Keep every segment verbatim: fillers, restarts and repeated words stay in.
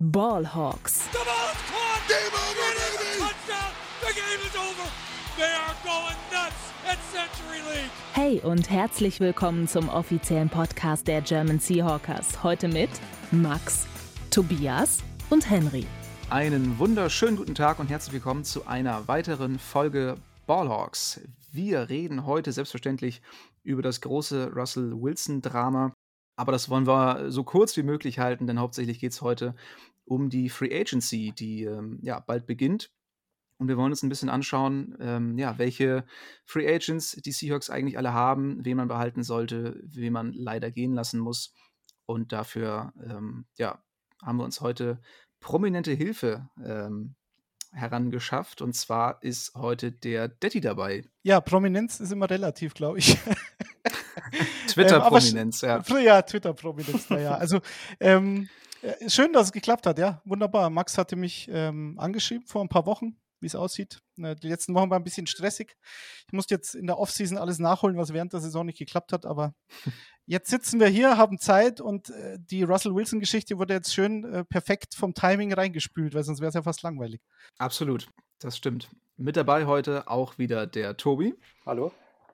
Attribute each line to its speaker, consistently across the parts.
Speaker 1: Ballhawks.
Speaker 2: The ball is caught. Game over, baby. Touchdown. The game is over. They are going nuts at Century League.
Speaker 1: Hey und herzlich willkommen zum offiziellen Podcast der German Seahawkers. Heute mit Max, Tobias und Henry.
Speaker 3: Einen wunderschönen guten Tag und herzlich willkommen zu einer weiteren Folge Ballhawks. Wir reden heute selbstverständlich über das große Russell Wilson-Drama, aber das wollen wir so kurz wie möglich halten, denn hauptsächlich geht es heute um die Free Agency, die ähm, ja, bald beginnt. Und wir wollen uns ein bisschen anschauen, ähm, ja, welche Free Agents die Seahawks eigentlich alle haben, wen man behalten sollte, wen man leider gehen lassen muss. Und dafür ähm, ja, haben wir uns heute prominente Hilfe ähm, herangeschafft. Und zwar ist heute der Detti dabei.
Speaker 4: Ja, Prominenz ist immer relativ, glaube ich.
Speaker 3: Twitter-Prominenz,
Speaker 4: ähm,
Speaker 3: ja.
Speaker 4: Ja, Twitter-Prominenz, naja. Also, ähm, schön, dass es geklappt hat, ja. Wunderbar. Max hatte mich ähm, angeschrieben vor ein paar Wochen, wie es aussieht. Die letzten Wochen waren ein bisschen stressig. Ich musste jetzt in der Offseason alles nachholen, was während der Saison nicht geklappt hat, aber jetzt sitzen wir hier, haben Zeit und äh, die Russell Wilson-Geschichte wurde jetzt schön äh, perfekt vom Timing reingespült, weil sonst wäre es ja fast langweilig.
Speaker 3: Absolut, das stimmt. Mit dabei heute auch wieder der Tobi.
Speaker 5: Hallo.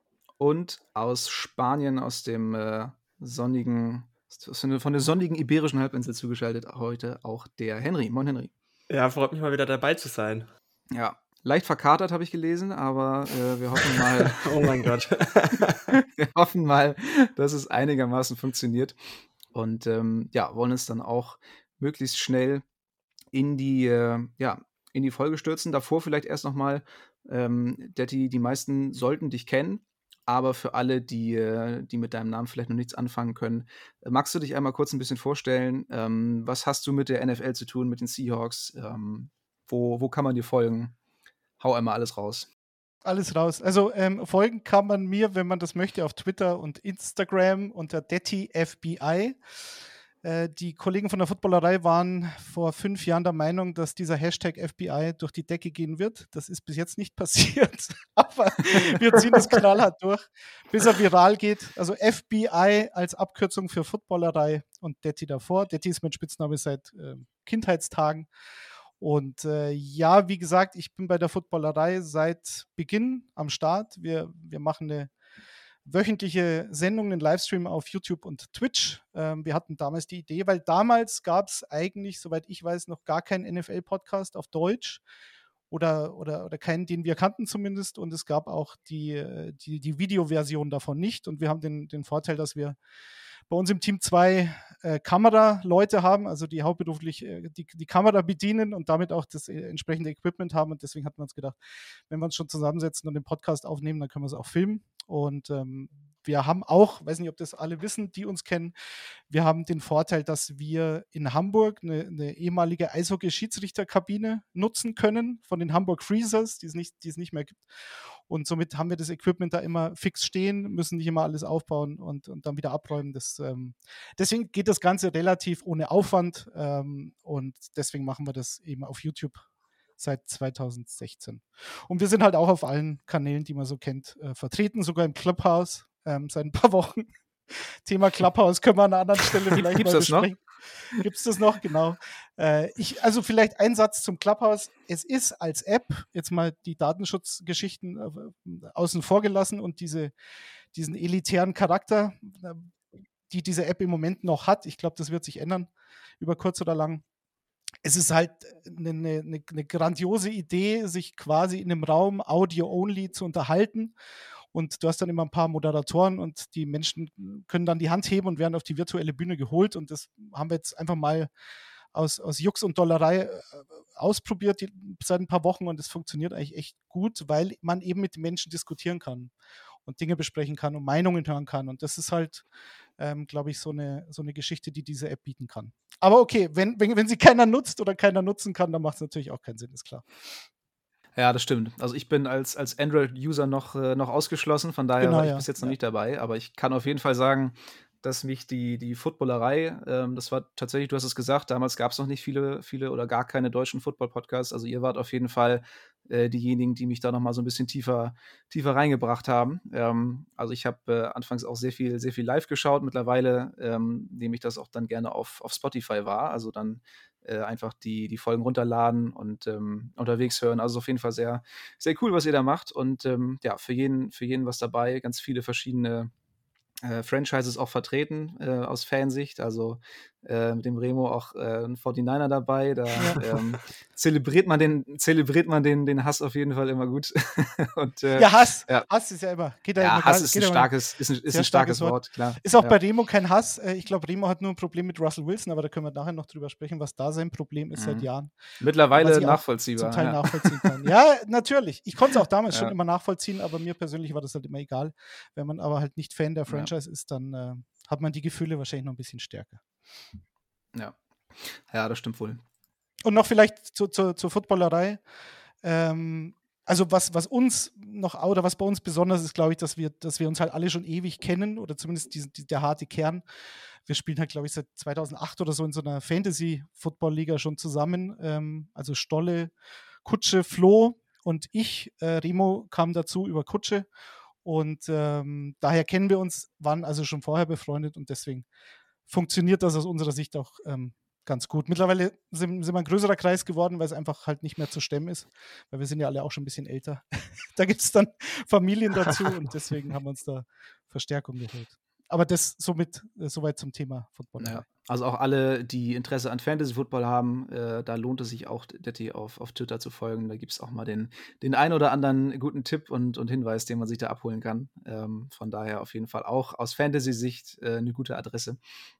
Speaker 3: Und aus Spanien, aus dem äh, sonnigen, von der sonnigen iberischen Halbinsel zugeschaltet, heute auch der Henry. Moin, Henry.
Speaker 5: Ja, freut mich mal wieder dabei zu sein.
Speaker 3: Ja, leicht verkatert habe ich gelesen, aber äh, wir hoffen mal.
Speaker 5: Oh mein Gott.
Speaker 3: Wir hoffen mal, dass es einigermaßen funktioniert. Und ähm, ja, wollen uns dann auch möglichst schnell in die, äh, ja, in die Folge stürzen. Davor vielleicht erst nochmal, ähm, Detti, die meisten sollten dich kennen. Aber für alle, die, die mit deinem Namen vielleicht noch nichts anfangen können, magst du dich einmal kurz ein bisschen vorstellen? Ähm, was hast du mit der N F L zu tun, mit den Seahawks? Ähm, wo, wo kann man dir folgen? Hau einmal alles raus.
Speaker 4: Alles raus. Also ähm, folgen kann man mir, wenn man das möchte, auf Twitter und Instagram unter Detti F B I. Äh, die Kollegen von der Footballerei waren vor fünf Jahren der Meinung, dass dieser Hashtag F B I durch die Decke gehen wird. Das ist bis jetzt nicht passiert, aber wir ziehen das knallhart durch, bis er viral geht. Also F B I als Abkürzung für Footballerei und Detti davor. Detti ist mein Spitzname seit äh, Kindheitstagen. Und äh, ja, wie gesagt, ich bin bei der Footballerei seit Beginn am Start. Wir, wir machen eine wöchentliche Sendung, einen Livestream auf YouTube und Twitch. Ähm, wir hatten damals die Idee, weil damals gab es eigentlich, soweit ich weiß, noch gar keinen N F L-Podcast auf Deutsch oder, oder, oder keinen, den wir kannten zumindest. Und es gab auch die, die, die Videoversion davon nicht. Und wir haben den, den Vorteil, dass wir bei uns im Team zwei äh, Kameraleute haben, also die hauptberuflich äh, die, die Kamera bedienen und damit auch das äh, entsprechende Equipment haben. Und deswegen hatten wir uns gedacht, wenn wir uns schon zusammensetzen und den Podcast aufnehmen, dann können wir es auch filmen. Und ähm, wir haben auch, weiß nicht, ob das alle wissen, die uns kennen, wir haben den Vorteil, dass wir in Hamburg eine, eine ehemalige Eishockey-Schiedsrichterkabine nutzen können von den Hamburg Freezers, die es nicht, die es nicht mehr gibt. Und somit haben wir das Equipment da immer fix stehen, müssen nicht immer alles aufbauen und, und dann wieder abräumen. Das, ähm, deswegen geht das Ganze relativ ohne Aufwand ähm, und deswegen machen wir das eben auf YouTube seit zweitausendsechzehn. Und wir sind halt auch auf allen Kanälen, die man so kennt, äh, vertreten, sogar im Clubhouse ähm, seit ein paar Wochen. Thema Clubhouse können wir an einer anderen Stelle vielleicht
Speaker 3: Gibt's
Speaker 4: mal
Speaker 3: das
Speaker 4: besprechen. Gibt es das noch? Genau. Äh, ich, also vielleicht ein Satz zum Clubhouse. Es ist als App, jetzt mal die Datenschutzgeschichten äh, außen vor gelassen und diese, diesen elitären Charakter, äh, die diese App im Moment noch hat. Ich glaube, das wird sich ändern, über kurz oder lang. Es ist halt eine, eine, eine grandiose Idee, sich quasi in einem Raum Audio-only zu unterhalten. Und du hast dann immer ein paar Moderatoren und die Menschen können dann die Hand heben und werden auf die virtuelle Bühne geholt. Und das haben wir jetzt einfach mal aus, aus Jux und Dollerei äh, ausprobiert die, seit ein paar Wochen und es funktioniert eigentlich echt gut, weil man eben mit den Menschen diskutieren kann und Dinge besprechen kann und Meinungen hören kann. Und das ist halt, ähm, glaube ich, so eine, so eine Geschichte, die diese App bieten kann. Aber okay, wenn, wenn, wenn sie keiner nutzt oder keiner nutzen kann, dann macht es natürlich auch keinen Sinn, ist klar.
Speaker 3: Ja, das stimmt. Also ich bin als, als Android-User noch, äh, noch ausgeschlossen, von daher
Speaker 4: Genau,
Speaker 3: war ich
Speaker 4: ja.
Speaker 3: bis jetzt noch
Speaker 4: Ja.
Speaker 3: nicht dabei. Aber ich kann auf jeden Fall sagen, dass mich die, die Footballerei, ähm, das war tatsächlich, du hast es gesagt, damals gab es noch nicht viele, viele oder gar keine deutschen Football-Podcasts. Also ihr wart auf jeden Fall äh, diejenigen, die mich da noch mal so ein bisschen tiefer, tiefer reingebracht haben. Ähm, also ich habe äh, anfangs auch sehr viel, sehr viel live geschaut. Mittlerweile ähm, nehme ich das auch dann gerne auf, auf Spotify wahr. Also dann äh, einfach die, die Folgen runterladen und ähm, unterwegs hören. Also auf jeden Fall sehr, sehr cool, was ihr da macht. Und ähm, ja, für jeden, für jeden was dabei. Ganz viele verschiedene äh, Franchises auch vertreten äh, aus Fansicht. Also äh, mit dem Remo auch äh, ein forty-niner dabei. Da
Speaker 4: Ja.
Speaker 3: ähm, zelebriert man, den, zelebriert man den, den Hass auf jeden Fall immer gut. und, äh,
Speaker 4: Ja, Hass.
Speaker 3: ja.
Speaker 4: Hass ist ja immer. Geht ja,
Speaker 3: Ja,
Speaker 4: immer
Speaker 3: Hass
Speaker 4: gar-
Speaker 3: ist
Speaker 4: geht
Speaker 3: ein
Speaker 4: ja immer-
Speaker 3: starkes, ist ein, ist
Speaker 4: sehr
Speaker 3: ein starkes
Speaker 4: starkes
Speaker 3: Wort,
Speaker 4: Wort.
Speaker 3: klar.
Speaker 4: Ist auch
Speaker 3: ja.
Speaker 4: bei Remo kein Hass. Äh, Ich glaube, Remo hat nur ein Problem mit Russell Wilson, aber da können wir nachher noch drüber sprechen, was da sein Problem ist
Speaker 3: Mhm.
Speaker 4: seit Jahren.
Speaker 3: Mittlerweile
Speaker 4: Was ich auch
Speaker 3: nachvollziehbar.
Speaker 4: Zum Teil
Speaker 3: ja.
Speaker 4: nachvollziehen kann. Ja, natürlich. Ich konnte es auch damals
Speaker 3: Ja.
Speaker 4: schon immer nachvollziehen, aber mir persönlich war das halt immer egal. Wenn man aber halt nicht Fan der
Speaker 3: Ja.
Speaker 4: Franchise ist, dann äh, hat man die Gefühle wahrscheinlich noch ein bisschen stärker.
Speaker 3: Ja. ja, das stimmt wohl.
Speaker 4: Und noch vielleicht zu, zu, zur Footballerei. Ähm, also was, was uns noch, oder was bei uns besonders ist, glaube ich, dass wir, dass wir uns halt alle schon ewig kennen, oder zumindest die, die, der harte Kern. Wir spielen halt, glaube ich, seit zweitausendacht oder so in so einer Fantasy-Football-Liga schon zusammen. Ähm, also Stolle, Kutsche, Flo und ich. Äh, Remo kam dazu über Kutsche. Und ähm, daher kennen wir uns, waren also schon vorher befreundet und deswegen funktioniert das aus unserer Sicht auch ähm, ganz gut. Mittlerweile sind, sind wir ein größerer Kreis geworden, weil es einfach halt nicht mehr zu stemmen ist, weil wir sind ja alle auch schon ein bisschen älter. Da gibt es dann Familien dazu und deswegen haben wir uns da Verstärkung geholt. Aber das somit äh, soweit zum Thema Football.
Speaker 3: Ja. Also auch alle, die Interesse an Fantasy-Football haben, äh, da lohnt es sich auch, Detti auf, auf Twitter zu folgen. Da gibt es auch mal den, den ein oder anderen guten Tipp und, und Hinweis, den man sich da abholen kann. Ähm, von daher auf jeden Fall auch aus Fantasy-Sicht äh, eine gute Adresse.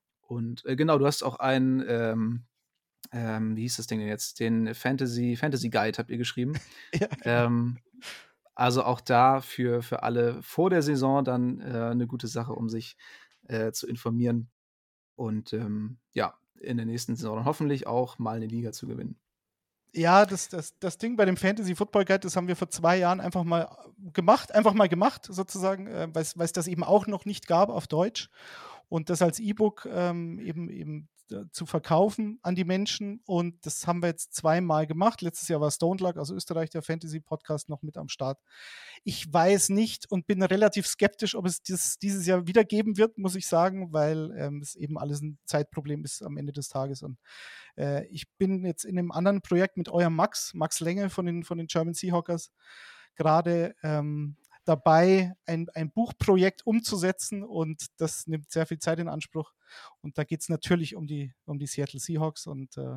Speaker 3: Und äh, genau, du hast auch einen, ähm, ähm, wie hieß das Ding denn jetzt? Den Fantasy, Fantasy Guide habt ihr geschrieben.
Speaker 4: Ja, genau.
Speaker 3: ähm, also auch da für, für alle vor der Saison dann äh, eine gute Sache, um sich äh, zu informieren. Und ähm, ja, in der nächsten Saison dann hoffentlich auch mal eine Liga zu gewinnen.
Speaker 4: Ja, das, das, das Ding bei dem Fantasy Football Guide, das haben wir vor zwei Jahren einfach mal gemacht, einfach mal gemacht, sozusagen, äh, weil es das eben auch noch nicht gab auf Deutsch. Und das als E-Book ähm, eben, eben äh, zu verkaufen an die Menschen. Und das haben wir jetzt zweimal gemacht. Letztes Jahr war Stone Luck aus Österreich, der Fantasy-Podcast, noch mit am Start. Ich weiß nicht und bin relativ skeptisch, ob es das dieses Jahr wieder geben wird, muss ich sagen, weil ähm, es eben alles ein Zeitproblem ist am Ende des Tages. Und äh, ich bin jetzt in einem anderen Projekt mit eurem Max, Max Lenge von den, von den German Seahawkers, gerade ähm, dabei, ein, ein Buchprojekt umzusetzen und das nimmt sehr viel Zeit in Anspruch. Und da geht es natürlich um die, um die Seattle Seahawks und äh,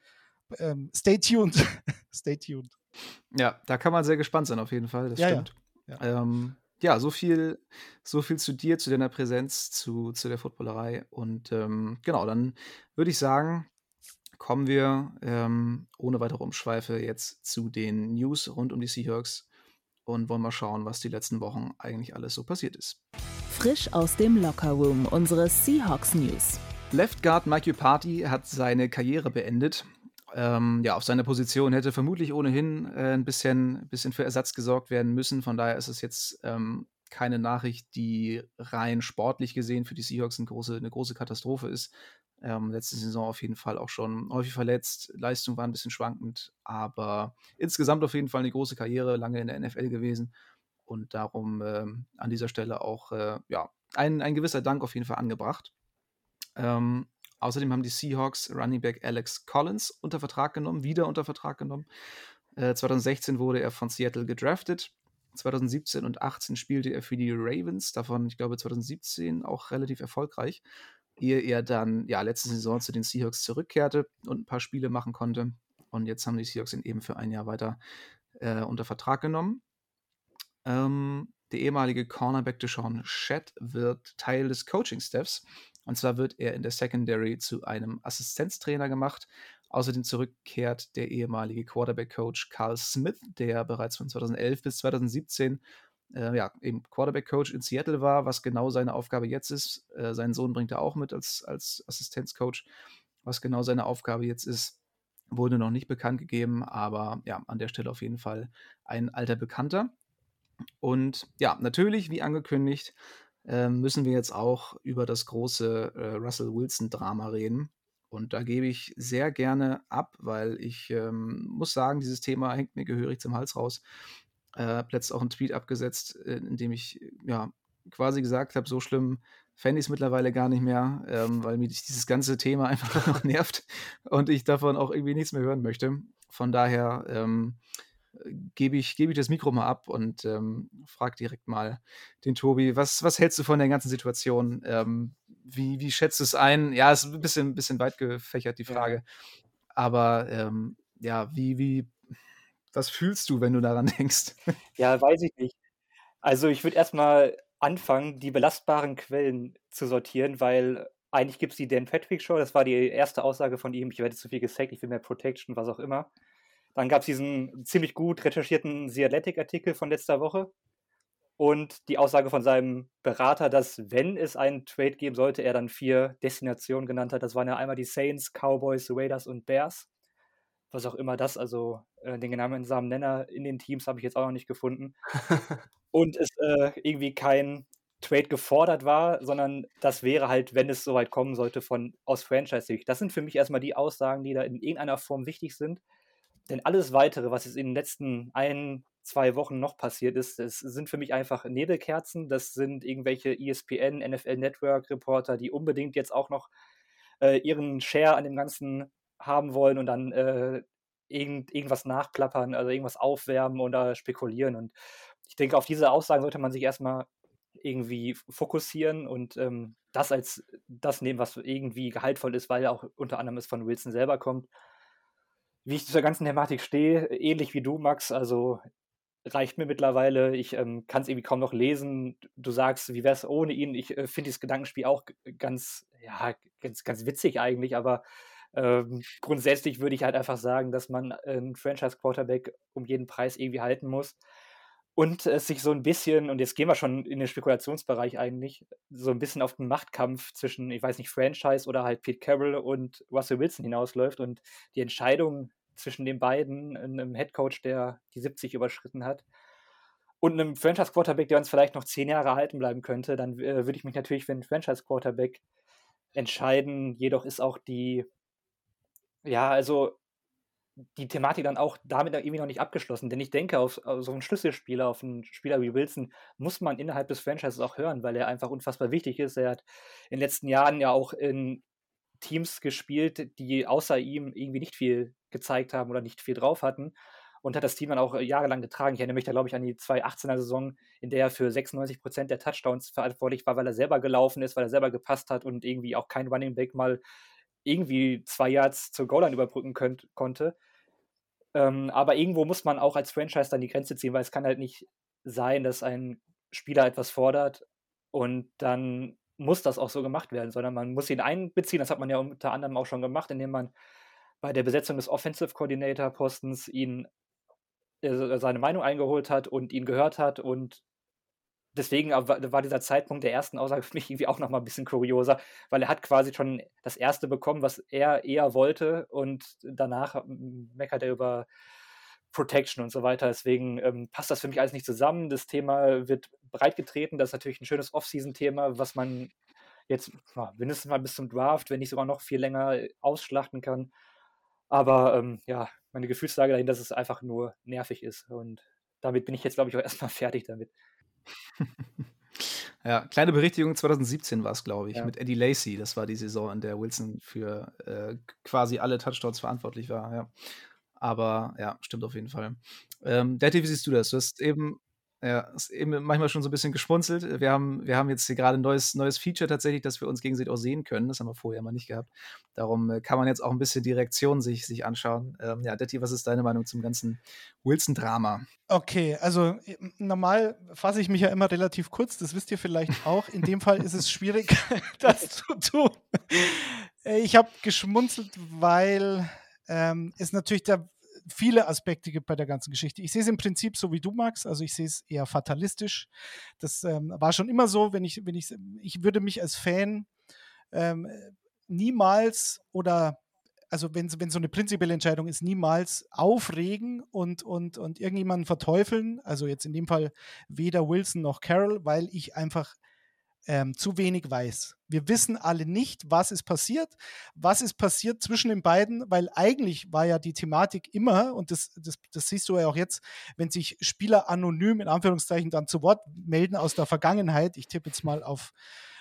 Speaker 4: ähm, stay tuned. Stay tuned.
Speaker 3: Ja, da kann man sehr gespannt sein, auf jeden Fall. Das
Speaker 4: Ja,
Speaker 3: stimmt.
Speaker 4: ja.
Speaker 3: Ja, ähm, ja so, viel, so viel zu dir, zu deiner Präsenz, zu, zu der Footballerei. Und ähm, genau, dann würde ich sagen, kommen wir ähm, ohne weitere Umschweife jetzt zu den News rund um die Seahawks und wollen mal schauen, was die letzten Wochen eigentlich alles so passiert ist.
Speaker 1: Frisch aus dem Lockerroom, unsere Seahawks News.
Speaker 3: Left Guard Mike Iupati hat seine Karriere beendet. Ähm, ja, auf seiner Position hätte vermutlich ohnehin äh, ein bisschen, bisschen für Ersatz gesorgt werden müssen. Von daher ist es jetzt ähm, keine Nachricht, die rein sportlich gesehen für die Seahawks eine große, eine große Katastrophe ist. Ähm, letzte Saison auf jeden Fall auch schon häufig verletzt. Leistung war ein bisschen schwankend, aber insgesamt auf jeden Fall eine große Karriere, lange in der N F L gewesen. Und darum ähm, an dieser Stelle auch äh, ja, ein, ein gewisser Dank auf jeden Fall angebracht. Ähm, außerdem haben die Seahawks Running Back Alex Collins unter Vertrag genommen, wieder unter Vertrag genommen. Äh, zwanzig sechzehn wurde er von Seattle gedraftet. zwanzig siebzehn und achtzehn spielte er für die Ravens, davon, ich glaube, zwanzig siebzehn auch relativ erfolgreich, ehe er dann ja letzte Saison zu den Seahawks zurückkehrte und ein paar Spiele machen konnte. Und jetzt haben die Seahawks ihn eben für ein Jahr weiter äh, unter Vertrag genommen. Ähm, der ehemalige Cornerback Deshaun Shedd wird Teil des Coaching-Staffs. Und zwar wird er in der Secondary zu einem Assistenztrainer gemacht. Außerdem zurückkehrt der ehemalige Quarterback-Coach Carl Smith, der bereits von zweitausendelf bis zweitausendsiebzehn äh, ja, eben Quarterback-Coach in Seattle war, was genau seine Aufgabe jetzt ist. Äh, seinen Sohn bringt er auch mit als, als Assistenzcoach. Was genau seine Aufgabe jetzt ist, wurde noch nicht bekannt gegeben, aber ja, an der Stelle auf jeden Fall ein alter Bekannter. Und ja, natürlich, wie angekündigt, äh, müssen wir jetzt auch über das große äh, Russell Wilson-Drama reden. Und da gebe ich sehr gerne ab, weil ich ähm, muss sagen, dieses Thema hängt mir gehörig zum Hals raus. Äh, habe letztens auch einen Tweet abgesetzt, äh, in dem ich ja quasi gesagt habe, so schlimm fände ich es mittlerweile gar nicht mehr, ähm, weil mich dieses ganze Thema einfach nur noch nervt und ich davon auch irgendwie nichts mehr hören möchte. Von daher ähm, gebe ich, gebe ich das Mikro mal ab und ähm, frage direkt mal den Tobi, was, was hältst du von der ganzen Situation? Ähm, wie, wie schätzt du es ein? Ja, ist ein bisschen, bisschen weit gefächert, die Frage. Ja. Aber ähm, ja, wie, wie, was fühlst du, wenn du daran denkst?
Speaker 6: Ja, weiß ich nicht. Also ich würde erstmal anfangen, die belastbaren Quellen zu sortieren, weil eigentlich gibt es die Dan Patrick Show, das war die erste Aussage von ihm, ich werde zu viel gesackt, ich will mehr Protection, was auch immer. Dann gab es diesen ziemlich gut recherchierten The Athletic-Artikel von letzter Woche und die Aussage von seinem Berater, dass, wenn es einen Trade geben sollte, er dann vier Destinationen genannt hat. Das waren ja einmal die Saints, Cowboys, Raiders und Bears. Was auch immer das, also äh, den gemeinsamen Nenner in den Teams habe ich jetzt auch noch nicht gefunden. Und es äh, irgendwie kein Trade gefordert war, sondern das wäre halt, wenn es soweit kommen sollte, von aus Franchise-Sicht. Das sind für mich erstmal die Aussagen, die da in irgendeiner Form wichtig sind. Denn alles Weitere, was jetzt in den letzten ein, zwei Wochen noch passiert ist, das sind für mich einfach Nebelkerzen. Das sind irgendwelche E S P N, N F L Network-Reporter, die unbedingt jetzt auch noch äh, ihren Share an dem Ganzen haben wollen und dann äh, irgend, irgendwas nachplappern, also irgendwas aufwärmen oder spekulieren. Und ich denke, auf diese Aussagen sollte man sich erstmal irgendwie fokussieren und ähm, das als das nehmen, was irgendwie gehaltvoll ist, weil ja auch unter anderem es von Wilson selber kommt. Wie ich zu der ganzen Thematik stehe, ähnlich wie du, Max, also reicht mir mittlerweile. Ich ähm, kann es irgendwie kaum noch lesen. Du sagst, wie wäre es ohne ihn? Ich äh, finde dieses Gedankenspiel auch ganz, ja, ganz, ganz witzig eigentlich, aber ähm, grundsätzlich würde ich halt einfach sagen, dass man einen Franchise-Quarterback um jeden Preis irgendwie halten muss. Und es sich so ein bisschen, und jetzt gehen wir schon in den Spekulationsbereich eigentlich, so ein bisschen auf den Machtkampf zwischen, ich weiß nicht, Franchise oder halt Pete Carroll und Russell Wilson hinausläuft und die Entscheidung zwischen den beiden, einem Headcoach, der die siebzig überschritten hat, und einem Franchise-Quarterback, der uns vielleicht noch zehn Jahre erhalten bleiben könnte, dann äh, würde ich mich natürlich für einen Franchise-Quarterback entscheiden. Jedoch ist auch die, ja, also die Thematik dann auch damit irgendwie noch nicht abgeschlossen. Denn ich denke, auf, auf so einen Schlüsselspieler, auf einen Spieler wie Wilson, muss man innerhalb des Franchises auch hören, weil er einfach unfassbar wichtig ist. Er hat in den letzten Jahren ja auch in Teams gespielt, die außer ihm irgendwie nicht viel gezeigt haben oder nicht viel drauf hatten und hat das Team dann auch jahrelang getragen. Ich erinnere mich da, glaube ich, an die zweitausendachtzehner-Saison, in der er für sechsundneunzig Prozent der Touchdowns verantwortlich war, weil er selber gelaufen ist, weil er selber gepasst hat und irgendwie auch kein Running Back mal irgendwie zwei Yards zur Goal-Line überbrücken könnt, konnte. Ähm, aber irgendwo muss man auch als Franchise dann die Grenze ziehen, weil es kann halt nicht sein, dass ein Spieler etwas fordert und dann muss das auch so gemacht werden, sondern man muss ihn einbeziehen. Das hat man ja unter anderem auch schon gemacht, indem man bei der Besetzung des Offensive Coordinator-Postens ihn äh, seine Meinung eingeholt hat und ihn gehört hat. Und deswegen war dieser Zeitpunkt der ersten Aussage für mich irgendwie auch nochmal ein bisschen kurioser, weil er hat quasi schon das Erste bekommen, was er eher wollte, und danach meckert er über Protection und so weiter. Deswegen ähm, passt das für mich alles nicht zusammen. Das Thema wird breit getreten. Das ist natürlich ein schönes Off-Season-Thema, was man jetzt ja, mindestens mal bis zum Draft, wenn nicht sogar noch viel länger, ausschlachten kann. Aber ähm, ja, meine Gefühlslage dahin, dass es einfach nur nervig ist. Und damit bin ich jetzt, glaube ich, auch erstmal fertig damit.
Speaker 3: Ja, kleine Berichtigung, zwanzig siebzehn war es, glaube ich,
Speaker 6: Ja.
Speaker 3: mit Eddie Lacy. Das war die Saison, in der Wilson für äh, quasi alle Touchdowns verantwortlich war, ja. Aber ja, stimmt auf jeden Fall. Ähm, Detti, wie siehst du das? Du hast eben, ja, hast eben manchmal schon so ein bisschen geschmunzelt. Wir haben, wir haben jetzt hier gerade ein neues, neues Feature tatsächlich, dass wir uns gegenseitig auch sehen können. Das haben wir vorher mal nicht gehabt. Darum äh, kann man jetzt auch ein bisschen die Reaktion sich, sich anschauen. Ähm, ja, Detti, was ist deine Meinung zum ganzen Wilson-Drama?
Speaker 4: Okay, also äh, normal fasse ich mich ja immer relativ kurz, das wisst ihr vielleicht auch. In dem Fall ist es schwierig, das zu tun. Äh, Ich habe geschmunzelt, weil ähm, es natürlich da viele Aspekte gibt bei der ganzen Geschichte. Ich sehe es im Prinzip so wie du, Max, also ich sehe es eher fatalistisch. Das ähm, war schon immer so, wenn ich, wenn ich, ich würde mich als Fan ähm, niemals oder also wenn, wenn so eine prinzipielle Entscheidung ist, niemals aufregen und, und, und irgendjemanden verteufeln, also jetzt in dem Fall weder Wilson noch Carroll, weil ich einfach ähm, zu wenig weiß. Wir wissen alle nicht, was ist passiert, was ist passiert zwischen den beiden, weil eigentlich war ja die Thematik immer, und das, das, das siehst du ja auch jetzt, wenn sich Spieler anonym in Anführungszeichen dann zu Wort melden aus der Vergangenheit, ich tippe jetzt mal auf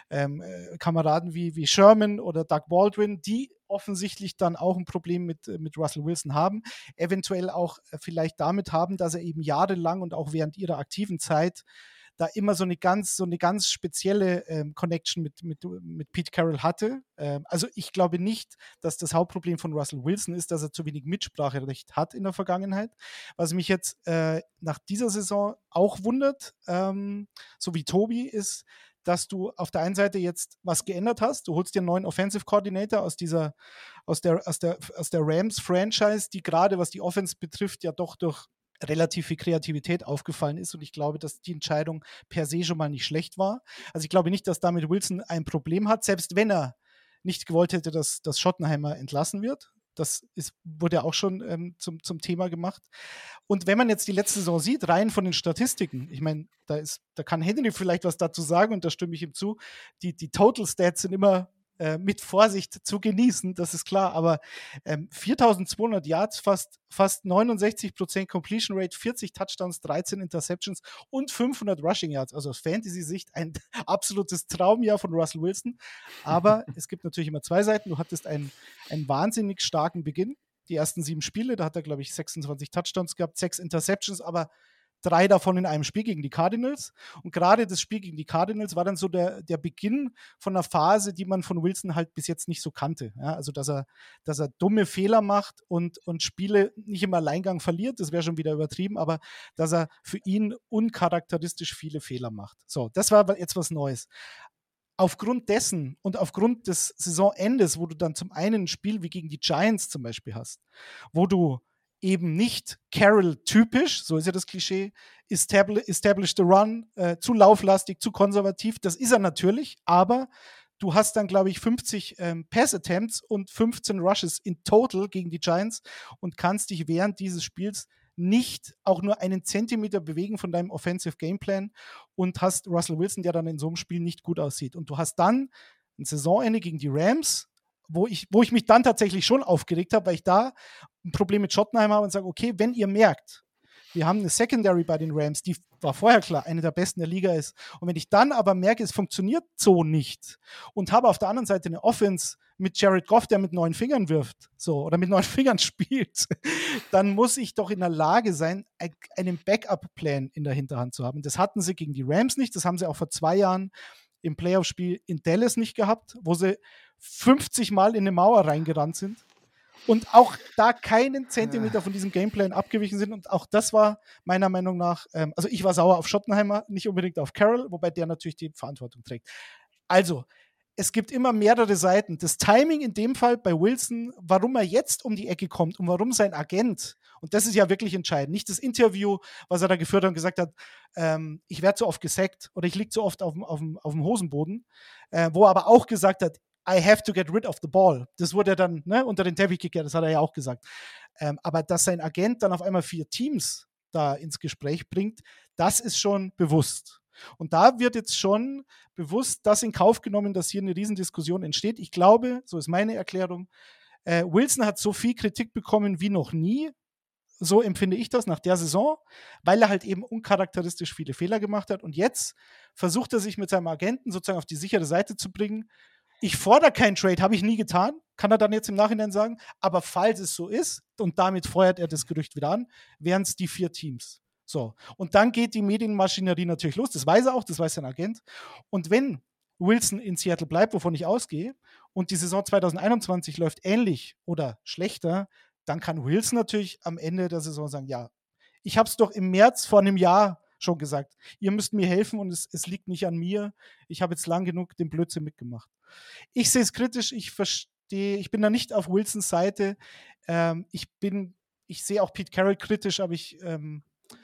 Speaker 4: ähm, äh, Kameraden wie, wie Sherman oder Doug Baldwin, die offensichtlich dann auch ein Problem mit, mit Russell Wilson haben, eventuell auch äh, vielleicht damit haben, dass er eben jahrelang und auch während ihrer aktiven Zeit da immer so eine ganz, so eine ganz spezielle ähm, Connection mit, mit, mit Pete Carroll hatte. Ähm, also ich glaube nicht, dass das Hauptproblem von Russell Wilson ist, dass er zu wenig Mitspracherecht hat in der Vergangenheit. Was mich jetzt äh, nach dieser Saison auch wundert, ähm, so wie Tobi, ist, dass du auf der einen Seite jetzt was geändert hast. Du holst dir einen neuen Offensive Coordinator aus dieser, aus der, aus der, aus der Rams-Franchise, die gerade, was die Offense betrifft, ja doch durch relativ viel Kreativität aufgefallen ist, und ich glaube, dass die Entscheidung per se schon mal nicht schlecht war. Also ich glaube nicht, dass damit Wilson ein Problem hat, selbst wenn er nicht gewollt hätte, dass, dass Schottenheimer entlassen wird. Das ist, wurde ja auch schon ähm, zum, zum Thema gemacht. Und wenn man jetzt die letzte Saison sieht, rein von den Statistiken, ich meine, da, ist, da kann Henry vielleicht was dazu sagen, und da stimme ich ihm zu, die, die Total Stats sind immer äh, mit Vorsicht zu genießen, das ist klar, aber ähm, viertausendzweihundert Yards, fast, fast neunundsechzig Prozent Completion Rate, vierzig Touchdowns, dreizehn Interceptions und fünfhundert Rushing Yards, also aus Fantasy-Sicht ein absolutes Traumjahr von Russell Wilson, aber es gibt natürlich immer zwei Seiten. Du hattest einen, einen wahnsinnig starken Beginn, die ersten sieben Spiele, da hat er, glaube ich, sechsundzwanzig Touchdowns gehabt, sechs Interceptions, aber drei davon in einem Spiel gegen die Cardinals. Und gerade das Spiel gegen die Cardinals war dann so der, der Beginn von einer Phase, die man von Wilson halt bis jetzt nicht so kannte. Ja, also, dass er, dass er dumme Fehler macht und, und Spiele nicht im Alleingang verliert, das wäre schon wieder übertrieben, aber dass er für ihn uncharakteristisch viele Fehler macht. So, das war jetzt was Neues. Aufgrund dessen und aufgrund des Saisonendes, wo du dann zum einen ein Spiel wie gegen die Giants zum Beispiel hast, wo du eben nicht Carroll-typisch, so ist ja das Klischee, establish, establish the run, äh, zu lauflastig, zu konservativ, das ist er natürlich, aber du hast dann, glaube ich, fünfzig ähm, Pass-Attempts und fünfzehn Rushes in total gegen die Giants und kannst dich während dieses Spiels nicht auch nur einen Zentimeter bewegen von deinem Offensive Gameplan und hast Russell Wilson, der dann in so einem Spiel nicht gut aussieht. Und du hast dann ein Saisonende gegen die Rams, wo ich, wo ich mich dann tatsächlich schon aufgeregt habe, weil ich da ein Problem mit Schottenheimer habe und sage, okay, wenn ihr merkt, wir haben eine Secondary bei den Rams, die war vorher klar, eine der besten der Liga ist. Und wenn ich dann aber merke, es funktioniert so nicht und habe auf der anderen Seite eine Offense mit Jared Goff, der mit neun Fingern wirft, so, oder mit neun Fingern spielt, dann muss ich doch in der Lage sein, einen Backup-Plan in der Hinterhand zu haben. Das hatten sie gegen die Rams nicht, das haben sie auch vor zwei Jahren im Playoff-Spiel in Dallas nicht gehabt, wo sie fünfzig Mal in eine Mauer reingerannt sind und auch da keinen Zentimeter von diesem Gameplan abgewichen sind. Und auch das war meiner Meinung nach, ähm, also ich war sauer auf Schottenheimer, nicht unbedingt auf Carroll, wobei der natürlich die Verantwortung trägt. Also, es gibt immer mehrere Seiten. Das Timing in dem Fall bei Wilson, warum er jetzt um die Ecke kommt und warum sein Agent, und das ist ja wirklich entscheidend, nicht das Interview, was er da geführt hat und gesagt hat, ähm, ich werde so oft gesackt oder ich liege so oft auf dem, auf dem, auf dem Hosenboden, äh, wo er aber auch gesagt hat, I have to get rid of the ball. Das wurde dann ne, unter den Teppich gekehrt, das hat er ja auch gesagt. Ähm, aber dass sein Agent dann auf einmal vier Teams da ins Gespräch bringt, das ist schon bewusst. Und da wird jetzt schon bewusst das in Kauf genommen, dass hier eine Riesendiskussion entsteht. Ich glaube, so ist meine Erklärung, äh, Wilson hat so viel Kritik bekommen wie noch nie. So empfinde ich das nach der Saison, weil er halt eben uncharakteristisch viele Fehler gemacht hat. Und jetzt versucht er sich mit seinem Agenten sozusagen auf die sichere Seite zu bringen. Ich fordere keinen Trade, habe ich nie getan, kann er dann jetzt im Nachhinein sagen. Aber falls es so ist, und damit feuert er das Gerücht wieder an, wären es die vier Teams. So, und dann geht die Medienmaschinerie natürlich los. Das weiß er auch, das weiß sein Agent. Und wenn Wilson in Seattle bleibt, wovon ich ausgehe, und die Saison zwanzig einundzwanzig läuft ähnlich oder schlechter, dann kann Wilson natürlich am Ende der Saison sagen, ja, ich habe es doch im März vor einem Jahr schon gesagt, ihr müsst mir helfen und es, es liegt nicht an mir. Ich habe jetzt lang genug den Blödsinn mitgemacht. Ich sehe es kritisch, ich verstehe, ich bin da nicht auf Wilsons Seite. Ähm, ich bin, ich sehe auch Pete Carroll kritisch, aber ich, ähm,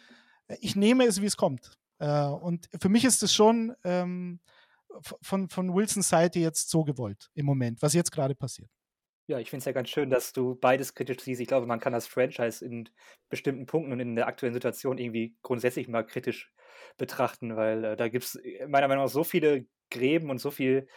Speaker 4: ich nehme es, wie es kommt. Äh, und für mich ist es schon ähm, von, von Wilsons Seite jetzt so gewollt im Moment, was jetzt gerade passiert.
Speaker 6: Ja, ich finde es ja ganz schön, dass du beides kritisch siehst. Ich glaube, man kann das Franchise in bestimmten Punkten und in der aktuellen Situation irgendwie grundsätzlich mal kritisch betrachten, weil äh, da gibt es meiner Meinung nach so viele Gräben und so viel,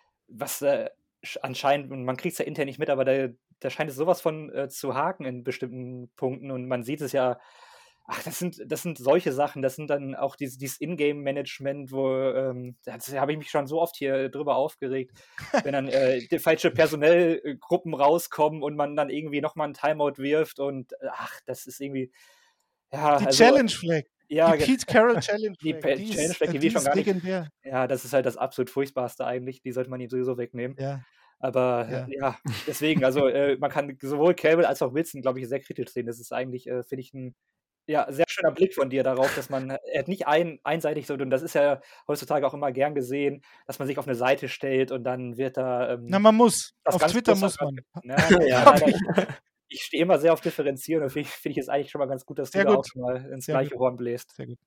Speaker 6: was äh, anscheinend, und man kriegt es ja intern nicht mit, aber da, da scheint es sowas von äh, zu haken in bestimmten Punkten und man sieht es ja Ach, das sind, das sind solche Sachen, das sind dann auch dieses, dieses Ingame-Management, wo, ähm, da habe ich mich schon so oft hier drüber aufgeregt, wenn dann äh, die falsche Personellgruppen rauskommen und man dann irgendwie nochmal einen Timeout wirft und äh, ach, das ist irgendwie, ja,
Speaker 4: Die
Speaker 6: also,
Speaker 4: Challenge Flag.
Speaker 6: ja,
Speaker 4: Die
Speaker 6: ge-
Speaker 4: Pete Carroll Challenge
Speaker 6: die
Speaker 4: Flag.
Speaker 6: Pa-
Speaker 4: Die
Speaker 6: Challenge
Speaker 4: ist,
Speaker 6: Flag,
Speaker 4: äh,
Speaker 6: die
Speaker 4: die
Speaker 6: will ich schon
Speaker 4: ist
Speaker 6: gar nicht,
Speaker 4: legendär.
Speaker 6: ja, das ist halt das absolut Furchtbarste eigentlich, die sollte man ihm sowieso wegnehmen.
Speaker 4: Ja,
Speaker 6: Aber
Speaker 4: ja.
Speaker 6: äh, ja, deswegen, also äh, man kann sowohl Carroll als auch Wilson, glaube ich, sehr kritisch sehen. Das ist eigentlich, äh, finde ich, ein ja, sehr schöner Blick von dir darauf, dass man er hat nicht ein, einseitig so, und das ist ja heutzutage auch immer gern gesehen, dass man sich auf eine Seite stellt und dann wird da
Speaker 4: Na,
Speaker 6: ähm,
Speaker 4: man muss.
Speaker 6: was
Speaker 4: Auf
Speaker 6: ganz
Speaker 4: Twitter
Speaker 6: Großes
Speaker 4: muss
Speaker 6: abge-
Speaker 4: man.
Speaker 6: Ja, nee,
Speaker 5: Ja.
Speaker 6: leider, ich, ich stehe immer sehr auf Differenzieren und finde ich, find ich es eigentlich schon mal ganz gut, dass
Speaker 4: Sehr
Speaker 6: du da auch
Speaker 4: gut.
Speaker 6: schon mal ins
Speaker 4: Sehr
Speaker 6: gleiche Horn bläst.
Speaker 4: Sehr gut.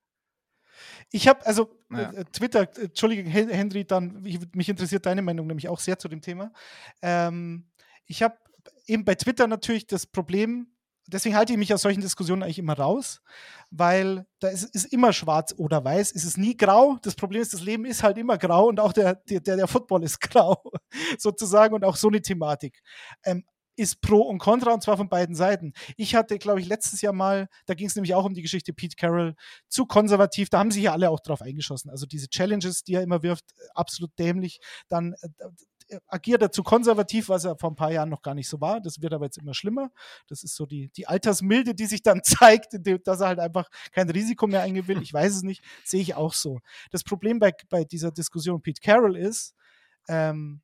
Speaker 4: Ich habe, also
Speaker 3: Ja.
Speaker 4: äh, Twitter, äh, Entschuldigung, Hen- Henry, dann, ich, mich interessiert deine Meinung nämlich auch sehr zu dem Thema. Ähm, ich habe eben bei Twitter natürlich das Problem, deswegen halte ich mich aus solchen Diskussionen eigentlich immer raus, weil da ist, ist immer schwarz oder weiß, es ist nie grau. Das Problem ist, das Leben ist halt immer grau und auch der, der, der der Football ist grau, sozusagen, und auch so eine Thematik. Ähm, ist Pro und Contra, und zwar von beiden Seiten. Ich hatte, glaube ich, letztes Jahr mal, da ging es nämlich auch um die Geschichte Pete Carroll, zu konservativ, da haben sich ja alle auch drauf eingeschossen. Also diese Challenges, die er immer wirft, absolut dämlich. Dann äh, agiert er zu konservativ, was er vor ein paar Jahren noch gar nicht so war. Das wird aber jetzt immer schlimmer. Das ist so die, die Altersmilde, die sich dann zeigt, indem, dass er halt einfach kein Risiko mehr eingehen will. Ich weiß es nicht, sehe ich auch so. Das Problem bei, bei dieser Diskussion Pete Carroll ist, ähm,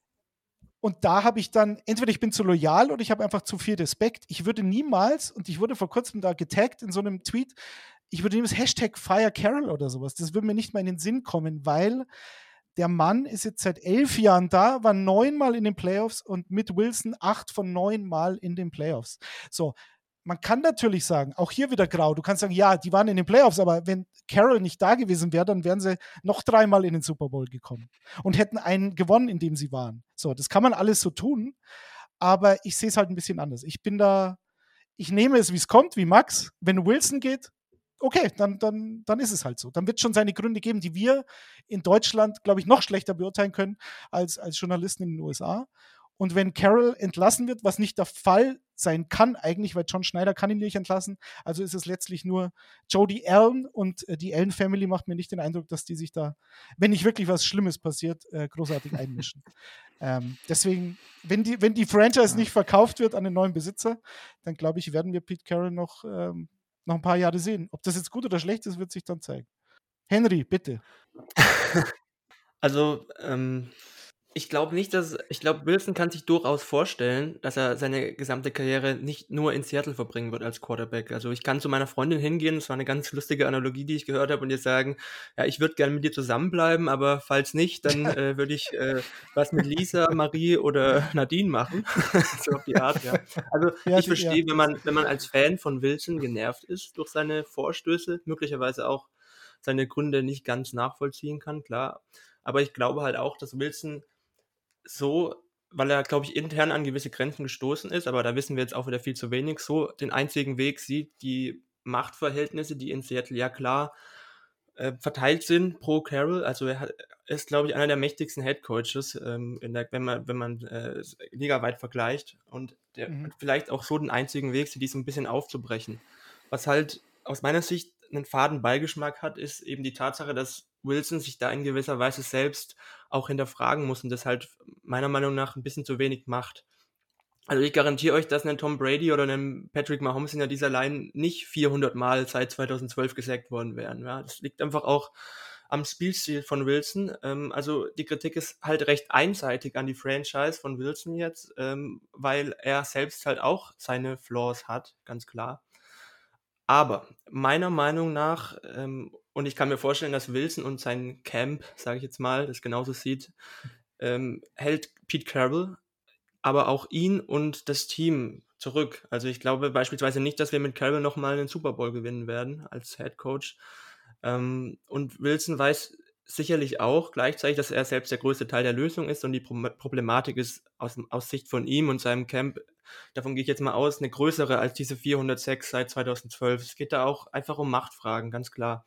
Speaker 4: und da habe ich dann, entweder ich bin zu loyal oder ich habe einfach zu viel Respekt. Ich würde niemals, und ich wurde vor kurzem da getaggt in so einem Tweet, ich würde niemals Hashtag Fire Carroll oder sowas. Das würde mir nicht mal in den Sinn kommen, weil der Mann ist jetzt seit elf Jahren da, war neunmal in den Playoffs und mit Wilson acht von neun Mal in den Playoffs. So, man kann natürlich sagen, auch hier wieder grau, du kannst sagen, ja, die waren in den Playoffs, aber wenn Carroll nicht da gewesen wäre, dann wären sie noch dreimal in den Super Bowl gekommen und hätten einen gewonnen, in dem sie waren. So, das kann man alles so tun, aber ich sehe es halt ein bisschen anders. Ich bin da, ich nehme es, wie es kommt, wie Max. Wenn Wilson geht, okay, dann, dann, dann ist es halt so. Dann wird es schon seine Gründe geben, die wir in Deutschland, glaube ich, noch schlechter beurteilen können als, als Journalisten in den U S A. Und wenn Carroll entlassen wird, was nicht der Fall sein kann eigentlich, weil John Schneider kann ihn nicht entlassen, also ist es letztlich nur Jody Allen, und äh, die Allen Family macht mir nicht den Eindruck, dass die sich da, wenn nicht wirklich was Schlimmes passiert, äh, großartig einmischen. ähm, deswegen, wenn die, wenn die Franchise
Speaker 3: Ja.
Speaker 4: nicht verkauft wird an den neuen Besitzer, dann glaube ich, werden wir Pete Carroll noch, ähm, noch ein paar Jahre sehen. Ob das jetzt gut oder schlecht ist, wird sich dann zeigen. Henry, bitte.
Speaker 5: Also, ähm, ich glaube nicht, dass ich glaube, Wilson kann sich durchaus vorstellen, dass er seine gesamte Karriere nicht nur in Seattle verbringen wird als Quarterback. Also ich kann zu meiner Freundin hingehen, das war eine ganz lustige Analogie, die ich gehört habe, und ihr sagen, ja, ich würde gerne mit dir zusammenbleiben, aber falls nicht, dann äh, würde ich äh, was mit Lisa, Marie oder Nadine machen. So auf die Art, ja. Also
Speaker 4: Ja,
Speaker 5: ich
Speaker 4: die-
Speaker 5: verstehe,
Speaker 4: ja.
Speaker 5: wenn man, wenn man als Fan von Wilson genervt ist durch seine Vorstöße, möglicherweise auch seine Gründe nicht ganz nachvollziehen kann, klar. Aber ich glaube halt auch, dass Wilson so, weil er, glaube ich, intern an gewisse Grenzen gestoßen ist, aber da wissen wir jetzt auch wieder viel zu wenig, so den einzigen Weg sieht, die Machtverhältnisse, die in Seattle ja klar äh, verteilt sind pro Carroll. Also er hat, er ist, glaube ich, einer der mächtigsten Headcoaches, ähm, in der, wenn man, wenn man äh, ligaweit vergleicht, und der
Speaker 4: Mhm.
Speaker 5: hat vielleicht auch so den einzigen Weg, sie die so ein bisschen aufzubrechen. Was halt aus meiner Sicht einen faden Beigeschmack hat, ist eben die Tatsache, dass Wilson sich da in gewisser Weise selbst auch hinterfragen muss und das halt meiner Meinung nach ein bisschen zu wenig macht. Also ich garantiere euch, dass ein Tom Brady oder ein Patrick Mahomes in dieser Line nicht vierhundert Mal seit zweitausendzwölf gesackt worden wären. Ja, das liegt einfach auch am Spielstil von Wilson. Ähm, also die Kritik ist halt recht einseitig an die Franchise von Wilson jetzt, ähm, weil er selbst halt auch seine Flaws hat, ganz klar. Aber meiner Meinung nach, ähm, und ich kann mir vorstellen, dass Wilson und sein Camp, sage ich jetzt mal, das genauso sieht, ähm, hält Pete Carroll, aber auch ihn und das Team zurück. Also ich glaube beispielsweise nicht, dass wir mit Carroll nochmal einen Super Bowl gewinnen werden als Head Coach. Ähm, und Wilson weiß sicherlich auch gleichzeitig, dass er selbst der größte Teil der Lösung ist, und die Pro- Problematik ist aus, aus Sicht von ihm und seinem Camp, davon gehe ich jetzt mal aus, eine größere als diese vierhundertsechs seit zweitausendzwölf. Es geht da auch einfach um Machtfragen, ganz klar.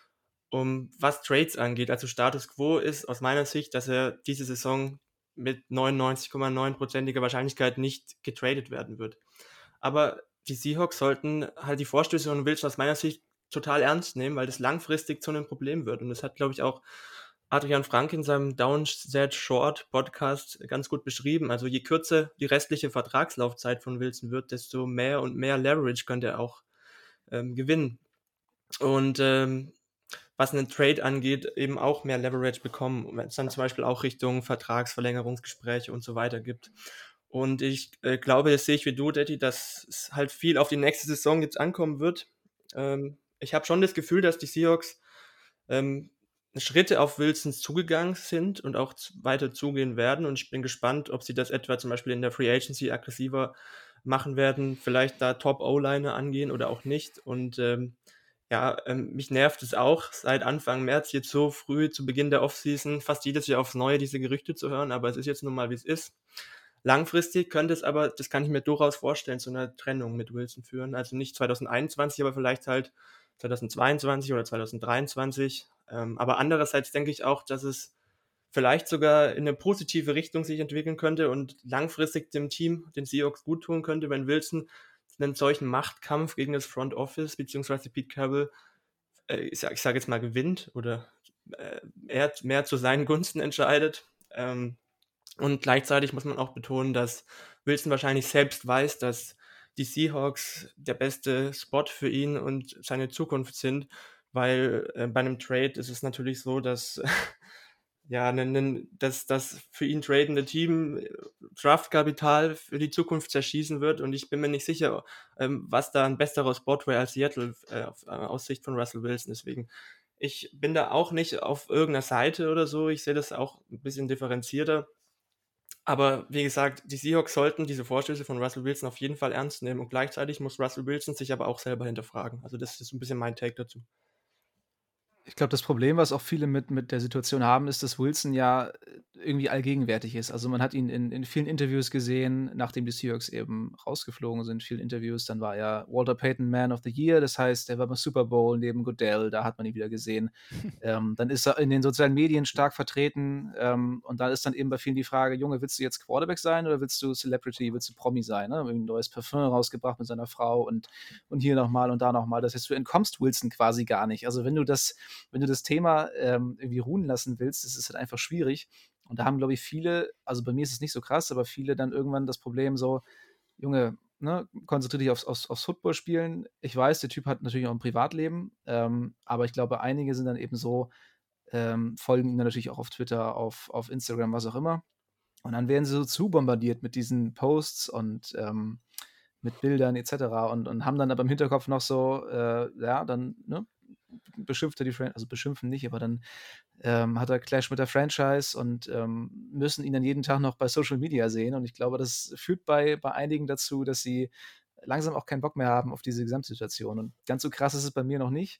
Speaker 5: Um was Trades angeht, also Status Quo ist aus meiner Sicht, dass er diese Saison mit neunundneunzig Komma neun prozentiger Wahrscheinlichkeit nicht getradet werden wird. Aber die Seahawks sollten halt die Vorstöße von Wilson aus meiner Sicht total ernst nehmen, weil das langfristig zu einem Problem wird. Und das hat, glaube ich, auch Adrian Frank in seinem Down That Short Podcast ganz gut beschrieben. Also je kürzer die restliche Vertragslaufzeit von Wilson wird, desto mehr und mehr Leverage könnte er auch ähm, gewinnen. Und ähm, was einen Trade angeht, eben auch mehr Leverage bekommen, wenn es dann zum Beispiel auch Richtung Vertragsverlängerungsgespräche und so weiter gibt. Und ich äh, glaube, das sehe ich wie du, Daddy, dass es halt viel auf die nächste Saison jetzt ankommen wird. Ähm, ich habe schon das Gefühl, dass die Seahawks ähm, Schritte auf Wilsons zugegangen sind und auch z- weiter zugehen werden. Und ich bin gespannt, ob sie das etwa zum Beispiel in der Free Agency aggressiver machen werden, vielleicht da Top-O-Liner angehen oder auch nicht. Und ähm, ja, ähm, mich nervt es auch, seit Anfang März jetzt so früh zu Beginn der Offseason fast jedes Jahr aufs Neue diese Gerüchte zu hören, aber es ist jetzt nun mal, wie es ist. Langfristig könnte es aber, das kann ich mir durchaus vorstellen, zu einer Trennung mit Wilson führen. Also nicht zwanzig einundzwanzig, aber vielleicht halt zwanzig zweiundzwanzig oder zwanzig dreiundzwanzig. Ähm, aber andererseits denke ich auch, dass es vielleicht sogar in eine positive Richtung sich entwickeln könnte und langfristig dem Team, den Seahawks, gut tun könnte, wenn Wilson einen solchen Machtkampf gegen das Front Office beziehungsweise Pete Carroll, äh, ich sage sag jetzt mal, gewinnt oder äh, er mehr zu seinen Gunsten entscheidet. Ähm, und gleichzeitig muss man auch betonen, dass Wilson wahrscheinlich selbst weiß, dass die Seahawks der beste Spot für ihn und seine Zukunft sind, weil äh, bei einem Trade ist es natürlich so, dass ja, nen- nen- dass das für ihn tradende Team äh, Draftkapital für die Zukunft zerschießen wird und ich bin mir nicht sicher, ähm, was da ein besserer Spot wäre als Seattle äh, auf, äh, aus Sicht von Russell Wilson. Deswegen, ich bin da auch nicht auf irgendeiner Seite oder so. Ich sehe das auch ein bisschen differenzierter. Aber wie gesagt, die Seahawks sollten diese Vorstöße von Russell Wilson auf jeden Fall ernst nehmen und gleichzeitig muss Russell Wilson sich aber auch selber hinterfragen. Also das ist ein bisschen mein Take dazu.
Speaker 3: Ich glaube, das Problem, was auch viele mit mit der Situation haben, ist, dass Wilson ja, äh, irgendwie allgegenwärtig ist. Also, man hat ihn in in vielen Interviews gesehen, nachdem die Seahawks eben rausgeflogen sind, vielen Interviews. Dann war er Walter Payton Man of the Year, das heißt, er war beim Super Bowl neben Goodell, da hat man ihn wieder gesehen. Ähm, dann ist er in den sozialen Medien stark vertreten, ähm, und da ist dann eben bei vielen die Frage: „Junge, willst du jetzt Quarterback sein oder willst du Celebrity, willst du Promi sein?“ Ne? Irgendwie 'n neues Parfüm rausgebracht mit seiner Frau und und hier noch mal und da noch mal. Das heißt, du entkommst Wilson quasi gar nicht. Also, wenn du das wenn du das Thema ähm, irgendwie ruhen lassen willst, das ist halt einfach schwierig. Und da haben, glaube ich, viele, also bei mir ist es nicht so krass, aber viele dann irgendwann das Problem so, Junge, ne, konzentriere dich aufs, aufs, aufs Footballspielen. Ich weiß, der Typ hat natürlich auch ein Privatleben, ähm, aber ich glaube, einige sind dann eben so, ähm, folgen ihm dann natürlich auch auf Twitter, auf, auf Instagram, was auch immer. Und dann werden sie so zu bombardiert mit diesen Posts und ähm, mit Bildern et cetera. Und, und haben dann aber im Hinterkopf noch so, äh, ja, dann ne, beschimpft er die Franchise, also beschimpfen nicht, aber dann ähm, hat er Clash mit der Franchise und ähm, müssen ihn dann jeden Tag noch bei Social Media sehen. Und ich glaube, das führt bei, bei einigen dazu, dass sie langsam auch keinen Bock mehr haben auf diese Gesamtsituation. Und ganz so krass ist es bei mir noch nicht.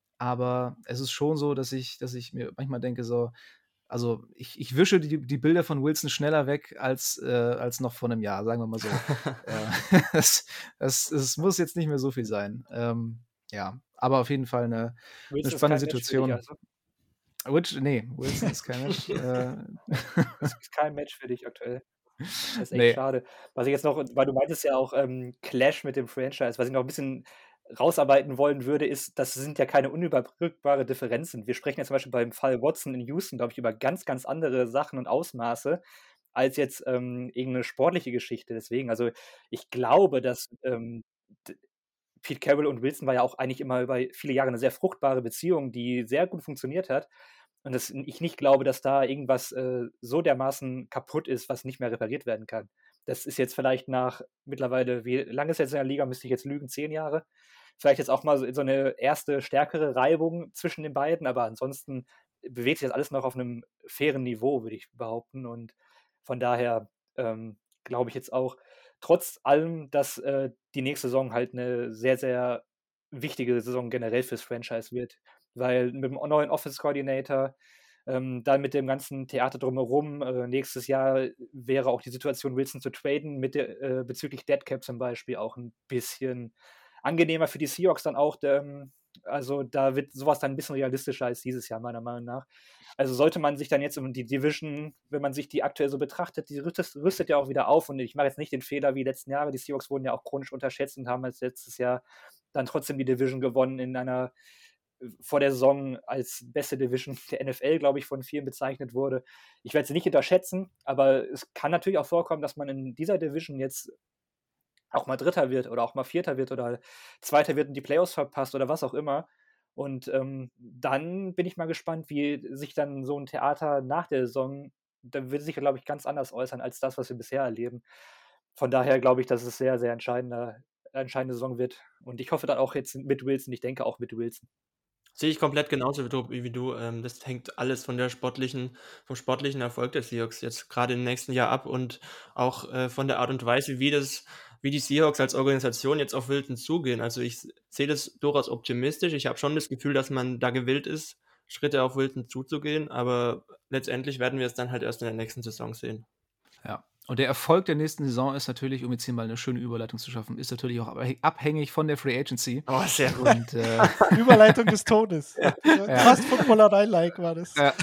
Speaker 3: Aber es ist schon so, dass ich, dass ich mir manchmal denke, so, also ich, ich wische die, die Bilder von Wilson schneller weg als, äh, als noch vor einem Jahr, sagen wir mal so. äh, es, es, es muss jetzt nicht mehr so viel sein. Ähm, ja, aber auf jeden Fall eine, eine
Speaker 6: Wilson ist
Speaker 3: spannende
Speaker 6: kein Match für dich,
Speaker 3: Situation.
Speaker 6: also.
Speaker 3: Which, nee, Wilson ist kein Match. äh,
Speaker 6: Das ist kein Match für dich aktuell. Das ist echt
Speaker 3: nee,
Speaker 6: schade. Was ich jetzt noch, weil du meintest ja auch ähm, Clash mit dem Franchise, was ich noch ein bisschen rausarbeiten wollen würde, ist, das sind ja keine unüberbrückbare Differenzen. Wir sprechen jetzt zum Beispiel beim Fall Watson in Houston, glaube ich, über ganz, ganz andere Sachen und Ausmaße als jetzt ähm, irgendeine sportliche Geschichte. Deswegen, also ich glaube, dass ähm, d- Pete Carroll und Wilson war ja auch eigentlich immer über viele Jahre eine sehr fruchtbare Beziehung, die sehr gut funktioniert hat. Und dass ich nicht glaube, dass da irgendwas äh, so dermaßen kaputt ist, was nicht mehr repariert werden kann. Das ist jetzt vielleicht nach mittlerweile, wie lange ist jetzt in der Liga, müsste ich jetzt lügen, zehn Jahre. Vielleicht jetzt auch mal so, so eine erste stärkere Reibung zwischen den beiden, aber ansonsten bewegt sich das alles noch auf einem fairen Niveau, würde ich behaupten. Und von daher ähm, glaube ich jetzt auch, trotz allem, dass äh, die nächste Saison halt eine sehr, sehr wichtige Saison generell fürs Franchise wird. Weil mit dem neuen Office Coordinator, ähm, dann mit dem ganzen Theater drumherum, äh, nächstes Jahr wäre auch die Situation, Wilson zu traden, mit der, äh, bezüglich Deadcap zum Beispiel auch ein bisschen angenehmer für die Seahawks dann auch, ähm, Also da wird sowas dann ein bisschen realistischer als dieses Jahr, meiner Meinung nach. Also sollte man sich dann jetzt um die Division, wenn man sich die aktuell so betrachtet, die rüstet, rüstet ja auch wieder auf und ich mache jetzt nicht den Fehler wie die letzten Jahre. Die Seahawks wurden ja auch chronisch unterschätzt und haben als letztes Jahr dann trotzdem die Division gewonnen in einer vor der Saison als beste Division der N F L, glaube ich, von vielen bezeichnet wurde. Ich werde sie nicht unterschätzen, aber es kann natürlich auch vorkommen, dass man in dieser Division jetzt auch mal Dritter wird oder auch mal Vierter wird oder Zweiter wird und die Playoffs verpasst oder was auch immer. Und ähm, dann bin ich mal gespannt, wie sich dann so ein Theater nach der Saison, da wird sich, glaube ich, ganz anders äußern als das, was wir bisher erleben. Von daher glaube ich, dass es sehr, sehr entscheidende, entscheidende Saison wird. Und ich hoffe dann auch jetzt mit Wilson, ich denke auch mit Wilson.
Speaker 5: Sehe ich komplett genauso wie wie du. Ähm, das hängt alles von der sportlichen, vom sportlichen Erfolg der Seahawks jetzt gerade im nächsten Jahr ab und auch äh, von der Art und Weise, wie das, wie die Seahawks als Organisation jetzt auf Wilton zugehen. Also ich sehe das durchaus optimistisch. Ich habe schon das Gefühl, dass man da gewillt ist, Schritte auf Wilton zuzugehen, aber letztendlich werden wir es dann halt erst in der nächsten Saison sehen.
Speaker 3: Ja. Und der Erfolg der nächsten Saison ist natürlich, um jetzt hier mal eine schöne Überleitung zu schaffen, ist natürlich auch abhängig von der Free Agency.
Speaker 5: Oh, sehr gut.
Speaker 3: Und, äh,
Speaker 4: Überleitung des Todes. Ja.
Speaker 3: Ja.
Speaker 4: Fast Footballerei-like war das.
Speaker 3: Ja.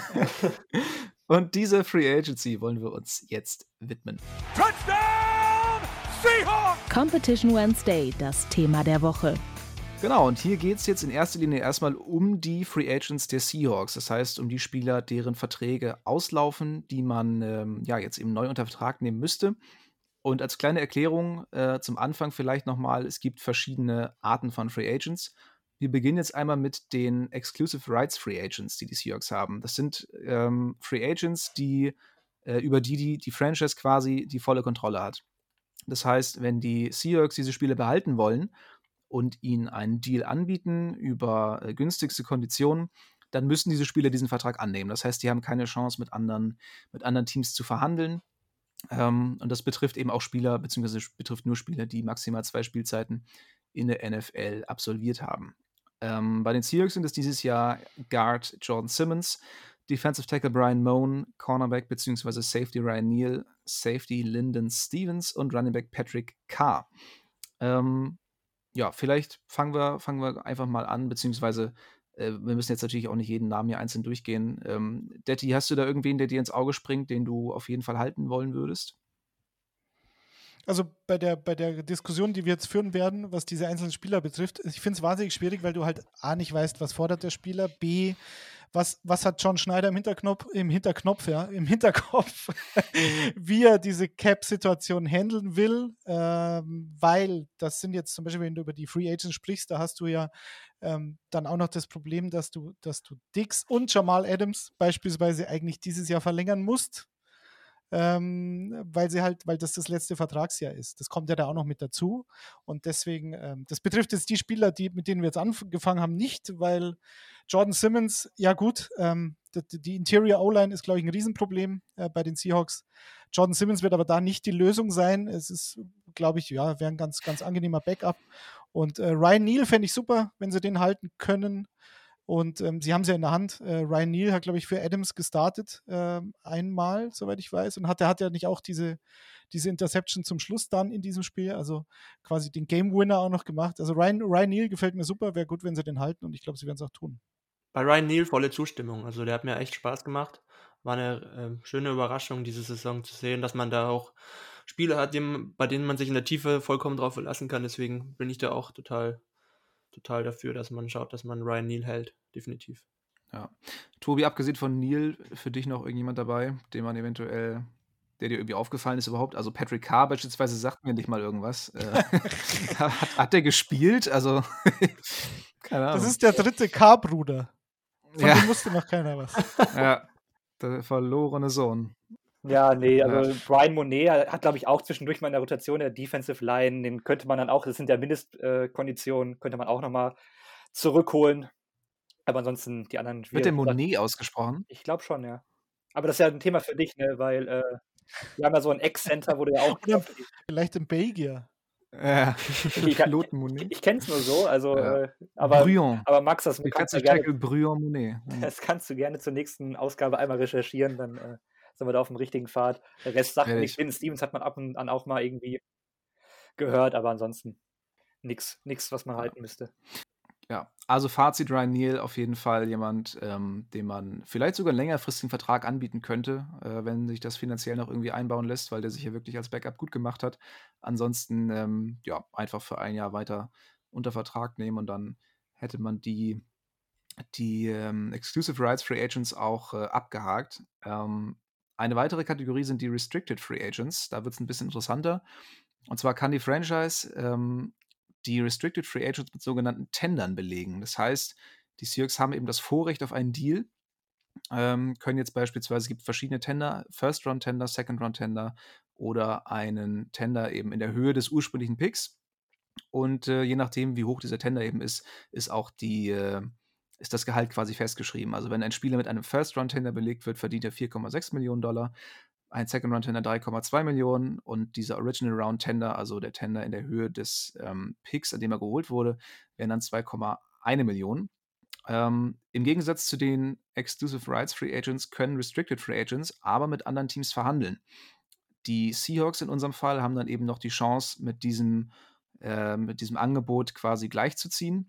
Speaker 3: Und dieser Free Agency wollen wir uns jetzt widmen.
Speaker 2: Touchdown, Seahawks!
Speaker 1: Competition Wednesday, das Thema der Woche.
Speaker 3: Genau, und hier geht es jetzt in erster Linie erstmal um die Free Agents der Seahawks. Das heißt, um die Spieler, deren Verträge auslaufen, die man ähm, ja jetzt eben neu unter Vertrag nehmen müsste. Und als kleine Erklärung äh, zum Anfang vielleicht nochmal, es gibt verschiedene Arten von Free Agents. Wir beginnen jetzt einmal mit den Exclusive Rights Free Agents, die die Seahawks haben. Das sind ähm, Free Agents, die, äh, über die, die die Franchise quasi die volle Kontrolle hat. Das heißt, wenn die Seahawks diese Spieler behalten wollen und ihnen einen Deal anbieten über äh, günstigste Konditionen, dann müssen diese Spieler diesen Vertrag annehmen. Das heißt, die haben keine Chance, mit anderen, mit anderen Teams zu verhandeln. Ähm, und das betrifft eben auch Spieler, beziehungsweise betrifft nur Spieler, die maximal zwei Spielzeiten in der N F L absolviert haben. Ähm, bei den Seahawks sind es dieses Jahr Guard Jordan Simmons, Defensive Tackle Brian Moan, Cornerback bzw. Safety Ryan Neal, Safety Lyndon Stevens und Running Back Patrick Carr. Ähm, ja, vielleicht fangen wir, fangen wir einfach mal an, beziehungsweise äh, wir müssen jetzt natürlich auch nicht jeden Namen hier einzeln durchgehen. Ähm, Detti, hast du da irgendwen, der dir ins Auge springt, den du auf jeden Fall halten wollen würdest?
Speaker 4: Also bei der, bei der Diskussion, die wir jetzt führen werden, was diese einzelnen Spieler betrifft, ich finde es wahnsinnig schwierig, weil du halt A, nicht weißt, was fordert der Spieler, B, was, was hat John Schneider im Hinterknopf, im Hinterknopf, ja, im Hinterkopf, wie er diese Cap-Situation handeln will, ähm, weil das sind jetzt zum Beispiel, wenn du über die Free Agents sprichst, da hast du ja ähm, dann auch noch das Problem, dass du, dass du Diggs und Jamal Adams beispielsweise eigentlich dieses Jahr verlängern musst, ähm, weil sie halt, weil das das letzte Vertragsjahr ist. Das kommt ja da auch noch mit dazu. Und deswegen, ähm, das betrifft jetzt die Spieler, die, mit denen wir jetzt angefangen haben, nicht, weil Jordan Simmons, ja gut, ähm, die, die Interior O-Line ist, glaube ich, ein Riesenproblem äh, bei den Seahawks. Jordan Simmons wird aber da nicht die Lösung sein. Es ist, glaube ich, ja, wäre ein ganz, ganz angenehmer Backup. Und äh, Ryan Neal fände ich super, wenn sie den halten können. Und ähm, sie haben es ja in der Hand. Äh, Ryan Neal hat, glaube ich, für Adams gestartet, äh, einmal, soweit ich weiß. Und hat, der hat ja nicht auch diese, diese Interception zum Schluss dann in diesem Spiel, also quasi den Game Winner auch noch gemacht. Also Ryan, Ryan Neal gefällt mir super, wäre gut, wenn sie den halten und ich glaube, sie werden es auch tun.
Speaker 5: Bei Ryan Neal volle Zustimmung. Also der hat mir echt Spaß gemacht. War eine äh, schöne Überraschung, diese Saison zu sehen, dass man da auch Spieler hat, dem, bei denen man sich in der Tiefe vollkommen drauf verlassen kann. Deswegen bin ich da auch total total dafür, dass man schaut, dass man Ryan Neal hält, definitiv.
Speaker 3: Ja. Tobi, abgesehen von Neal, für dich noch irgendjemand dabei, den man eventuell, der dir irgendwie aufgefallen ist überhaupt? Also Patrick Carr beispielsweise sagt mir nicht mal irgendwas. Äh, hat, hat der gespielt? Also, keine Ahnung.
Speaker 4: Das ist der dritte Carr-Bruder. Von
Speaker 3: Ja.
Speaker 4: dem wusste noch keiner was.
Speaker 3: Ja, der verlorene Sohn.
Speaker 6: Ja, nee, also
Speaker 3: Ja.
Speaker 6: Brian Monet hat, glaube ich, auch zwischendurch mal in der Rotation der Defensive Line, den könnte man dann auch, das sind ja Mindestkonditionen, äh, könnte man auch nochmal zurückholen. Aber ansonsten die anderen... wie
Speaker 3: Wird der
Speaker 6: gesagt,
Speaker 3: Monet ausgesprochen?
Speaker 6: Ich glaube schon, ja. Aber das ist ja ein Thema für dich, ne, weil äh, wir haben ja so ein Ex-Center, wo du ja auch...
Speaker 4: Oder vielleicht in Belgien.
Speaker 3: Ja,
Speaker 6: Ich,
Speaker 3: Claude
Speaker 6: ich,
Speaker 3: Monet.
Speaker 6: ich kenne es nur so, also,
Speaker 3: Ja.
Speaker 6: äh, aber,
Speaker 3: Bryon.
Speaker 6: aber Max, das kannst, du
Speaker 3: Defensive
Speaker 6: gerne,
Speaker 3: Tackle Bryon Monet. Mhm.
Speaker 6: das kannst du gerne zur nächsten Ausgabe einmal recherchieren, dann äh, sind wir da auf dem richtigen Pfad. Der Rest sagt
Speaker 3: Werde
Speaker 6: nichts.
Speaker 3: ich.
Speaker 6: Lyndon Stevens hat man ab und an auch mal irgendwie gehört, aber ansonsten nichts, nichts, was man
Speaker 3: Ja.
Speaker 6: halten müsste.
Speaker 3: Ja, also Fazit, Ryan Neal auf jeden Fall jemand, ähm, dem man vielleicht sogar einen längerfristigen Vertrag anbieten könnte, äh, wenn sich das finanziell noch irgendwie einbauen lässt, weil der sich ja wirklich als Backup gut gemacht hat. Ansonsten, ähm, ja, einfach für ein Jahr weiter unter Vertrag nehmen und dann hätte man die die, ähm, Exclusive Rights Free Agents auch, äh, abgehakt. Ähm, eine weitere Kategorie sind die Restricted Free Agents. Da wird es ein bisschen interessanter. Und zwar kann die Franchise, ähm, die Restricted Free Agents mit sogenannten Tendern belegen. Das heißt, die Seahawks haben eben das Vorrecht auf einen Deal, ähm, können jetzt beispielsweise es gibt verschiedene Tender, First-Round-Tender, Second-Round-Tender oder einen Tender eben in der Höhe des ursprünglichen Picks. Und, äh, je nachdem, wie hoch dieser Tender eben ist, ist auch die äh, ist das Gehalt quasi festgeschrieben. Also, wenn ein Spieler mit einem First-Round-Tender belegt wird, verdient er vier Komma sechs Millionen Dollar, ein Second-Round-Tender drei Komma zwei Millionen und dieser Original-Round-Tender, also der Tender in der Höhe des, ähm, Picks, an dem er geholt wurde, wären dann zwei Komma eins Millionen. Ähm, im Gegensatz zu den Exclusive Rights Free Agents können Restricted Free Agents aber mit anderen Teams verhandeln. Die Seahawks in unserem Fall haben dann eben noch die Chance, mit diesem, äh, mit diesem Angebot quasi gleichzuziehen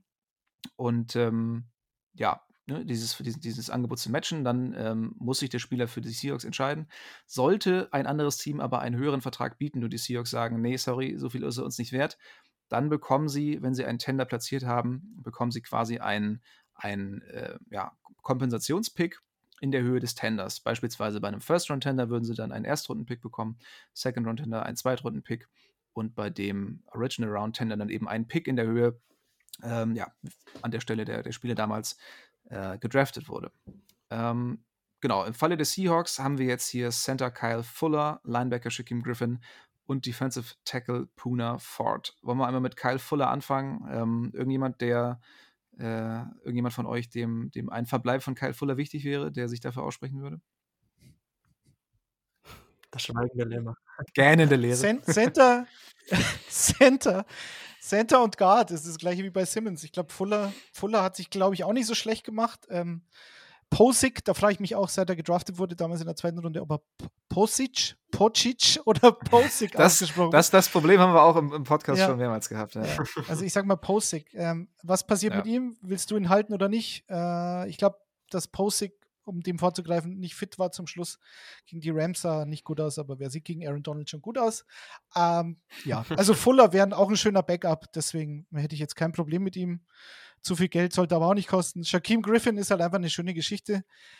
Speaker 3: und ähm, ja, ne, dieses, dieses, dieses Angebot zu matchen. Dann ähm, muss sich der Spieler für die Seahawks entscheiden. Sollte ein anderes Team aber einen höheren Vertrag bieten und die Seahawks sagen, nee, sorry, so viel ist er uns nicht wert, dann bekommen sie, wenn sie einen Tender platziert haben, bekommen sie quasi einen, einen äh, ja, Kompensationspick in der Höhe des Tenders. Beispielsweise bei einem First-Round-Tender würden sie dann einen Erstrunden-Pick bekommen, Second-Round-Tender einen Zweitrunden-Pick und bei dem Original-Round-Tender dann eben einen Pick in der Höhe, ähm, ja, an der Stelle der, der Spieler damals äh, gedraftet wurde. Ähm, genau, im Falle der Seahawks haben wir jetzt hier Center Kyle Fuller, Linebacker Shaquem Griffin und Defensive Tackle Poona Ford. Wollen wir einmal mit Kyle Fuller anfangen? Ähm, irgendjemand, der äh, irgendjemand von euch, dem, dem ein Verbleib von Kyle Fuller wichtig wäre, der sich dafür aussprechen würde?
Speaker 5: Das schweigende Lämmer.
Speaker 3: Gähnende Leere.
Speaker 4: Cen- Center, Center, Center und Guard ist das gleiche wie bei Simmons. Ich glaube, Fuller, Fuller hat sich, glaube ich, auch nicht so schlecht gemacht. Ähm, Posic, da frage ich mich auch, seit er gedraftet wurde, damals in der zweiten Runde, ob er P- Posic, Pocic oder Posic
Speaker 3: Das,
Speaker 4: ausgesprochen
Speaker 3: das, das Problem haben wir auch im, im Podcast
Speaker 4: Ja.
Speaker 3: schon mehrmals gehabt. Ja.
Speaker 4: Ja. Also ich sag mal Posic. Ähm, was passiert
Speaker 3: Ja.
Speaker 4: mit ihm? Willst du ihn halten oder nicht? Äh, ich glaube, dass Posic, um dem vorzugreifen, nicht fit war zum Schluss. Gegen die Rams sah nicht gut aus, aber wer sieht gegen Aaron Donald schon gut aus? Ähm, ja, also Fuller wäre auch ein schöner Backup, deswegen hätte ich jetzt kein Problem mit ihm. Zu viel Geld sollte aber auch nicht kosten. Shaquem Griffin ist halt einfach eine schöne Geschichte.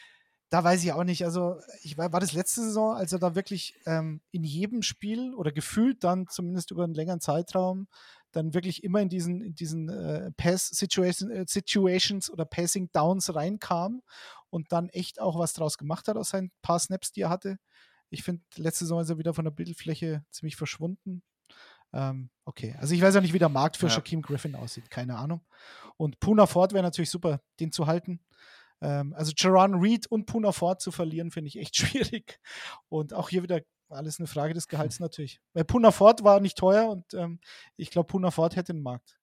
Speaker 4: Da weiß ich auch nicht. Also, ich war, war das letzte Saison, als er da wirklich ähm, in jedem Spiel oder gefühlt dann zumindest über einen längeren Zeitraum dann wirklich immer in diesen, in diesen äh, Pass-Situations äh, Situations oder Passing-Downs reinkam und dann echt auch was draus gemacht hat aus seinen paar Snaps, die er hatte. Ich finde, letzte Saison ist er wieder von der Bildfläche ziemlich verschwunden. Ähm, okay, also ich weiß ja nicht, wie der Markt für
Speaker 3: Ja.
Speaker 4: Shaquem Griffin aussieht. Keine Ahnung. Und Poona Ford wäre natürlich super, den zu halten. Ähm, also Jaron Reed und Poona Ford zu verlieren, finde ich echt schwierig. Und auch hier wieder alles eine Frage des Gehalts natürlich. Weil Poona Ford war nicht teuer und ähm, ich glaube, Poona Ford hätte den Markt.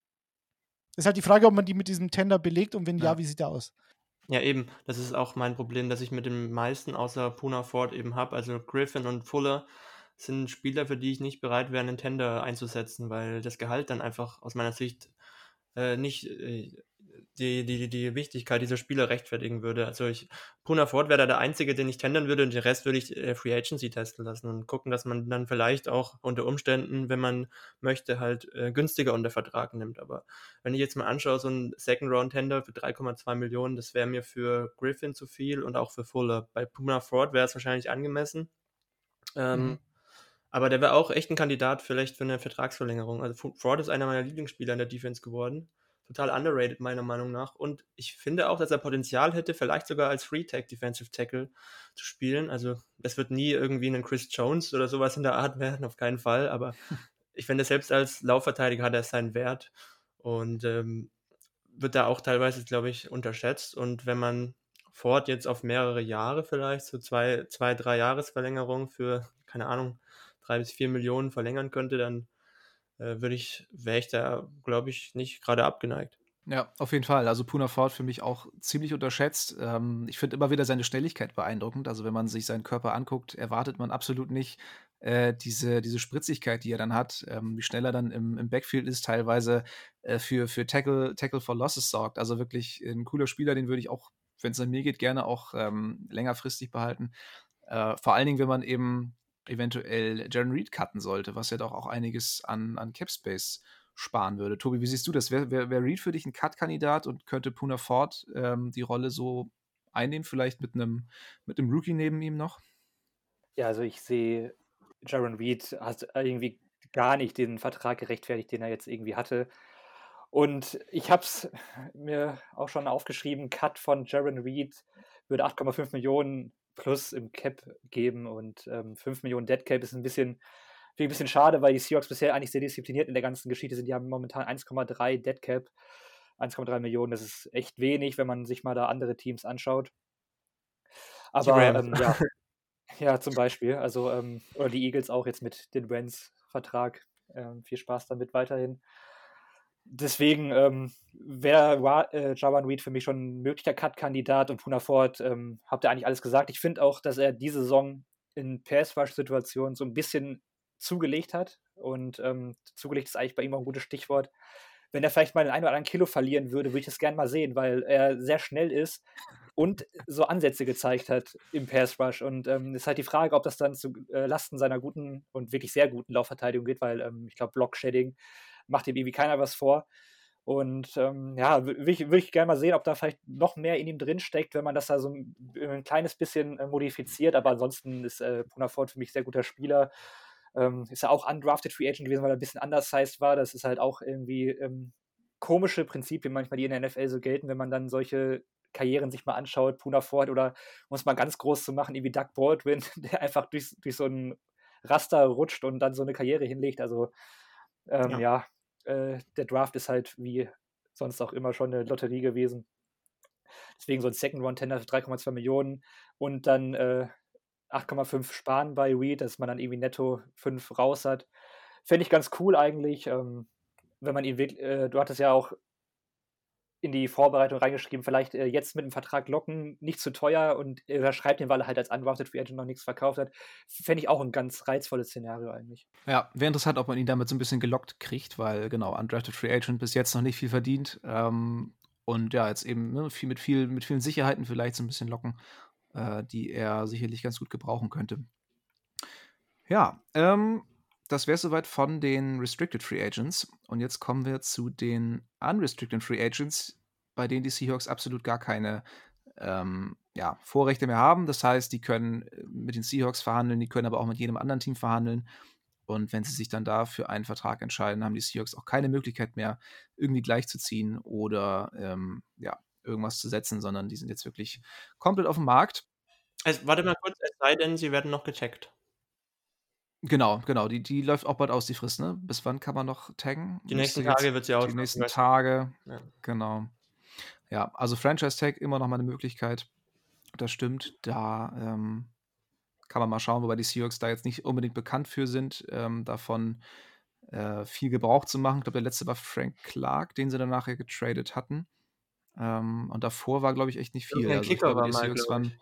Speaker 4: Ist halt die Frage, ob man die mit diesem Tender belegt und wenn ja,
Speaker 3: Ja.
Speaker 4: wie sieht der aus?
Speaker 5: Ja, eben. Das ist auch mein Problem, dass ich mit den meisten außer Poona Ford eben habe. Also Griffin und Fuller sind Spieler, für die ich nicht bereit wäre, einen Tender einzusetzen, weil das Gehalt dann einfach aus meiner Sicht äh, nicht äh, die, die, die Wichtigkeit dieser Spieler rechtfertigen würde. Also ich, Poona Ford wäre da der Einzige, den ich tendern würde und den Rest würde ich äh, Free Agency testen lassen und gucken, dass man dann vielleicht auch unter Umständen, wenn man möchte, halt äh, günstiger unter Vertrag nimmt. Aber wenn ich jetzt mal anschaue, so ein Second-Round-Tender für drei Komma zwei Millionen, das wäre mir für Griffin zu viel und auch für Fuller. Bei Poona Ford wäre es wahrscheinlich angemessen. Ähm,
Speaker 4: Mhm.
Speaker 5: Aber der wäre auch echt ein Kandidat vielleicht für eine Vertragsverlängerung. Also Fu- Ford ist einer meiner Lieblingsspieler in der Defense geworden. Total underrated meiner Meinung nach. Und ich finde auch, dass er Potenzial hätte, vielleicht sogar als Free-Tag Defensive Tackle zu spielen. Also das wird nie irgendwie ein Chris Jones oder sowas in der Art werden, auf keinen Fall. Aber ich finde, selbst als Laufverteidiger hat er seinen Wert und ähm, wird da auch teilweise, glaube ich, unterschätzt. Und wenn man Ford jetzt auf mehrere Jahre vielleicht, so zwei, zwei drei Jahresverlängerung für, keine Ahnung, drei bis vier Millionen verlängern könnte, dann äh, würde ich, wäre ich da, glaube ich, nicht gerade abgeneigt.
Speaker 3: Ja, auf jeden Fall. Also Poona Ford für mich auch ziemlich unterschätzt. Ähm, ich finde immer wieder seine Schnelligkeit beeindruckend. Also wenn man sich seinen Körper anguckt, erwartet man absolut nicht, äh, diese, diese Spritzigkeit, die er dann hat, ähm, wie schnell er dann im, im Backfield ist, teilweise äh, für, für Tackle, Tackle for Losses sorgt. Also wirklich ein cooler Spieler, den würde ich auch, wenn es an mir geht, gerne auch ähm, längerfristig behalten. Äh, vor allen Dingen, wenn man eben eventuell Jaron Reed cutten sollte, was ja doch auch einiges an, an Cap Space sparen würde. Tobi, wie siehst du das? Wäre wär, wär Reed für dich ein Cut-Kandidat und könnte Poona Ford ähm, die Rolle so einnehmen, vielleicht mit einem mit einem Rookie neben ihm noch?
Speaker 6: Ja, also ich sehe, Jaron Reed hat irgendwie gar nicht den Vertrag gerechtfertigt, den er jetzt irgendwie hatte. Und ich habe es mir auch schon aufgeschrieben, Cut von Jaron Reed würde acht Komma fünf Millionen plus im Cap geben und ähm, fünf Millionen Dead Cap ist ein bisschen, ein bisschen schade, weil die Seahawks bisher eigentlich sehr diszipliniert in der ganzen Geschichte sind. Die haben momentan eins Komma drei Dead Cap, eins Komma drei Millionen, das ist echt wenig, wenn man sich mal da andere Teams anschaut. Aber ähm, ja, ja, zum Beispiel. Also, ähm, oder die Eagles auch jetzt mit dem Rams-Vertrag. Ähm, viel Spaß damit weiterhin. Deswegen ähm, wäre äh, Jaron Reed für mich schon ein möglicher Cut-Kandidat und Poona Ford, ähm, habt ihr eigentlich alles gesagt. Ich finde auch, dass er diese Saison in Pass-Rush-Situationen so ein bisschen zugelegt hat. Und ähm, zugelegt ist eigentlich bei ihm auch ein gutes Stichwort. Wenn er vielleicht mal den einen oder anderen Kilo verlieren würde, würde ich das gerne mal sehen, weil er sehr schnell ist und so Ansätze gezeigt hat im Pass Rush. Und ähm, ist halt die Frage, ob das dann zu äh, Lasten seiner guten und wirklich sehr guten Laufverteidigung geht, weil ähm, ich glaube, Block-Shedding macht ihm irgendwie keiner was vor. Und ähm, ja, würde ich, würd ich gerne mal sehen, ob da vielleicht noch mehr in ihm drin steckt, wenn man das da so ein, ein kleines bisschen äh, modifiziert. Aber ansonsten ist äh, Poona Ford für mich ein sehr guter Spieler. Ähm, ist ja auch undrafted Free Agent gewesen, weil er ein bisschen undersized war. Das ist halt auch irgendwie ähm, komische Prinzipien manchmal, die in der N F L so gelten, wenn man dann solche Karrieren sich mal anschaut, Poona Ford oder um es mal ganz groß zu machen, wie Doug Baldwin, der einfach durch, durch so ein Raster rutscht und dann so eine Karriere hinlegt. Also ähm, ja, ja äh, der Draft ist halt wie sonst auch immer schon eine Lotterie gewesen. Deswegen so ein Second-Round-Tender für drei Komma zwei Millionen und dann äh, acht Komma fünf sparen bei Reed, dass man dann irgendwie netto fünf raus hat. Fände ich ganz cool eigentlich, ähm, wenn man ihn wirklich, äh, du hattest ja auch in die Vorbereitung reingeschrieben, vielleicht äh, jetzt mit dem Vertrag locken, nicht zu teuer und er schreibt ihn, weil er halt als Undrafted Free Agent noch nichts verkauft hat. Fände ich auch ein ganz reizvolles Szenario eigentlich.
Speaker 3: Ja, wäre interessant, ob man ihn damit so ein bisschen gelockt kriegt, weil genau, Undrafted Free Agent bis jetzt noch nicht viel verdient ähm, und ja, jetzt eben ne, viel, mit, viel, mit vielen Sicherheiten vielleicht so ein bisschen locken, äh, die er sicherlich ganz gut gebrauchen könnte. Ja, ähm, das wäre soweit von den Restricted Free Agents. Und jetzt kommen wir zu den Unrestricted Free Agents, bei denen die Seahawks absolut gar keine ähm, ja, Vorrechte mehr haben. Das heißt, die können mit den Seahawks verhandeln, die können aber auch mit jedem anderen Team verhandeln. Und wenn sie sich dann da für einen Vertrag entscheiden, haben die Seahawks auch keine Möglichkeit mehr, irgendwie gleichzuziehen oder ähm, ja, irgendwas zu setzen, sondern die sind jetzt wirklich komplett auf dem Markt.
Speaker 5: Also, warte mal kurz, es sei denn, sie werden noch gecheckt.
Speaker 3: Genau, genau. Die, die läuft auch bald aus, die Frist, ne? Bis wann kann man noch taggen?
Speaker 5: Die nächsten Tage wird sie aus.
Speaker 3: Die nächsten Tage,
Speaker 5: ja.
Speaker 3: Genau. Ja, also Franchise-Tag immer noch mal eine Möglichkeit. Das stimmt. Da ähm, kann man mal schauen, wobei die Seahawks da jetzt nicht unbedingt bekannt für sind, ähm, davon äh, viel Gebrauch zu machen. Ich glaube, der letzte war Frank Clark, den sie dann nachher getradet hatten. Ähm, und davor war, glaube ich, echt nicht viel.
Speaker 5: Also ich glaube,
Speaker 3: die Seahawks waren.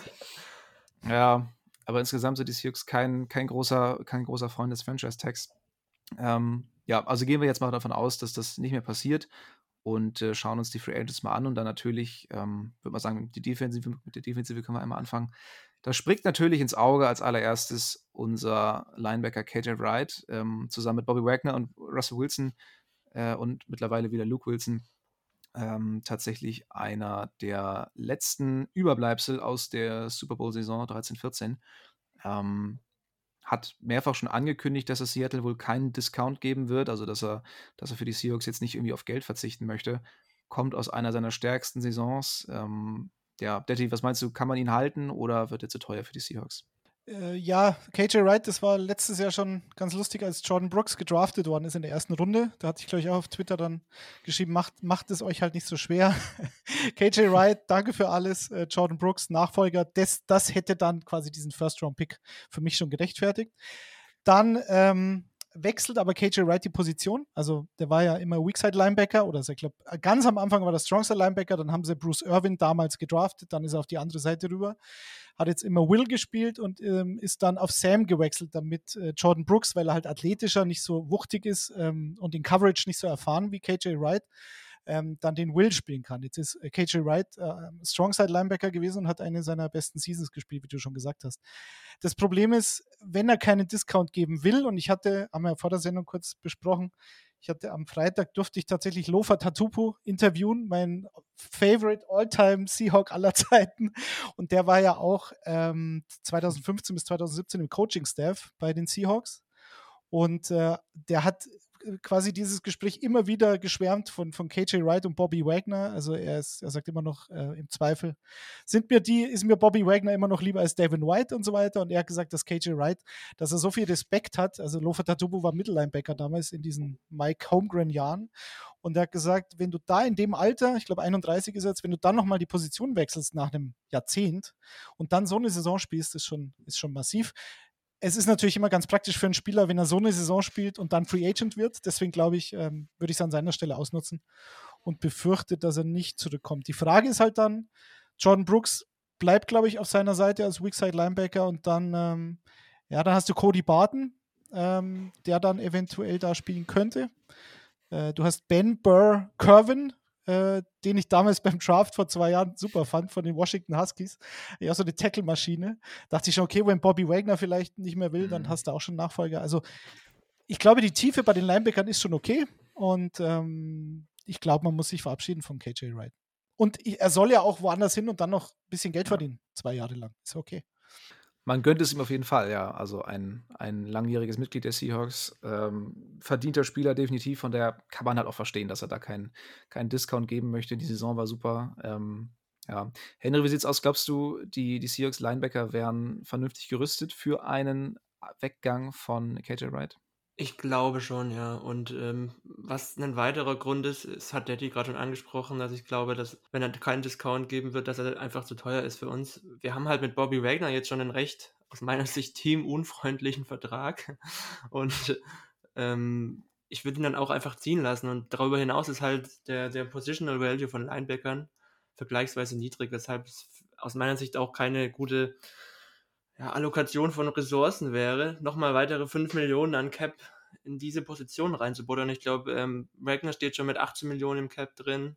Speaker 3: Ja. Aber insgesamt sind die Seahawks kein, kein, großer, kein großer Freund des Franchise-Tags. Ähm, ja, also gehen wir jetzt mal davon aus, dass das nicht mehr passiert und äh, schauen uns die Free Agents mal an und dann natürlich, ähm, würde man sagen, die Defensive, mit der Defensive können wir einmal anfangen. Da springt natürlich ins Auge als allererstes unser Linebacker K J Wright, ähm, zusammen mit Bobby Wagner und Russell Wilson äh, und mittlerweile wieder Luke Wilson. Ähm, tatsächlich einer der letzten Überbleibsel aus der Super Bowl-Saison dreizehn vierzehn. Ähm, hat mehrfach schon angekündigt, dass es Seattle wohl keinen Discount geben wird, also dass er, dass er für die Seahawks jetzt nicht irgendwie auf Geld verzichten möchte. Kommt aus einer seiner stärksten Saisons. Ähm, ja, Detti, was meinst du, kann man ihn halten oder wird er zu teuer für die Seahawks?
Speaker 4: Äh, ja, K J Wright, das war letztes Jahr schon ganz lustig, als Jordan Brooks gedraftet worden ist in der ersten Runde. Da hatte ich, glaube ich, auch auf Twitter dann geschrieben, macht, macht es euch halt nicht so schwer. K J Wright, danke für alles. Äh, Jordan Brooks, Nachfolger, das, das hätte dann quasi diesen First-Round-Pick für mich schon gerechtfertigt. Dann, ähm, wechselt aber K J Wright die Position. Also der war ja immer Weakside-Linebacker oder also ich glaube, ganz am Anfang war der Strongside-Linebacker, dann haben sie Bruce Irvin damals gedraftet, dann ist er auf die andere Seite rüber, hat jetzt immer Will gespielt und ähm, ist dann auf Sam gewechselt, damit äh, Jordan Brooks, weil er halt athletischer, nicht so wuchtig ist ähm, und in Coverage nicht so erfahren wie K J Wright, ähm, dann den Will spielen kann. Jetzt ist äh, K J Wright äh, Strongside-Linebacker gewesen und hat eine seiner besten Seasons gespielt, wie du schon gesagt hast. Das Problem ist, wenn er keinen Discount geben will, und ich hatte, haben wir vor der Sendung kurz besprochen, ich hatte am Freitag, durfte ich tatsächlich Lofa Tatupu interviewen, mein Favorite All-Time Seahawk aller Zeiten. Und der war ja auch ähm, zwanzig fünfzehn bis zwanzig siebzehn im Coaching-Staff bei den Seahawks. Und äh, der hat quasi dieses Gespräch immer wieder geschwärmt von, von K J Wright und Bobby Wagner. Also er, ist, er sagt immer noch äh, im Zweifel, sind mir die, ist mir Bobby Wagner immer noch lieber als Devin White und so weiter. Und er hat gesagt, dass K J Wright, dass er so viel Respekt hat. Also Lofa Tatupu war Mittellinebacker damals in diesen Mike Holmgren-Jahren. Und er hat gesagt, wenn du da in dem Alter, ich glaube einunddreißig ist jetzt, wenn du dann nochmal die Position wechselst nach einem Jahrzehnt und dann so eine Saison spielst, ist schon, ist schon massiv. Es ist natürlich immer ganz praktisch für einen Spieler, wenn er so eine Saison spielt und dann Free Agent wird. Deswegen glaube ich, ähm, würde ich es an seiner Stelle ausnutzen und befürchte, dass er nicht zurückkommt. Die Frage ist halt dann, Jordan Brooks bleibt, glaube ich, auf seiner Seite als Weakside Linebacker und dann, ähm, ja, dann hast du Cody Barton, ähm, der dann eventuell da spielen könnte. Äh, du hast Ben Burr Kirwan, äh, den ich damals beim Draft vor zwei Jahren super fand, von den Washington Huskies. Ja, so eine Tackle-Maschine. Dachte ich schon, okay, wenn Bobby Wagner vielleicht nicht mehr will, dann hast du auch schon Nachfolger. Also ich glaube, die Tiefe bei den Linebackern ist schon okay und ähm, ich glaube, man muss sich verabschieden von K J Wright. Und ich, er soll ja auch woanders hin und dann noch ein bisschen Geld verdienen, zwei Jahre lang. Ist okay.
Speaker 3: Man gönnt es ihm auf jeden Fall, ja. Also ein, ein langjähriges Mitglied der Seahawks, ähm, verdienter Spieler definitiv, von daher kann man halt auch verstehen, dass er da keinen keinen Discount geben möchte. Die Saison war super. Ähm, ja. Henry, wie sieht's aus? Glaubst du, die, die Seahawks-Linebacker wären vernünftig gerüstet für einen Weggang von K J Wright?
Speaker 5: Ich glaube schon, ja. Und ähm, was ein weiterer Grund ist, das hat Daddy gerade schon angesprochen, dass ich glaube, dass, wenn er keinen Discount geben wird, dass er einfach zu teuer ist für uns. Wir haben halt mit Bobby Wagner jetzt schon einen recht, aus meiner Sicht, teamunfreundlichen Vertrag. Und ähm, ich würde ihn dann auch einfach ziehen lassen. Und darüber hinaus ist halt der, der Positional Value von Linebackern vergleichsweise niedrig, weshalb es aus meiner Sicht auch keine gute ja, Allokation von Ressourcen wäre, nochmal weitere fünf Millionen an Cap in diese Position reinzubuttern. Ich glaube, ähm, Wagner steht schon mit achtzehn Millionen im Cap drin.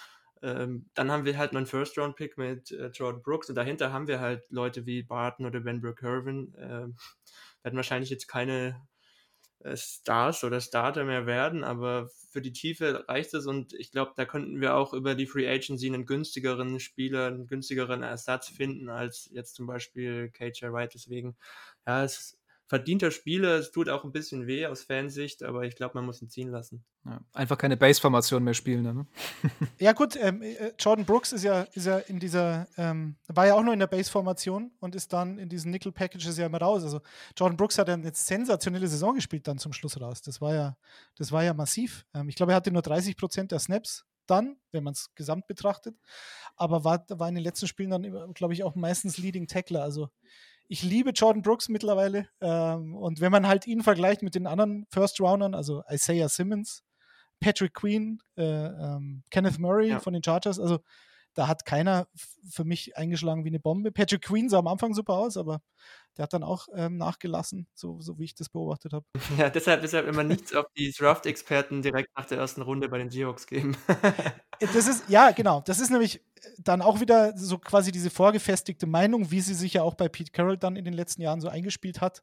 Speaker 5: Ähm, dann haben wir halt noch einen First-Round-Pick mit äh, Jordan Brooks und dahinter haben wir halt Leute wie Barton oder Ben Burke-Irvin. Ähm, werden wahrscheinlich jetzt keine äh, Stars oder Starter mehr werden, aber für die Tiefe reicht es und ich glaube, da könnten wir auch über die Free Agency einen günstigeren Spieler, einen günstigeren Ersatz finden als jetzt zum Beispiel K J Wright. Deswegen, ja, es ist verdienter Spieler, es tut auch ein bisschen weh aus Fansicht, aber ich glaube, man muss ihn ziehen lassen.
Speaker 3: Ja, einfach keine Base-Formation mehr spielen, ne?
Speaker 4: Ja gut, ähm, Jordan Brooks ist ja, ist ja in dieser, ähm, war ja auch nur in der Base-Formation und ist dann in diesen Nickel-Packages ja immer raus. Also Jordan Brooks hat ja eine sensationelle Saison gespielt dann zum Schluss raus. Das war ja, das war ja massiv. Ähm, ich glaube, er hatte nur dreißig Prozent der Snaps dann, wenn man es gesamt betrachtet, aber war, war in den letzten Spielen dann, glaube ich, auch meistens Leading Tackler. Also ich liebe Jordan Brooks mittlerweile ähm, und wenn man halt ihn vergleicht mit den anderen First-Roundern, also Isaiah Simmons, Patrick Queen, äh, ähm, Kenneth Murray ja. von den Chargers, also da hat keiner f- für mich eingeschlagen wie eine Bombe. Patrick Queen sah am Anfang super aus, aber der hat dann auch ähm, nachgelassen, so, so wie ich das beobachtet habe.
Speaker 5: Ja, deshalb, deshalb immer nichts auf die Draft-Experten direkt nach der ersten Runde bei den Seahawks geben.
Speaker 4: Das ist, ja, genau. Das ist nämlich dann auch wieder so quasi diese vorgefestigte Meinung, wie sie sich ja auch bei Pete Carroll dann in den letzten Jahren so eingespielt hat.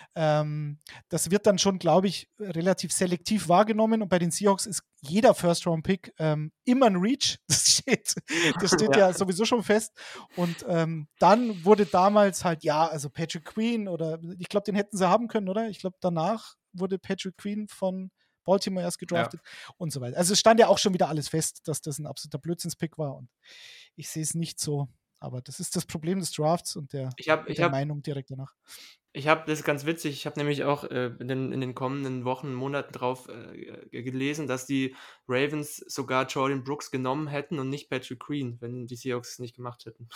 Speaker 4: Ähm, das wird dann schon, glaube ich, relativ selektiv wahrgenommen und bei den Seahawks ist jeder First-Round-Pick ähm, immer ein Reach. Das steht, das steht ja. ja sowieso schon fest. Und ähm, dann wurde damals halt, ja, also Patrick Queen oder ich glaube, den hätten sie haben können, oder? Ich glaube, danach wurde Patrick Queen von Baltimore erst gedraftet ja. und so weiter. Also es stand ja auch schon wieder alles fest, dass das ein absoluter Blödsinnspick war und ich sehe es nicht so. Aber das ist das Problem des Drafts und der,
Speaker 5: ich hab, ich
Speaker 4: der
Speaker 5: hab,
Speaker 4: Meinung direkt danach.
Speaker 5: Ich habe, das ist ganz witzig, ich habe nämlich auch äh, in, den, in den kommenden Wochen, Monaten drauf äh, gelesen, dass die Ravens sogar Jordan Brooks genommen hätten und nicht Patrick Queen, wenn die Seahawks es nicht gemacht hätten.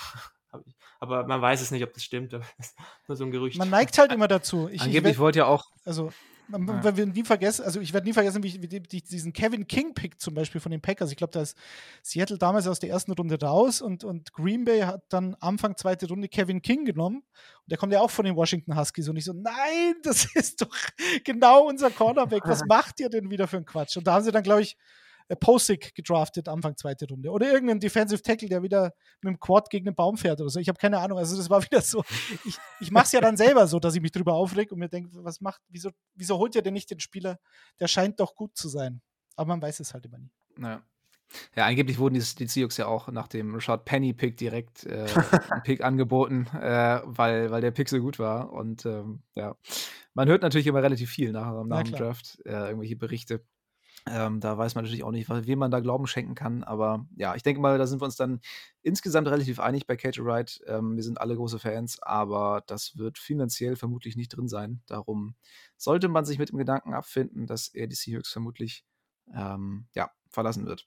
Speaker 5: Aber man weiß es nicht, ob das stimmt. Das ist nur so ein Gerücht.
Speaker 4: Man neigt halt immer dazu. Ich,
Speaker 3: Angeblich
Speaker 4: ich
Speaker 3: wollte ja auch
Speaker 4: also Man,
Speaker 3: Ja.
Speaker 4: man wird nie vergessen, also ich werde nie vergessen, wie ich, wie die, die, diesen Kevin King-Pick zum Beispiel von den Packers. Ich glaube, da ist Seattle damals aus der ersten Runde raus und, und Green Bay hat dann Anfang zweite Runde Kevin King genommen. Und der kommt ja auch von den Washington Huskies. Und ich so, nein, das ist doch genau unser Cornerback. Was macht ihr denn wieder für einen Quatsch? Und da haben sie dann, glaube ich, äh, Posick gedraftet, Anfang zweite Runde. Oder irgendeinen Defensive Tackle, der wieder mit dem Quad gegen den Baum fährt oder so. Ich habe keine Ahnung. Also das war wieder so. Ich, ich mache es ja dann selber so, dass ich mich drüber aufreg und mir denke, was macht, wieso, wieso holt ihr denn nicht den Spieler? Der scheint doch gut zu sein. Aber man weiß es halt immer nie.
Speaker 3: Ja. Ja, angeblich wurden die, die Seahawks ja auch nach dem Rashad Penny-Pick direkt äh, einen Pick angeboten, äh, weil, weil der Pick so gut war. Und ähm, ja, man hört natürlich immer relativ viel nach, nach dem Draft, äh, irgendwelche Berichte. Ähm, da weiß man natürlich auch nicht, wem man da Glauben schenken kann. Aber ja, ich denke mal, da sind wir uns dann insgesamt relativ einig bei K J Wright. Ähm, wir sind alle große Fans, aber das wird finanziell vermutlich nicht drin sein. Darum sollte man sich mit dem Gedanken abfinden, dass er die Seahawks vermutlich ähm, ja, verlassen wird.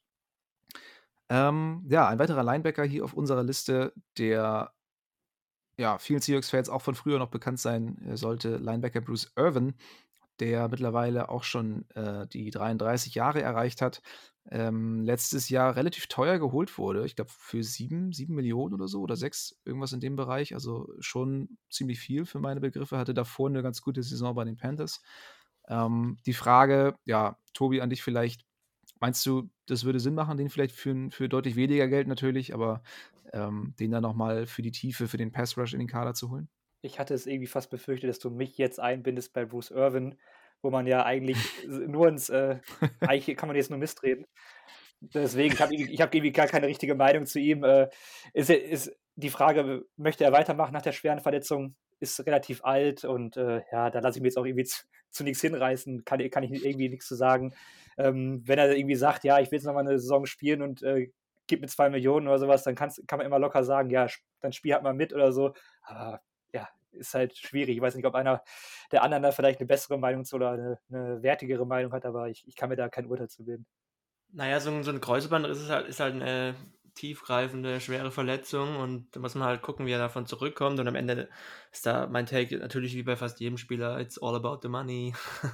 Speaker 3: Ähm, ja, ein weiterer Linebacker hier auf unserer Liste, der ja, vielen Seahawks-Fans auch von früher noch bekannt sein äh, sollte, Linebacker Bruce Irvin, der mittlerweile auch schon äh, die dreiunddreißig Jahre erreicht hat, ähm, letztes Jahr relativ teuer geholt wurde. Ich glaube, für sieben, sieben Millionen oder so oder sechs, irgendwas in dem Bereich. Also schon ziemlich viel für meine Begriffe. Hatte davor eine ganz gute Saison bei den Panthers. Ähm, die Frage, ja, Tobi, an dich vielleicht. Meinst du, das würde Sinn machen, den vielleicht für, für deutlich weniger Geld natürlich, aber ähm, den dann nochmal für die Tiefe, für den Pass Rush in den Kader zu holen?
Speaker 6: Ich hatte es irgendwie fast befürchtet, dass du mich jetzt einbindest bei Bruce Irvin, wo man ja eigentlich nur ins, äh, eigentlich kann man jetzt nur Mist reden. Deswegen, ich habe ich hab irgendwie gar keine richtige Meinung zu ihm. Äh, ist, ist die Frage, möchte er weitermachen nach der schweren Verletzung? Ist relativ alt und äh, ja, da lasse ich mir jetzt auch irgendwie zu, zu nichts hinreißen, kann, kann ich irgendwie nichts zu sagen. Ähm, wenn er irgendwie sagt, ja, ich will jetzt nochmal eine Saison spielen und äh, gib mir zwei Millionen oder sowas, dann kann's, kann man immer locker sagen, ja, dann spiel halt mal mit oder so. Aber ja, ist halt schwierig. Ich weiß nicht, ob einer der anderen da vielleicht eine bessere Meinung zu oder eine, eine wertigere Meinung hat, aber ich, ich kann mir da kein Urteil zu bilden.
Speaker 5: Naja, so ein, so ein Kreuzband ist halt, ist halt eine tiefgreifende, schwere Verletzung und da muss man halt gucken, wie er davon zurückkommt und am Ende ist da mein Take natürlich wie bei fast jedem Spieler, it's all about the money.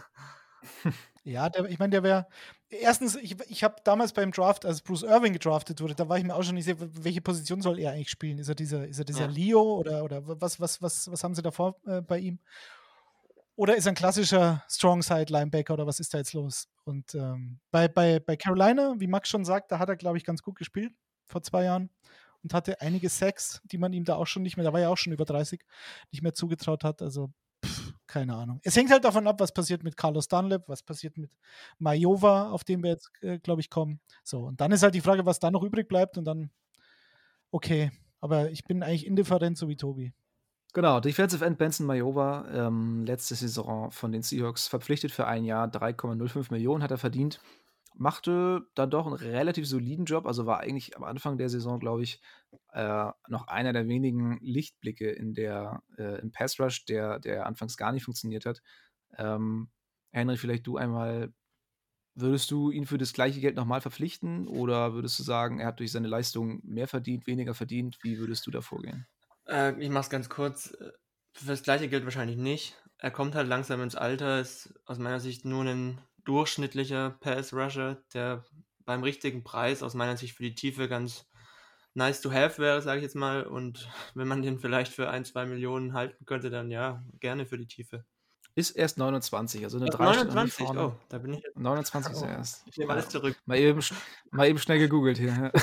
Speaker 4: Ja, der, ich meine, der wäre. Erstens, ich, ich habe damals beim Draft, als Bruce Irvin gedraftet wurde, da war ich mir auch schon nicht sicher, welche Position soll er eigentlich spielen? Ist er dieser, ist er dieser
Speaker 5: Ja.
Speaker 4: Leo oder, oder was, was, was, was haben sie davor äh, bei ihm? Oder ist er ein klassischer Strong-Side-Linebacker oder was ist da jetzt los? Und ähm, bei, bei, bei Carolina, wie Max schon sagt, da hat er, glaube ich, ganz gut gespielt vor zwei Jahren und hatte einige Sacks, die man ihm da auch schon nicht mehr, da war ja auch schon über dreißig, nicht mehr zugetraut hat. Also pff, keine Ahnung. Es hängt halt davon ab, was passiert mit Carlos Dunlap, was passiert mit Majova, auf den wir jetzt, äh, glaube ich, kommen. So, und dann ist halt die Frage, was da noch übrig bleibt und dann, okay. Aber ich bin eigentlich indifferent, so wie Tobi.
Speaker 3: Genau, Defensive End Benson Majova, ähm, letzte Saison von den Seahawks verpflichtet für ein Jahr, drei Komma null fünf Millionen hat er verdient. Machte dann doch einen relativ soliden Job, also war eigentlich am Anfang der Saison, glaube ich, äh, noch einer der wenigen Lichtblicke in der, äh, im Pass Rush, der, der anfangs gar nicht funktioniert hat. Ähm, Henry, vielleicht du einmal, würdest du ihn für das gleiche Geld nochmal verpflichten oder würdest du sagen, er hat durch seine Leistung mehr verdient, weniger verdient? Wie würdest du da vorgehen?
Speaker 5: Äh, ich mach's ganz kurz. Für das gleiche gilt wahrscheinlich nicht. Er kommt halt langsam ins Alter, ist aus meiner Sicht nur ein durchschnittlicher Pass-Rusher, der beim richtigen Preis aus meiner Sicht für die Tiefe ganz nice to have wäre, sage ich jetzt mal. Und wenn man den vielleicht für ein, zwei Millionen halten könnte, dann ja, gerne für die Tiefe.
Speaker 3: Ist erst neunundzwanzig, also eine
Speaker 5: Ach,
Speaker 3: drei Stunden
Speaker 5: neunundzwanzig?
Speaker 3: vorne.
Speaker 5: Oh, da bin ich jetzt.
Speaker 3: neunundzwanzig ist
Speaker 5: Oh,
Speaker 3: er erst.
Speaker 5: ich nehme alles zurück.
Speaker 3: Mal eben, sch- mal eben schnell gegoogelt hier.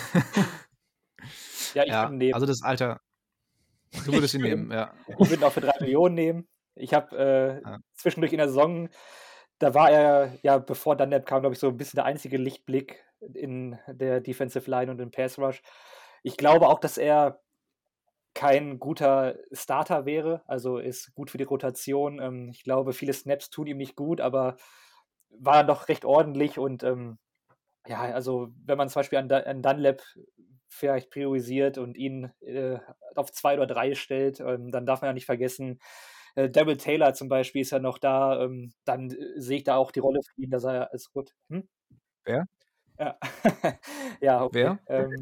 Speaker 6: Ja, ich
Speaker 3: Ja,
Speaker 6: würde ihn nehmen.
Speaker 3: also das Alter. Du würdest ihn
Speaker 6: Ich würd-
Speaker 3: nehmen, ja.
Speaker 6: Ich würde ihn auch für drei Millionen nehmen. Ich habe äh,
Speaker 3: Ja.
Speaker 6: zwischendurch in der Saison, da war er, ja, bevor Dunlap kam, glaube ich, so ein bisschen der einzige Lichtblick in der Defensive Line und im Pass Rush. Ich glaube auch, dass er kein guter Starter wäre, also ist gut für die Rotation. Ähm, ich glaube, viele Snaps tun ihm nicht gut, aber war dann doch recht ordentlich und ähm, ja, also wenn man zum Beispiel an, Dun- an Dunlap vielleicht priorisiert und ihn äh, auf zwei oder drei stellt, ähm, dann darf man ja nicht vergessen, äh, Daryl Taylor zum Beispiel ist ja noch da, ähm, dann äh, sehe ich da auch die Rolle für ihn, dass er als gut. Hm?
Speaker 3: Wer?
Speaker 6: Ja, ja, okay.
Speaker 3: Wer?
Speaker 6: Ähm,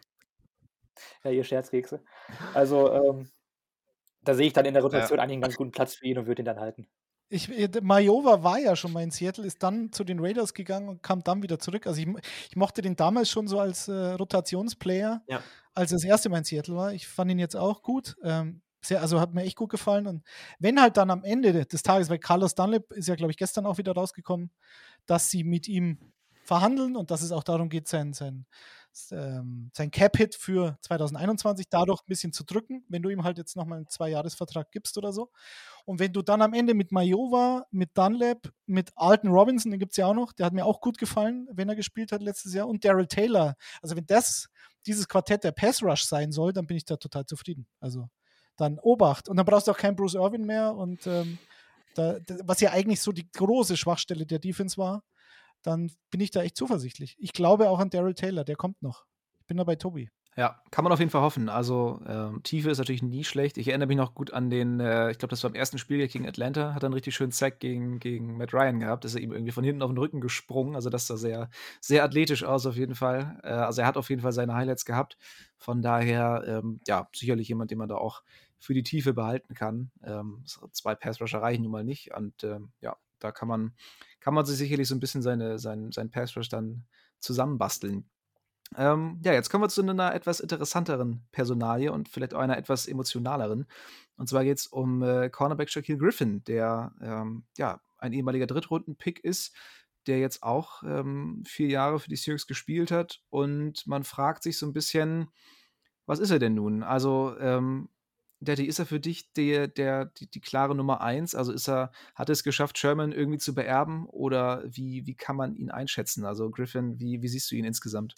Speaker 6: ja, ihr Scherzkekse. Also, ähm, da sehe ich dann in der Rotation eigentlich einen ganz guten Platz für ihn und würde ihn dann halten.
Speaker 4: Ich, Majova war ja schon mal in Seattle, ist dann zu den Raiders gegangen und kam dann wieder zurück. Also ich, ich mochte den damals schon so als äh, Rotationsplayer,
Speaker 5: Ja.
Speaker 4: als er das erste Mal in Seattle war. Ich fand ihn jetzt auch gut. Ähm, sehr, also hat mir echt gut gefallen. Und wenn halt dann am Ende des Tages, weil Carlos Dunlap ist ja, glaube ich, gestern auch wieder rausgekommen, dass sie mit ihm verhandeln und dass es auch darum geht, sein, sein, sein Cap-Hit für zwanzig einundzwanzig dadurch ein bisschen zu drücken, wenn du ihm halt jetzt nochmal einen Zwei-Jahres-Vertrag gibst oder so. Und wenn du dann am Ende mit Majova, mit Dunlap, mit Alton Robinson, den gibt es ja auch noch, der hat mir auch gut gefallen, wenn er gespielt hat letztes Jahr, und Darrell Taylor, also wenn das dieses Quartett der Pass-Rush sein soll, dann bin ich da total zufrieden. Also dann Obacht. Und dann brauchst du auch keinen Bruce Irvin mehr und ähm, da, was ja eigentlich so die große Schwachstelle der Defense war, dann bin ich da echt zuversichtlich. Ich glaube auch an Darrell Taylor, der kommt noch. Ich bin da bei Tobi.
Speaker 3: Ja, kann man auf jeden Fall hoffen. Also ähm, Tiefe ist natürlich nie schlecht. Ich erinnere mich noch gut an den, äh, ich glaube, das war im ersten Spiel gegen Atlanta, hat er einen richtig schönen Sack gegen, gegen Matt Ryan gehabt. Ist er ihm irgendwie von hinten auf den Rücken gesprungen. Also das sah sehr, sehr athletisch aus auf jeden Fall. Äh, also er hat auf jeden Fall seine Highlights gehabt. Von daher, ähm, ja, sicherlich jemand, den man da auch für die Tiefe behalten kann. Ähm, zwei Pass-Rusher reichen nun mal nicht. Und ähm, ja, da kann man, kann man sich sicherlich so ein bisschen seine, sein, sein Pass-Rush dann zusammenbasteln. Ähm, ja, jetzt kommen wir zu einer etwas interessanteren Personalie und vielleicht auch einer etwas emotionaleren. Und zwar geht es um äh, Cornerback Shaquille Griffin, der ähm, ja, ein ehemaliger Drittrunden-Pick ist, der jetzt auch ähm, vier Jahre für die Seahawks gespielt hat. Und man fragt sich so ein bisschen, was ist er denn nun? Also, ähm, Daddy, ist er für dich der, der, die, die klare Nummer eins? Also ist er, hat er es geschafft, Sherman irgendwie zu beerben? Oder wie, wie kann man ihn einschätzen? Also Griffin, wie, wie siehst du ihn insgesamt?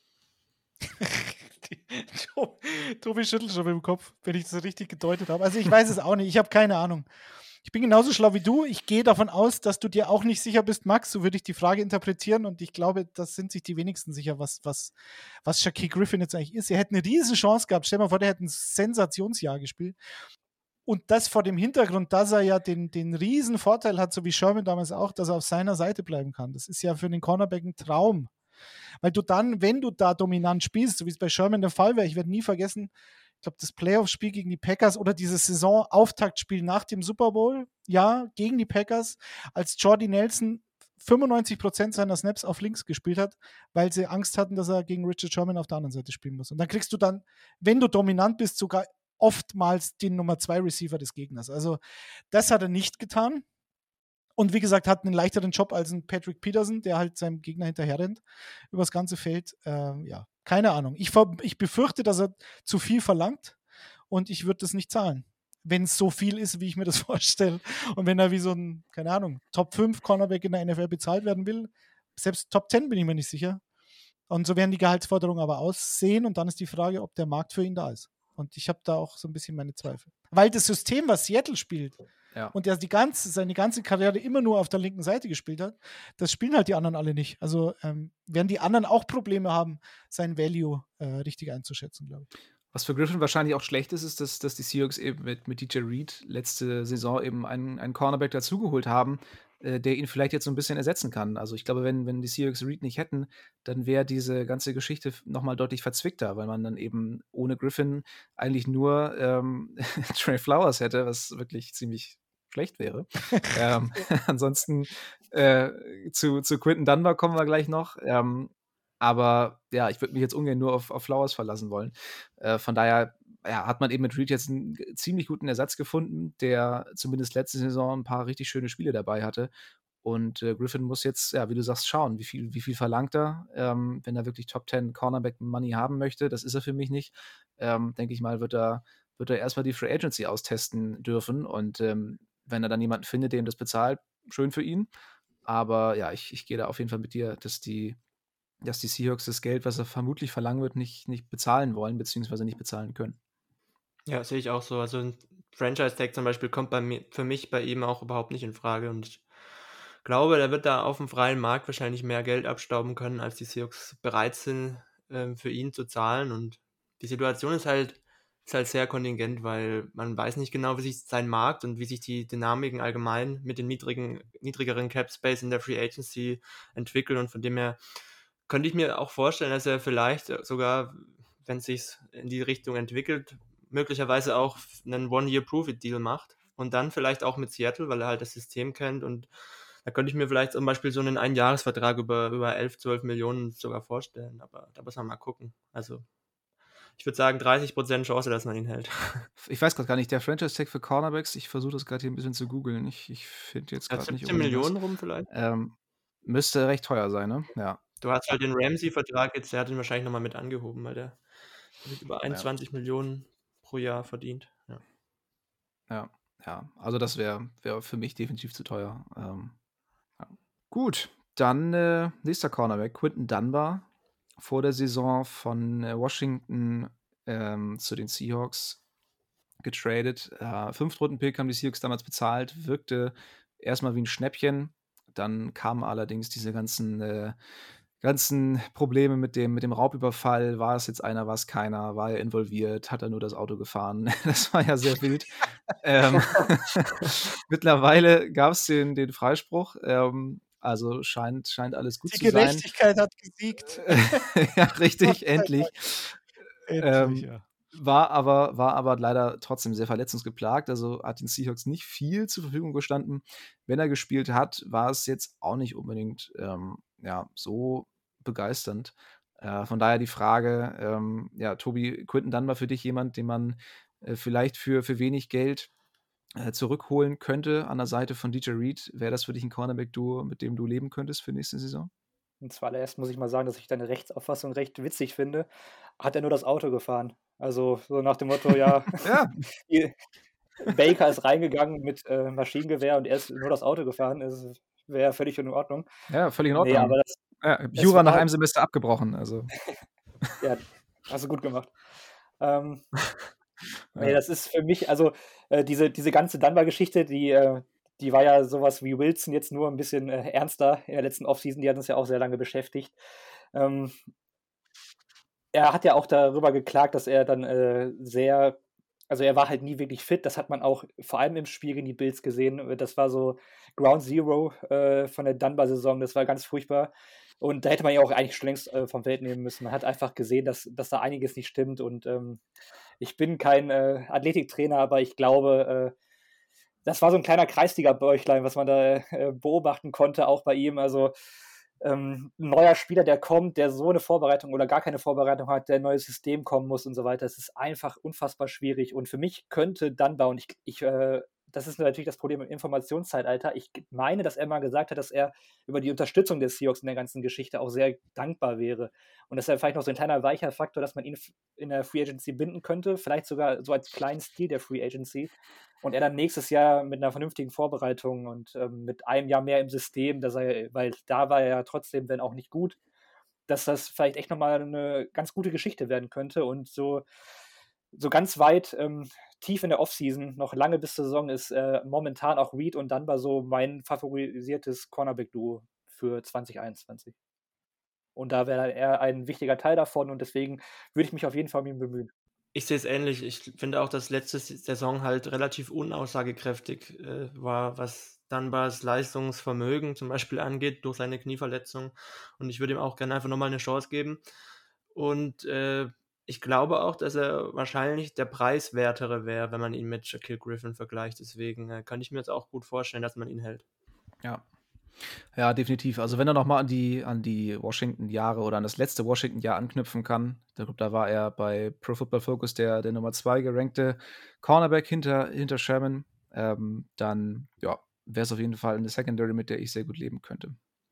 Speaker 4: Tobi schüttelt schon mit dem Kopf, wenn ich das richtig gedeutet habe. Also ich weiß es auch nicht, ich habe keine Ahnung. Ich bin genauso schlau wie du. Ich gehe davon aus, dass du dir auch nicht sicher bist, Max. So würde ich die Frage interpretieren. Und ich glaube, das sind sich die wenigsten sicher, was, was, was Shaquille Griffin jetzt eigentlich ist. Er hätte eine riesen Chance gehabt. Stell dir mal vor, der hätte ein Sensationsjahr gespielt. Und das vor dem Hintergrund, dass er ja den, den riesen Vorteil hat, so wie Sherman damals auch, dass er auf seiner Seite bleiben kann. Das ist ja für den Cornerback ein Traum. Weil du dann, wenn du da dominant spielst, so wie es bei Sherman der Fall wäre, ich werde nie vergessen, ich glaube, das Playoff-Spiel gegen die Packers oder dieses Saison-Auftaktspiel nach dem Super Bowl, ja, gegen die Packers, als Jordy Nelson fünfundneunzig Prozent seiner Snaps auf links gespielt hat, weil sie Angst hatten, dass er gegen Richard Sherman auf der anderen Seite spielen muss. Und dann kriegst du dann, wenn du dominant bist, sogar oftmals den Nummer zwei Receiver des Gegners. Also das hat er nicht getan. Und wie gesagt, hat einen leichteren Job als ein Patrick Peterson, der halt seinem Gegner hinterherrennt über das ganze Feld. Ähm, ja, keine Ahnung. Ich, ich befürchte, dass er zu viel verlangt und ich würde das nicht zahlen, wenn es so viel ist, wie ich mir das vorstelle. Und wenn er wie so ein, keine Ahnung, Top fünf Cornerback in der N F L bezahlt werden will, selbst Top zehn bin ich mir nicht sicher. Und so werden die Gehaltsforderungen aber aussehen und dann ist die Frage, ob der Markt für ihn da ist. Und ich habe da auch so ein bisschen meine Zweifel. Weil das System, was Seattle spielt, ja. und der die ganze, seine ganze Karriere immer nur auf der linken Seite gespielt hat, das spielen halt die anderen alle nicht. Also ähm, werden die anderen auch Probleme haben, sein Value äh, richtig einzuschätzen, glaube ich.
Speaker 3: Was für Griffin wahrscheinlich auch schlecht ist, ist, dass, dass die Seahawks eben mit, mit D J Reed letzte Saison eben einen, einen Cornerback dazugeholt haben, äh, der ihn vielleicht jetzt so ein bisschen ersetzen kann. Also ich glaube, wenn, wenn die Seahawks Reed nicht hätten, dann wäre diese ganze Geschichte nochmal deutlich verzwickter, weil man dann eben ohne Griffin eigentlich nur ähm, Trey Flowers hätte, was wirklich ziemlich schlecht wäre. ähm, ansonsten äh, zu, zu Quinton Dunbar kommen wir gleich noch. Ähm, aber ja, ich würde mich jetzt ungern nur auf, auf Flowers verlassen wollen. Äh, von daher ja, hat man eben mit Reed jetzt einen ziemlich guten Ersatz gefunden, der zumindest letzte Saison ein paar richtig schöne Spiele dabei hatte. Und äh, Griffin muss jetzt, ja, wie du sagst, schauen, wie viel, wie viel verlangt er, ähm, wenn er wirklich Top zehn Cornerback Money haben möchte. Das ist er für mich nicht. Ähm, denke ich mal, wird er, wird er erstmal die Free Agency austesten dürfen. Und ähm, wenn er dann jemanden findet, der ihm das bezahlt, schön für ihn. Aber ja, ich, ich gehe da auf jeden Fall mit dir, dass die dass die Seahawks das Geld, was er vermutlich verlangen wird, nicht, nicht bezahlen wollen, beziehungsweise nicht bezahlen können.
Speaker 5: Ja, sehe ich auch so. Also ein Franchise-Tag zum Beispiel kommt bei mir, für mich bei ihm auch überhaupt nicht in Frage. Und ich glaube, der wird da auf dem freien Markt wahrscheinlich mehr Geld abstauben können, als die Seahawks bereit sind, ähm, für ihn zu zahlen. Und die Situation ist halt, ist halt sehr kontingent, weil man weiß nicht genau, wie sich sein Markt und wie sich die Dynamiken allgemein mit dem niedrigen, niedrigeren Cap-Space in der Free Agency entwickeln. Und von dem her könnte ich mir auch vorstellen, dass er vielleicht sogar, wenn es sich in die Richtung entwickelt, möglicherweise auch einen One-Year-Prove-It-Deal macht, und dann vielleicht auch mit Seattle, weil er halt das System kennt, und da könnte ich mir vielleicht zum Beispiel so einen Einjahresvertrag über, über elf, zwölf Millionen sogar vorstellen, aber da muss man mal gucken. Also ich würde sagen dreißig Prozent Chance, dass man ihn hält.
Speaker 3: Ich weiß gerade gar nicht, der Franchise-Tag für Cornerbacks, ich versuche das gerade hier ein bisschen zu googeln. Ich, ich finde jetzt
Speaker 5: Ja,
Speaker 3: gerade nicht
Speaker 5: siebzehn
Speaker 3: unbedingt was.
Speaker 5: Millionen rum vielleicht.
Speaker 3: Ähm, müsste recht teuer sein, ne? Ja.
Speaker 5: Du hast halt den Ramsey-Vertrag jetzt, der hat ihn wahrscheinlich nochmal mit angehoben, weil der mit über einundzwanzig Millionen pro Jahr verdient. Ja,
Speaker 3: Ja, ja. Also das wäre wär für mich definitiv zu teuer. Ähm, ja. Gut, dann äh, nächster Cornerback, Quinton Dunbar. Vor der Saison von äh, Washington ähm, zu den Seahawks getradet. Äh, Fünftrunden-Pick haben die Seahawks damals bezahlt, wirkte erstmal wie ein Schnäppchen. Dann kamen allerdings diese ganzen, äh, ganzen Probleme mit dem, mit dem Raubüberfall. War es jetzt einer, war es keiner? War er involviert? Hat er nur das Auto gefahren? Das war ja sehr wild. ähm, Mittlerweile gab es den, den Freispruch. Ähm, also scheint, scheint alles gut
Speaker 4: Die
Speaker 3: zu sein.
Speaker 4: Gerechtigkeit hat gesiegt.
Speaker 3: Ja, richtig, endlich.
Speaker 4: Endlich,
Speaker 3: Ähm,
Speaker 4: ja.
Speaker 3: war aber, war aber leider trotzdem sehr verletzungsgeplagt. Also hat den Seahawks nicht viel zur Verfügung gestanden. Wenn er gespielt hat, war es jetzt auch nicht unbedingt ähm, ja, so begeisternd. Äh, von daher die Frage, ähm, ja, Tobi, Quinton Dunbar für dich jemand, den man äh, vielleicht für, für wenig Geld äh, zurückholen könnte an der Seite von D J Reed? Wäre das für dich ein Cornerback-Duo, mit dem du leben könntest für nächste Saison?
Speaker 6: Und zuallererst muss ich mal sagen, dass ich deine Rechtsauffassung recht witzig finde. Hat er nur das Auto gefahren? Also so nach dem Motto, ja,
Speaker 3: Ja,
Speaker 6: die- Baker ist reingegangen mit äh, Maschinengewehr und er ist nur das Auto gefahren. Das wäre völlig in Ordnung.
Speaker 3: ja, völlig in
Speaker 6: Nee,
Speaker 3: Ordnung.
Speaker 6: aber das,
Speaker 3: Ja,
Speaker 6: es
Speaker 3: Jura nach
Speaker 6: war-
Speaker 3: einem Semester abgebrochen. Also.
Speaker 6: ja, hast du gut gemacht. Ähm, nee,
Speaker 3: Ja.
Speaker 6: das ist für mich, also äh, diese, diese ganze Dunbar-Geschichte, die, äh, die war ja sowas wie Wilson, jetzt nur ein bisschen äh, ernster in der letzten Offseason, die hat uns ja auch sehr lange beschäftigt. Ähm, er hat ja auch darüber geklagt, dass er dann äh, sehr, also er war halt nie wirklich fit, das hat man auch vor allem im Spiel gegen die Bills gesehen, das war so Ground Zero äh, von der Dunbar-Saison, das war ganz furchtbar und da hätte man ja auch eigentlich schon längst äh, vom Feld nehmen müssen. Man hat einfach gesehen, dass, dass da einiges nicht stimmt und ähm, ich bin kein äh, Athletiktrainer, aber ich glaube, äh, das war so ein kleiner Kreisliga-Bäuchlein, was man da äh, beobachten konnte, auch bei ihm. Also ähm, ein neuer Spieler, der kommt, der so eine Vorbereitung oder gar keine Vorbereitung hat, der ein neues System kommen muss und so weiter. Es ist einfach unfassbar schwierig. Und für mich könnte Dunbar, und ich, ich äh, das ist natürlich das Problem im Informationszeitalter. Ich meine, dass er mal gesagt hat, dass er über die Unterstützung des Seahawks in der ganzen Geschichte auch sehr dankbar wäre. Und das wäre vielleicht noch so ein kleiner weicher Faktor, dass man ihn in der Free Agency binden könnte, vielleicht sogar so als kleinen Stil der Free Agency. Und er dann nächstes Jahr mit einer vernünftigen Vorbereitung und ähm, mit einem Jahr mehr im System, dass er, weil da war er ja trotzdem, wenn auch nicht gut, dass das vielleicht echt nochmal eine ganz gute Geschichte werden könnte. Und so, so ganz weit ähm, tief in der Offseason, noch lange bis zur Saison, ist äh, momentan auch Reed und Dunbar so mein favorisiertes Cornerback-Duo für zwanzig einundzwanzig. Und da wäre er ein wichtiger Teil davon und deswegen würde ich mich auf jeden Fall um ihn bemühen.
Speaker 5: Ich sehe es ähnlich. Ich finde auch, dass letzte Saison halt relativ unaussagekräftig äh, war, was Dunbars Leistungsvermögen zum Beispiel angeht, durch seine Knieverletzung. Und ich würde ihm auch gerne einfach nochmal eine Chance geben. Und äh, ich glaube auch, dass er wahrscheinlich der preiswertere wäre, wenn man ihn mit Shaquille Griffin vergleicht. Deswegen äh, kann ich mir jetzt auch gut vorstellen, dass man ihn hält.
Speaker 3: Ja. Ja, definitiv. Also wenn er nochmal an die, an die Washington-Jahre oder an das letzte Washington-Jahr anknüpfen kann, ich glaube, da war er bei Pro Football Focus der, der Nummer zwei gerankte Cornerback hinter, hinter Sherman, ähm, dann ja, wäre es auf jeden Fall eine Secondary, mit der ich sehr gut leben könnte.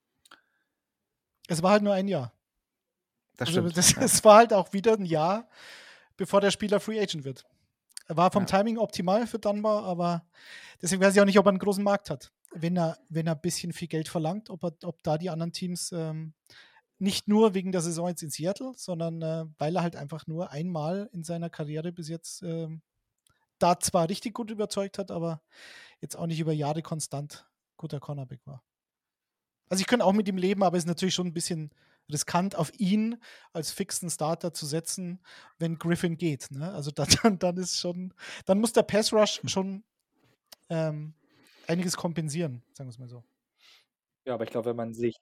Speaker 4: Es war halt nur ein Jahr.
Speaker 3: Das
Speaker 4: Also
Speaker 3: stimmt.
Speaker 4: das,
Speaker 3: ja.
Speaker 4: Es war halt auch wieder ein Jahr, bevor der Spieler Free Agent wird. Er war vom
Speaker 3: Ja.
Speaker 4: Timing optimal für Dunbar, aber deswegen weiß ich auch nicht, ob er einen großen Markt hat. Wenn er, wenn er ein bisschen viel Geld verlangt, ob, er, ob da die anderen Teams ähm, nicht nur wegen der Saison jetzt in Seattle, sondern äh, weil er halt einfach nur einmal in seiner Karriere bis jetzt ähm, da zwar richtig gut überzeugt hat, aber jetzt auch nicht über Jahre konstant guter Cornerback war. Also ich könnte auch mit ihm leben, aber es ist natürlich schon ein bisschen riskant, auf ihn als fixen Starter zu setzen, wenn Griffin geht. Ne? Also dann, dann ist schon, dann muss der Pass Rush schon ähm, einiges kompensieren, sagen wir es mal so.
Speaker 6: Ja, aber ich glaube, wenn man sich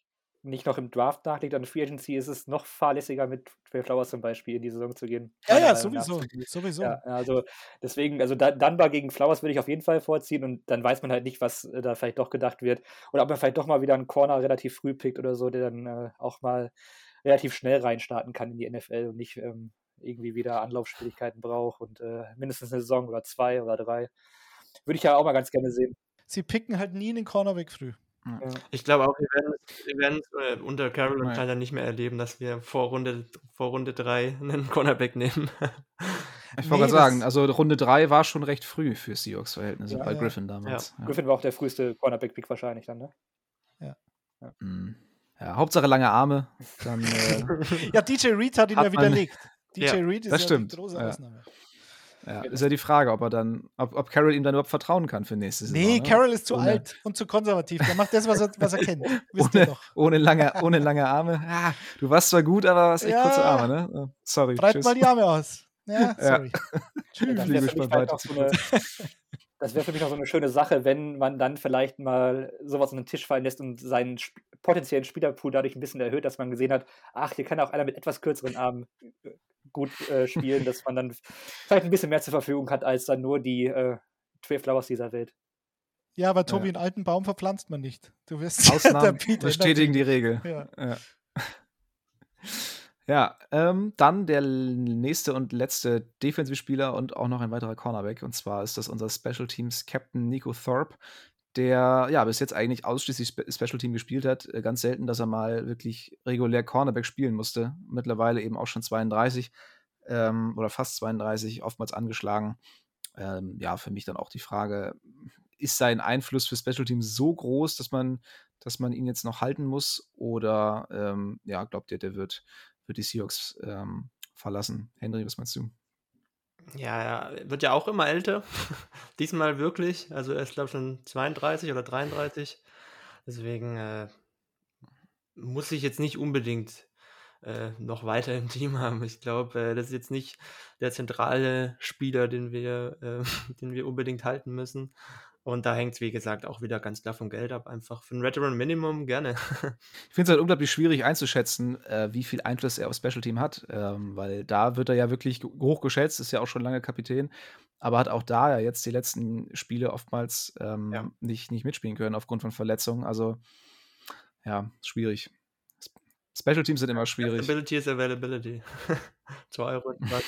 Speaker 6: nicht noch im Draft nachlegt, an Free Agency ist es noch fahrlässiger, mit Trey Flowers zum Beispiel in die Saison zu gehen.
Speaker 4: Ja,
Speaker 6: meiner
Speaker 4: ja,
Speaker 6: Meinung nach.
Speaker 4: sowieso. Sowieso.
Speaker 6: Ja, also deswegen, also da, Dunbar gegen Flowers würde ich auf jeden Fall vorziehen und dann weiß man halt nicht, was äh, da vielleicht doch gedacht wird. Oder ob man vielleicht doch mal wieder einen Corner relativ früh pickt oder so, der dann äh, auch mal relativ schnell reinstarten kann in die N F L und nicht ähm, irgendwie wieder Anlaufschwierigkeiten braucht und äh, mindestens eine Saison oder zwei oder drei. Würde ich ja auch mal ganz gerne sehen.
Speaker 4: Sie picken halt nie einen Cornerback früh.
Speaker 6: Ja.
Speaker 5: Ich glaube auch, wir werden es, wir werden es äh, unter Carroll
Speaker 3: Nein.
Speaker 5: anscheinend nicht mehr erleben, dass wir vor Runde, vor Runde drei einen Cornerback nehmen.
Speaker 3: Ich
Speaker 4: Nee,
Speaker 3: wollte gerade
Speaker 4: das-
Speaker 3: sagen, also Runde drei war schon recht früh für Seahawks-Verhältnisse,
Speaker 6: Ja,
Speaker 3: bei
Speaker 4: ja.
Speaker 3: Griffin damals. Ja.
Speaker 6: Griffin war auch der früheste Cornerback-Pick wahrscheinlich dann, ne?
Speaker 3: Mhm. Ja, Hauptsache lange Arme, dann äh,
Speaker 4: Ja, D J Reed hat ihn
Speaker 3: Hat
Speaker 4: ja
Speaker 3: man-
Speaker 4: widerlegt. D J
Speaker 5: Ja,
Speaker 4: Reed ist
Speaker 3: das
Speaker 4: ja
Speaker 3: stimmt.
Speaker 4: die große
Speaker 3: Ja.
Speaker 4: Ausnahme.
Speaker 3: ja, ist ja die Frage, ob er dann, ob, ob Carroll ihm dann überhaupt vertrauen kann für nächste Saison.
Speaker 4: Nee,
Speaker 3: ne?
Speaker 4: Carroll ist zu
Speaker 3: Ohne-
Speaker 4: alt und zu konservativ. Der macht das, was er, was er kennt. Wisst ihr
Speaker 3: Ohne,
Speaker 4: doch.
Speaker 3: ohne, lange, ohne lange Arme. Ah, du warst zwar gut, aber hast echt
Speaker 4: Ja.
Speaker 3: kurze Arme, ne? Oh, sorry,
Speaker 4: Breit
Speaker 3: tschüss.
Speaker 4: mal die Arme aus. Ja, sorry.
Speaker 6: Ja, das
Speaker 3: Fliege
Speaker 6: wäre für,
Speaker 3: ich
Speaker 6: mich
Speaker 3: mal
Speaker 6: vielleicht
Speaker 3: weiter
Speaker 6: noch so eine, das wär für mich noch so eine schöne Sache, wenn man dann vielleicht mal sowas an den Tisch fallen lässt und seinen sp potenziellen Spielerpool dadurch ein bisschen erhöht, dass man gesehen hat, ach, hier kann auch einer mit etwas kürzeren Armen äh, gut äh, spielen, dass man dann vielleicht ein bisschen mehr zur Verfügung hat, als dann nur die äh, Trey Flowers dieser Welt.
Speaker 4: Ja, aber Tobi,
Speaker 3: Ja.
Speaker 4: einen alten Baum verpflanzt man nicht. Du wirst
Speaker 3: Ausnahmen
Speaker 4: der Peter
Speaker 3: bestätigen die
Speaker 4: natürlich.
Speaker 3: Regel.
Speaker 4: Ja.
Speaker 3: Ja, ja ähm, dann der nächste und letzte Defensivspieler und auch noch ein weiterer Cornerback. Und zwar ist das unser Special Teams Captain Nico Thorpe, der ja bis jetzt eigentlich ausschließlich Spe Special Team gespielt hat. Äh, Ganz selten, dass er mal wirklich regulär Cornerback spielen musste. Mittlerweile eben auch schon zweiunddreißig ähm, oder fast zweiunddreißig, oftmals angeschlagen. Ähm, ja, für mich dann auch die Frage, ist sein Einfluss für Special Teams so groß, dass man, dass man ihn jetzt noch halten muss? Oder ähm, ja, glaubt ihr, der wird, wird die Seahawks ähm, verlassen? Henry, was meinst du?
Speaker 5: Ja, ja, wird ja auch immer älter. Diesmal wirklich. Also er ist, glaube ich, schon zweiunddreißig oder dreiunddreißig. Deswegen äh, muss ich jetzt nicht unbedingt äh, noch weiter im Team haben. Ich glaube, äh, das ist jetzt nicht der zentrale Spieler, den wir, äh, den wir unbedingt halten müssen. Und da hängt es, wie gesagt, auch wieder ganz klar vom Geld ab. Einfach für ein Veteran Minimum gerne.
Speaker 3: Ich finde es halt unglaublich schwierig einzuschätzen, äh, wie viel Einfluss er aufs Special Team hat, ähm, weil da wird er ja wirklich g- hoch geschätzt, ist ja auch schon lange Kapitän, aber hat auch da ja jetzt die letzten Spiele oftmals ähm,
Speaker 5: Ja.
Speaker 3: nicht, nicht mitspielen können aufgrund von Verletzungen. Also ja, schwierig. Sp- Special Teams sind immer schwierig.
Speaker 5: Availability is Availability. zwei Euro.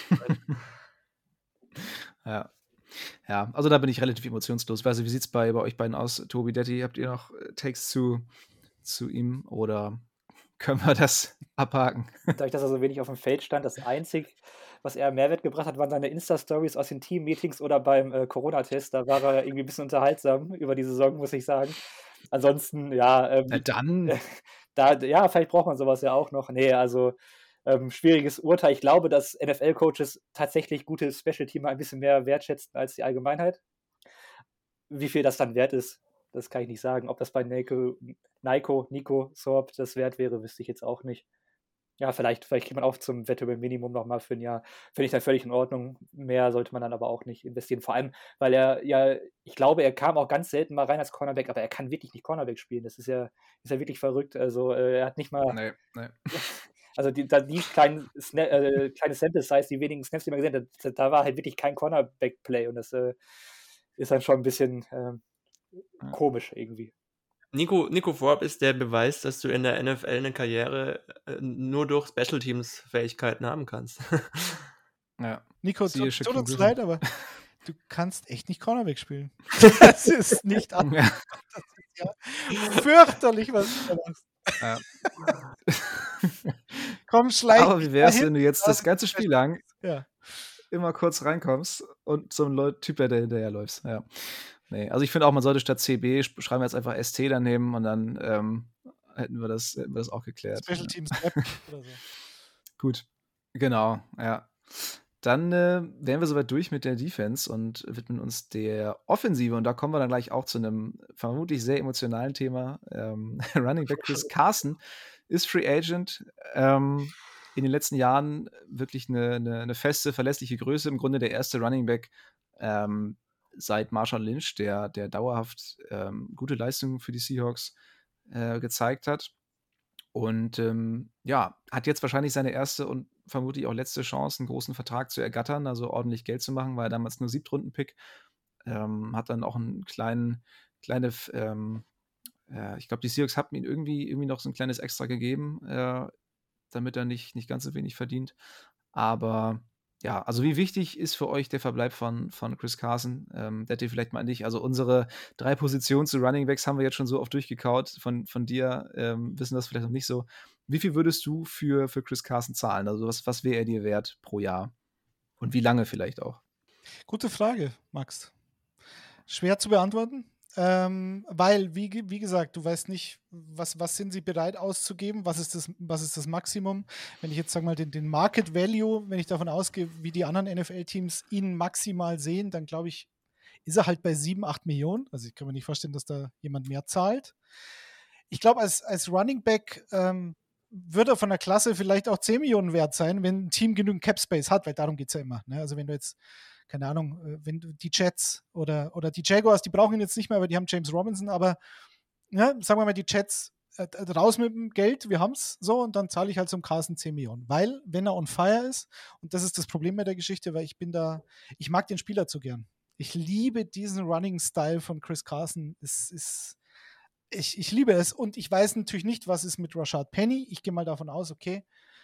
Speaker 3: Ja. Ja, also da bin ich relativ emotionslos. Weißt du, wie sieht es bei, bei euch beiden aus, Tobi, Detti? Habt ihr noch äh, Takes zu, zu ihm oder können wir das abhaken?
Speaker 6: Dadurch, dass er so wenig auf dem Feld stand, das Einzige, was er Mehrwert gebracht hat, waren seine Insta-Stories aus den Team-Meetings oder beim äh, Corona-Test. Da war er irgendwie ein bisschen unterhaltsam über die Saison, muss ich sagen. Ansonsten, ja, ähm,
Speaker 3: Na dann.
Speaker 6: da, ja, vielleicht braucht man sowas ja auch noch. Nee, also ähm, schwieriges Urteil. Ich glaube, dass N F L-Coaches tatsächlich gute Special-Teamer ein bisschen mehr wertschätzen als die Allgemeinheit. Wie viel das dann wert ist, das kann ich nicht sagen. Ob das bei Nico, Nico, Nico Thorpe das wert wäre, wüsste ich jetzt auch nicht. Ja, vielleicht, vielleicht kriegt man auch zum Veteran Minimum nochmal für ein Jahr. Finde ich dann völlig in Ordnung. Mehr sollte man dann aber auch nicht investieren. Vor allem, weil er ja, ich glaube, er kam auch ganz selten mal rein als Cornerback, aber er kann wirklich nicht Cornerback spielen. Das ist ja, ist ja wirklich verrückt. Also äh, er hat nicht mal,
Speaker 3: Nee, nee.
Speaker 6: also die, da, die kleinen Sna äh, kleine Sample Size, die wenigen Snaps, die man gesehen hat, da, da war halt wirklich kein Cornerback-Play und das äh, ist dann schon ein bisschen äh,
Speaker 3: Ja.
Speaker 6: komisch irgendwie.
Speaker 5: Nico, Nico Thorpe ist der Beweis, dass du in der N F L eine Karriere äh, nur durch Special Teams Fähigkeiten haben kannst.
Speaker 3: Ja.
Speaker 4: Nico,
Speaker 3: Siehe
Speaker 4: tut,
Speaker 3: Shaquille
Speaker 4: tut uns
Speaker 3: Griffin.
Speaker 4: leid, aber du kannst echt nicht Cornerback spielen. Das ist nicht an.
Speaker 3: Ja.
Speaker 4: Ja, fürchterlich, was du da machst.
Speaker 3: Ja.
Speaker 4: Komm, schleich
Speaker 3: Aber wie
Speaker 4: dich
Speaker 3: wär's,
Speaker 4: dahin.
Speaker 3: wenn du jetzt das ganze Spiel lang
Speaker 4: Ja.
Speaker 3: immer kurz reinkommst und zum Leu- Typ der hinterherläufst? Ja. Nee, also ich finde auch, man sollte statt C B sch- schreiben wir jetzt einfach S T daneben und dann ähm, hätten wir das, hätten wir das auch geklärt.
Speaker 4: Special
Speaker 3: Ja.
Speaker 4: Teams Rap oder so.
Speaker 3: Gut, genau, ja. Dann äh, wären wir soweit durch mit der Defense und widmen uns der Offensive. Und da kommen wir dann gleich auch zu einem vermutlich sehr emotionalen Thema. Ähm, Running Back Chris Carson ist Free Agent. Ähm, in den letzten Jahren wirklich eine, eine, eine feste, verlässliche Größe. Im Grunde der erste Running Back ähm, seit Marshawn Lynch, der, der dauerhaft ähm, gute Leistungen für die Seahawks äh, gezeigt hat. Und ähm, ja, hat jetzt wahrscheinlich seine erste und vermutlich auch letzte Chance, einen großen Vertrag zu ergattern, also ordentlich Geld zu machen, war ja damals nur Siebtrunden-Pick. Ähm, hat dann auch einen kleinen, kleine, f- ähm, äh, ich glaube, die Seahawks hatten ihm irgendwie, irgendwie noch so ein kleines Extra gegeben, äh, damit er nicht, nicht ganz so wenig verdient. Aber ja, also wie wichtig ist für euch der Verbleib von, von Chris Carson? Ähm, Detti, vielleicht mal an dich. Also unsere drei Positionen zu Running Backs haben wir jetzt schon so oft durchgekaut. Von, von dir ähm, wissen das vielleicht noch nicht so. Wie viel würdest du für, für Chris Carson zahlen? Also was, was wäre er dir wert pro Jahr? Und wie lange vielleicht auch?
Speaker 4: Gute Frage, Max. Schwer zu beantworten, ähm, weil, wie, ge- wie gesagt, du weißt nicht, was, was sind sie bereit auszugeben, was ist das, was ist das Maximum. Wenn ich jetzt sage mal den, den Market Value, wenn ich davon ausgehe, wie die anderen N F L-Teams ihn maximal sehen, dann glaube ich, ist er halt bei sieben, acht Millionen. Also ich kann mir nicht vorstellen, dass da jemand mehr zahlt. Ich glaube, als, als Running Back ähm, wird er von der Klasse vielleicht auch zehn Millionen wert sein, wenn ein Team genügend Cap Space hat, weil darum geht es ja immer. Ne? Also wenn du jetzt, keine Ahnung, äh, wenn du die Jets oder, oder die Jaguars, die brauchen ihn jetzt nicht mehr, weil die haben James Robinson, aber ja, sagen wir mal, die Jets äh, raus mit dem Geld, wir haben es so und dann zahle ich halt zum Carson zehn Millionen. Weil, wenn er on fire ist, und das ist das Problem mit der Geschichte, weil ich bin da, ich mag den Spieler zu gern. Ich liebe diesen Running-Style von Chris Carson. Es ist, ich, ich liebe es und ich weiß natürlich nicht, was ist mit Rashad Penny. Ich gehe mal davon aus, okay,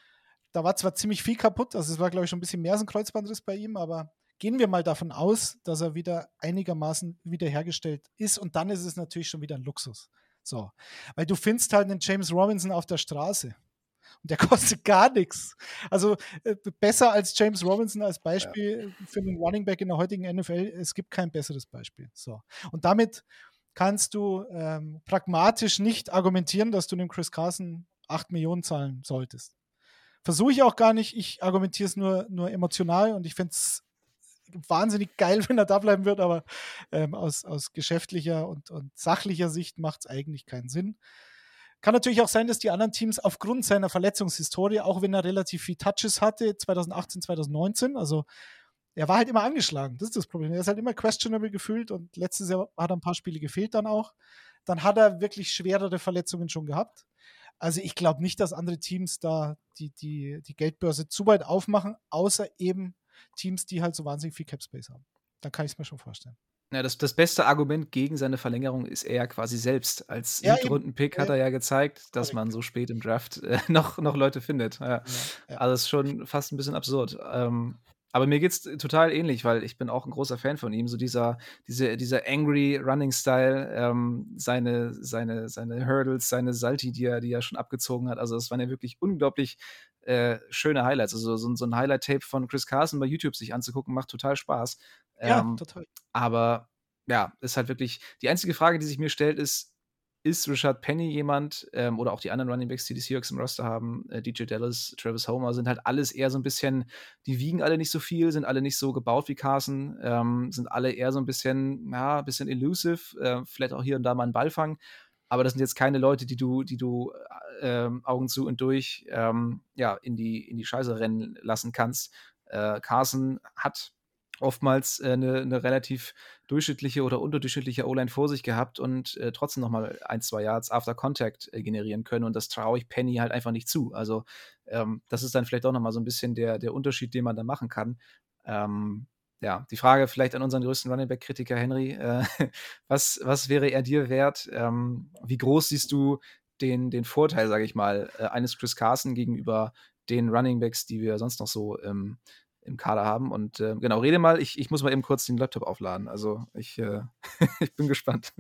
Speaker 4: da war zwar ziemlich viel kaputt, also es war, glaube ich, schon ein bisschen mehr als ein Kreuzbandriss bei ihm, aber gehen wir mal davon aus, dass er wieder einigermaßen wiederhergestellt ist und dann ist es natürlich schon wieder ein Luxus. So, weil du findest halt einen James Robinson auf der Straße und der kostet gar nichts. Also äh, besser als James Robinson als Beispiel ja. für einen Running Back in der heutigen N F L, es gibt kein besseres Beispiel. So, und damit kannst du ähm, pragmatisch nicht argumentieren, dass du dem Chris Carson acht Millionen zahlen solltest. Versuche ich auch gar nicht. Ich argumentiere es nur, nur emotional und ich finde es wahnsinnig geil, wenn er da bleiben wird, aber ähm, aus, aus geschäftlicher und, und sachlicher Sicht macht es eigentlich keinen Sinn. Kann natürlich auch sein, dass die anderen Teams aufgrund seiner Verletzungshistorie, auch wenn er relativ viel Touches hatte, zwanzig achtzehn, zwanzig neunzehn, also er war halt immer angeschlagen, das ist das Problem. Er ist halt immer questionable gefühlt und letztes Jahr hat er ein paar Spiele gefehlt dann auch. Dann hat er wirklich schwerere Verletzungen schon gehabt. Also ich glaube nicht, dass andere Teams da die, die, die Geldbörse zu weit aufmachen, außer eben Teams, die halt so wahnsinnig viel Cap Space haben. Dann kann ich es mir schon vorstellen.
Speaker 3: Ja, das, das beste Argument gegen seine Verlängerung ist er quasi selbst. Als
Speaker 4: Ja,
Speaker 3: Siebtrunden-Pick
Speaker 4: eben.
Speaker 3: hat er ja gezeigt, dass
Speaker 4: Korrekt.
Speaker 3: man so spät im Draft äh, noch, noch Leute findet. Ja.
Speaker 4: Ja, ja.
Speaker 3: Also ist schon fast ein bisschen absurd. Ähm, aber mir geht's total ähnlich, weil ich bin auch ein großer Fan von ihm. So dieser, diese, dieser angry Running-Style, ähm, seine, seine, seine Hurdles, seine Salti, die er, die er schon abgezogen hat. Also das waren ja wirklich unglaublich äh, schöne Highlights. Also so, so ein Highlight-Tape von Chris Carson bei YouTube sich anzugucken, macht total Spaß.
Speaker 4: Ja,
Speaker 3: Ähm,
Speaker 4: total.
Speaker 3: aber ja, ist halt wirklich die einzige Frage, die sich mir stellt, ist, ist Rashad Penny jemand, ähm, oder auch die anderen Running Backs, die die Seahawks im Roster haben, äh, D J Dallas, Travis Homer, sind halt alles eher so ein bisschen, die wiegen alle nicht so viel, sind alle nicht so gebaut wie Carson, ähm, sind alle eher so ein bisschen, ja, ein bisschen elusive, äh, vielleicht auch hier und da mal einen Ball fangen, aber das sind jetzt keine Leute, die du, die du äh, Augen zu und durch ähm, ja, in die, in die Scheiße rennen lassen kannst. Äh, Carson hat oftmals äh, eine, eine relativ durchschnittliche oder unterdurchschnittliche O-Line vor sich gehabt und äh, trotzdem nochmal ein, zwei Yards after Contact äh, generieren können. Und das traue ich Penny halt einfach nicht zu. Also ähm, das ist dann vielleicht auch nochmal so ein bisschen der, der Unterschied, den man da machen kann. Ähm, ja, die Frage vielleicht an unseren größten Running Back-Kritiker Henry. Äh, was, was wäre er dir wert? Ähm, wie groß siehst du den, den Vorteil, sage ich mal, äh, eines Chris Carson gegenüber den Running Backs, die wir sonst noch so ähm, im Kader haben. Und äh, genau, rede mal, ich, ich muss mal eben kurz den Laptop aufladen. Also ich, äh, ich bin gespannt.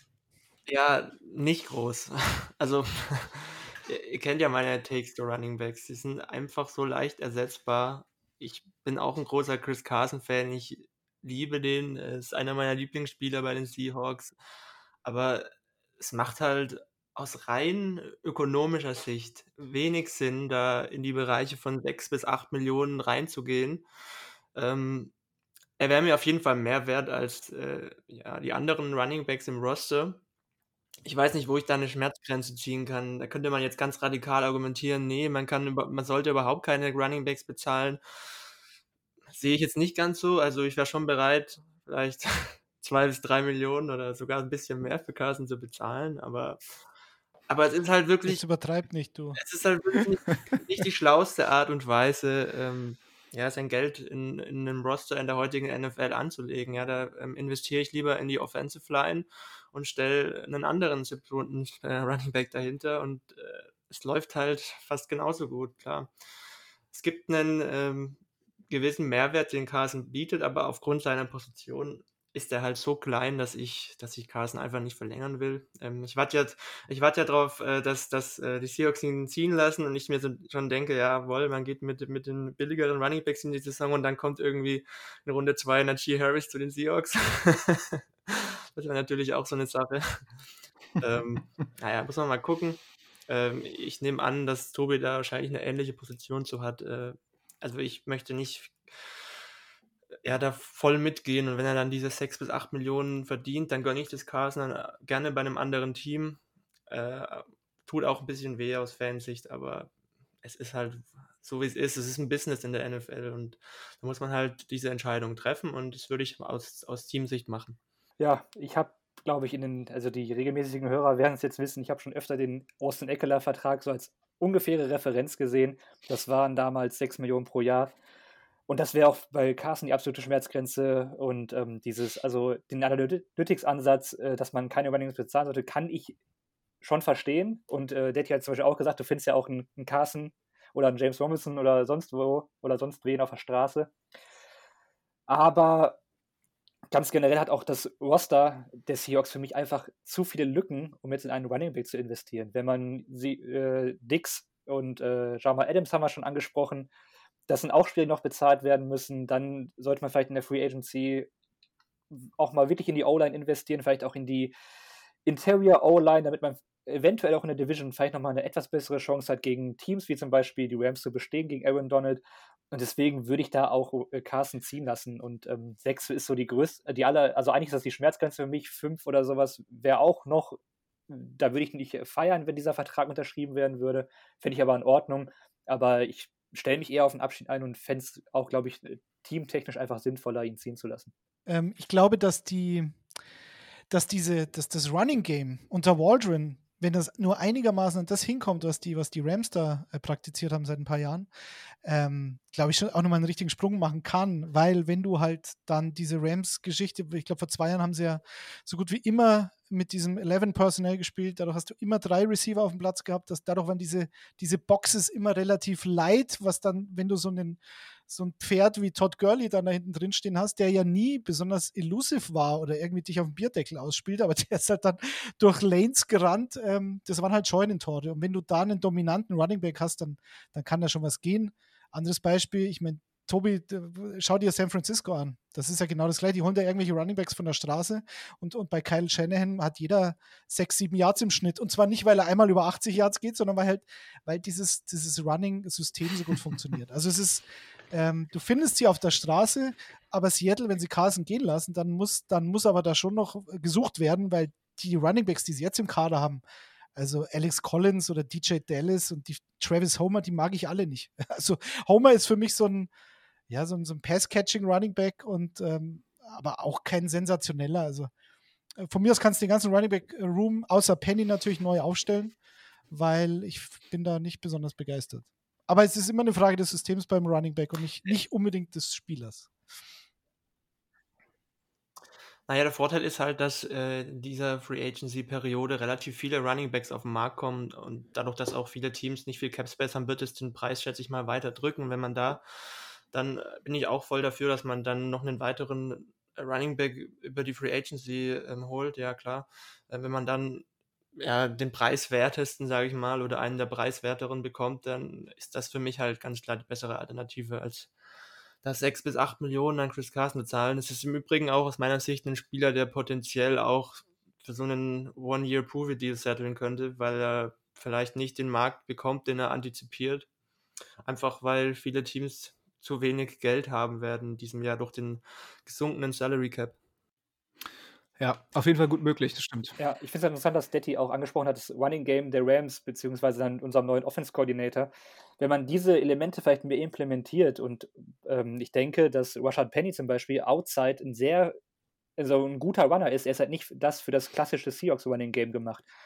Speaker 5: Ja, nicht groß. Also, ihr, ihr kennt ja meine Takes to Running Backs. Die sind einfach so leicht ersetzbar. Ich bin auch ein großer Chris Carson-Fan. Ich liebe den. Er ist einer meiner Lieblingsspieler bei den Seahawks. Aber es macht halt aus rein ökonomischer Sicht wenig Sinn, da in die Bereiche von sechs bis acht Millionen reinzugehen. Ähm, er wäre mir auf jeden Fall mehr wert als äh, ja, die anderen Running Backs im Roster. Ich weiß nicht, wo ich da eine Schmerzgrenze ziehen kann. Da könnte man jetzt ganz radikal argumentieren, nee, man kann über man sollte überhaupt keine Running Backs bezahlen. Sehe ich jetzt nicht ganz so. Also, ich wäre schon bereit, vielleicht zwei bis drei Millionen oder sogar ein bisschen mehr für Carson zu bezahlen, aber Aber es ist halt wirklich.
Speaker 4: Das übertreibt nicht, du.
Speaker 5: Es ist halt wirklich nicht, nicht die schlauste Art und Weise, ähm, ja, sein Geld in, in einem Roster in der heutigen N F L anzulegen. Ja, da ähm, investiere ich lieber in die Offensive Line und stelle einen anderen siebten äh, Running Back dahinter und äh, es läuft halt fast genauso gut, klar. Es gibt einen ähm, gewissen Mehrwert, den Carson bietet, aber aufgrund seiner Position ist er halt so klein, dass ich, dass ich Carson einfach nicht verlängern will. Ähm, ich warte jetzt, ich warte ja darauf, äh, dass, dass äh, die Seahawks ihn ziehen lassen und ich mir so, schon denke, jawohl, man geht mit, mit den billigeren Runningbacks in die Saison und dann kommt irgendwie in Runde zwei Najee Harris zu den Seahawks. Das wäre natürlich auch so eine Sache. ähm, naja, muss man mal gucken. Ähm, ich nehme an, dass Tobi da wahrscheinlich eine ähnliche Position zu hat. Äh, also ich möchte nicht ja, da voll mitgehen und wenn er dann diese sechs bis acht Millionen verdient, dann gönne ich das Carson dann gerne bei einem anderen Team. Äh, tut auch ein bisschen weh aus Fansicht, aber es ist halt so, wie es ist. Es ist ein Business in der N F L und da muss man halt diese Entscheidung treffen und das würde ich aus, aus Teamsicht machen.
Speaker 6: Ja, ich habe, glaube ich, in den, also die regelmäßigen Hörer werden es jetzt wissen, ich habe schon öfter den Austin Ekeler-Vertrag so als ungefähre Referenz gesehen. Das waren damals sechs Millionen pro Jahr. Und das wäre auch bei Carson die absolute Schmerzgrenze und ähm, dieses, also den Analytics-Ansatz, äh, dass man keine Übernehmens bezahlen sollte, kann ich schon verstehen. Und äh, der hat ja zum Beispiel auch gesagt, du findest ja auch einen, einen Carson oder einen James Robinson oder sonst wo oder sonst wen auf der Straße. Aber ganz generell hat auch das Roster der Seahawks für mich einfach zu viele Lücken, um jetzt in einen Running Back zu investieren. Wenn man sie, äh, Dix und äh, Jamal Adams haben wir schon angesprochen, das sind auch Spieler, die noch bezahlt werden müssen. Dann sollte man vielleicht in der Free Agency auch mal wirklich in die O-Line investieren, vielleicht auch in die Interior O-Line, damit man eventuell auch in der Division vielleicht nochmal eine etwas bessere Chance hat, gegen Teams wie zum Beispiel die Rams zu bestehen, gegen Aaron Donald. Und deswegen würde ich da auch Carson ziehen lassen. Und ähm, sechs ist so die größte, die aller, also eigentlich ist das die Schmerzgrenze für mich, fünf oder sowas wäre auch noch, da würde ich nicht feiern, wenn dieser Vertrag unterschrieben werden würde. Fände ich aber in Ordnung. Aber ich stelle mich eher auf den Abschied ein und fände es auch, glaube ich, teamtechnisch einfach sinnvoller, ihn ziehen zu lassen.
Speaker 4: Ähm, ich glaube, dass die, dass diese, dass das Running Game unter Waldron, wenn das nur einigermaßen an das hinkommt, was die, was die Rams da äh, praktiziert haben seit ein paar Jahren, ähm, glaube ich schon auch nochmal einen richtigen Sprung machen kann, weil wenn du halt dann diese Rams-Geschichte, ich glaube vor zwei Jahren haben sie ja so gut wie immer mit diesem elf Personnel gespielt, dadurch hast du immer drei Receiver auf dem Platz gehabt, dass dadurch waren diese, diese Boxes immer relativ light, was dann, wenn du so einen so ein Pferd wie Todd Gurley dann da hinten drin stehen hast, der ja nie besonders elusive war oder irgendwie dich auf dem Bierdeckel ausspielt, aber der ist halt dann durch Lanes gerannt. Ähm, das waren halt Scheunentore. Und wenn du da einen dominanten Running Back hast, dann, dann kann da schon was gehen. Anderes Beispiel, ich meine, Tobi, schau dir San Francisco an. Das ist ja genau das Gleiche. Die holen da irgendwelche Runningbacks von der Straße und, und bei Kyle Shanahan hat jeder sechs, sieben Yards im Schnitt. Und zwar nicht, weil er einmal über achtzig Yards geht, sondern weil halt, weil dieses, dieses Running-System so gut funktioniert. Also es ist, ähm, du findest sie auf der Straße, aber Seattle, wenn sie Carson gehen lassen, dann muss, dann muss aber da schon noch gesucht werden, weil die Runningbacks, die sie jetzt im Kader haben, also Alex Collins oder D J Dallas und die Travis Homer, die mag ich alle nicht. Also Homer ist für mich so ein, ja, so ein, so ein Pass-Catching-Running-Back und ähm, aber auch kein sensationeller. Also äh, von mir aus kannst du den ganzen Running-Back-Room außer Penny natürlich neu aufstellen, weil ich bin da nicht besonders begeistert. Aber es ist immer eine Frage des Systems beim Running-Back und nicht, nicht unbedingt des Spielers.
Speaker 5: Naja, der Vorteil ist halt, dass äh, in dieser Free Agency-Periode relativ viele Running Backs auf den Markt kommen und dadurch, dass auch viele Teams nicht viel Cap Space haben, wird es den Preis, schätze ich mal, weiter drücken. Wenn man da, dann bin ich auch voll dafür, dass man dann noch einen weiteren Running Back über die Free Agency ähm, holt, ja klar. Äh, wenn man dann ja, den preiswertesten, sage ich mal, oder einen der preiswerteren bekommt, dann ist das für mich halt ganz klar die bessere Alternative als das sechs bis acht Millionen an Chris Carson bezahlen. Es ist im Übrigen auch aus meiner Sicht ein Spieler, der potenziell auch für so einen One-Year-Prove-Deal setteln könnte, weil er vielleicht nicht den Markt bekommt, den er antizipiert. Einfach weil viele Teams zu wenig Geld haben werden in diesem Jahr durch den gesunkenen Salary Cap.
Speaker 3: Ja, auf jeden Fall gut möglich, das stimmt.
Speaker 6: Ja, ich finde es interessant, dass Detti auch angesprochen hat, das Running Game der Rams, beziehungsweise dann unserem neuen Offense-Coordinator. Wenn man diese Elemente vielleicht mehr implementiert und ähm, ich denke, dass Rashad Penny zum Beispiel outside ein sehr, also ein guter Runner ist, er ist halt nicht das für das klassische Seahawks Running Game gemacht.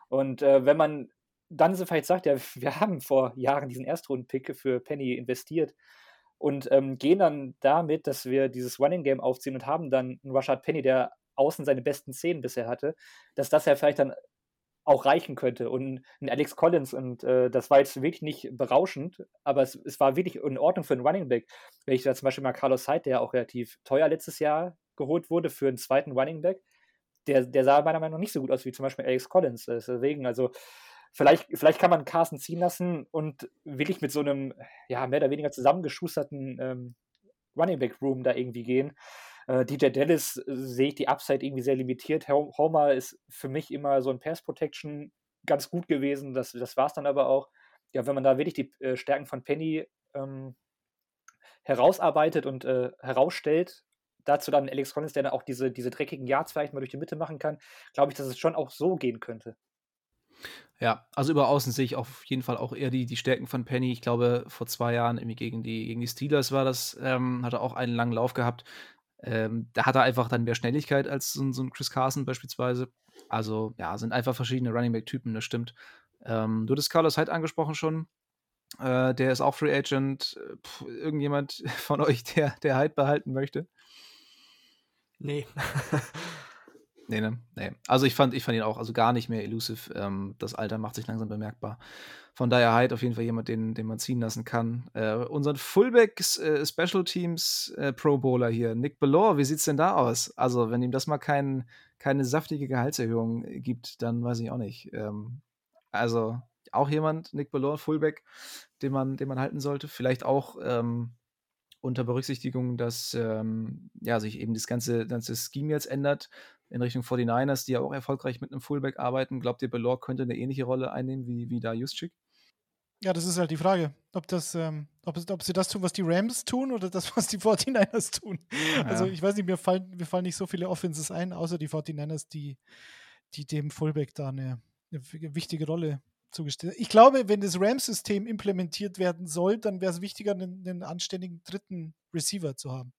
Speaker 6: Und äh, wenn man dann so vielleicht sagt, ja, wir haben vor Jahren diesen Erstrunden-Pick für Penny investiert und ähm, gehen dann damit, dass wir dieses Running-Game aufziehen und haben dann einen Rashad Penny, der außen seine besten Szenen bisher hatte, dass das ja vielleicht dann auch reichen könnte. Und ein Alex Collins, und äh, das war jetzt wirklich nicht berauschend, aber es, es war wirklich in Ordnung für einen Running Back. Wenn ich da zum Beispiel mal Carlos Hyde, der auch relativ teuer letztes Jahr geholt wurde für einen zweiten Running Back, der, der sah meiner Meinung nach nicht so gut aus wie zum Beispiel Alex Collins. Deswegen, also vielleicht, vielleicht kann man Carson ziehen lassen und wirklich mit so einem, ja, mehr oder weniger zusammengeschusterten ähm, Running Back Room da irgendwie gehen. Äh, D J Dallas äh, sehe ich die Upside irgendwie sehr limitiert. Ho- Homer ist für mich immer so ein Pass Protection ganz gut gewesen. Das, das war es dann aber auch. Ja, wenn man da wirklich die äh, Stärken von Penny ähm, herausarbeitet und äh, herausstellt, dazu dann Alex Collins, der dann auch diese, diese dreckigen Yards vielleicht mal durch die Mitte machen kann, glaube ich, dass es schon auch so gehen könnte.
Speaker 3: Ja, also über außen sehe ich auf jeden Fall auch eher die, die Stärken von Penny. Ich glaube, vor zwei Jahren irgendwie gegen die, gegen die Steelers war das, ähm, hat er auch einen langen Lauf gehabt. Ähm, da hat er einfach dann mehr Schnelligkeit als so, ein- so ein Chris Carson beispielsweise. Also, ja, sind einfach verschiedene Running Back-Typen, das stimmt. Ähm, du hattest Carlos Hyde angesprochen schon. Äh, der ist auch Free Agent. Äh, Pff, irgendjemand von euch, der, der Hyde behalten möchte?
Speaker 5: Nee.
Speaker 3: Nee, ne? Nee. Also ich fand, ich fand ihn auch also gar nicht mehr elusive. Ähm, das Alter macht sich langsam bemerkbar. Von daher Hyde auf jeden Fall jemand, den, den man ziehen lassen kann. Äh, unseren Fullback äh, Special Teams äh, Pro Bowler hier, Nick Bellore, wie sieht's denn da aus? Also, wenn ihm das mal kein, keine saftige Gehaltserhöhung gibt, dann weiß ich auch nicht. Ähm, also auch jemand, Nick Bellore, Fullback, den man, den man halten sollte. Vielleicht auch ähm, unter Berücksichtigung, dass ähm, ja, sich eben das ganze, ganze Scheme jetzt ändert in Richtung forty-niners, die ja auch erfolgreich mit einem Fullback arbeiten. Glaubt ihr, Bellore könnte eine ähnliche Rolle einnehmen wie, wie da Juszczyk?
Speaker 4: Ja, das ist halt die Frage, ob das, ähm, ob, es, ob sie das tun, was die Rams tun oder das, was die forty-niners tun.
Speaker 3: Ja.
Speaker 4: Also ich weiß nicht, mir fallen, mir fallen nicht so viele Offenses ein, außer die forty-niners, die, die dem Fullback da eine, eine wichtige Rolle zugestellt. Ich glaube, wenn das Rams-System implementiert werden soll, dann wäre es wichtiger, einen, einen anständigen dritten Receiver zu haben.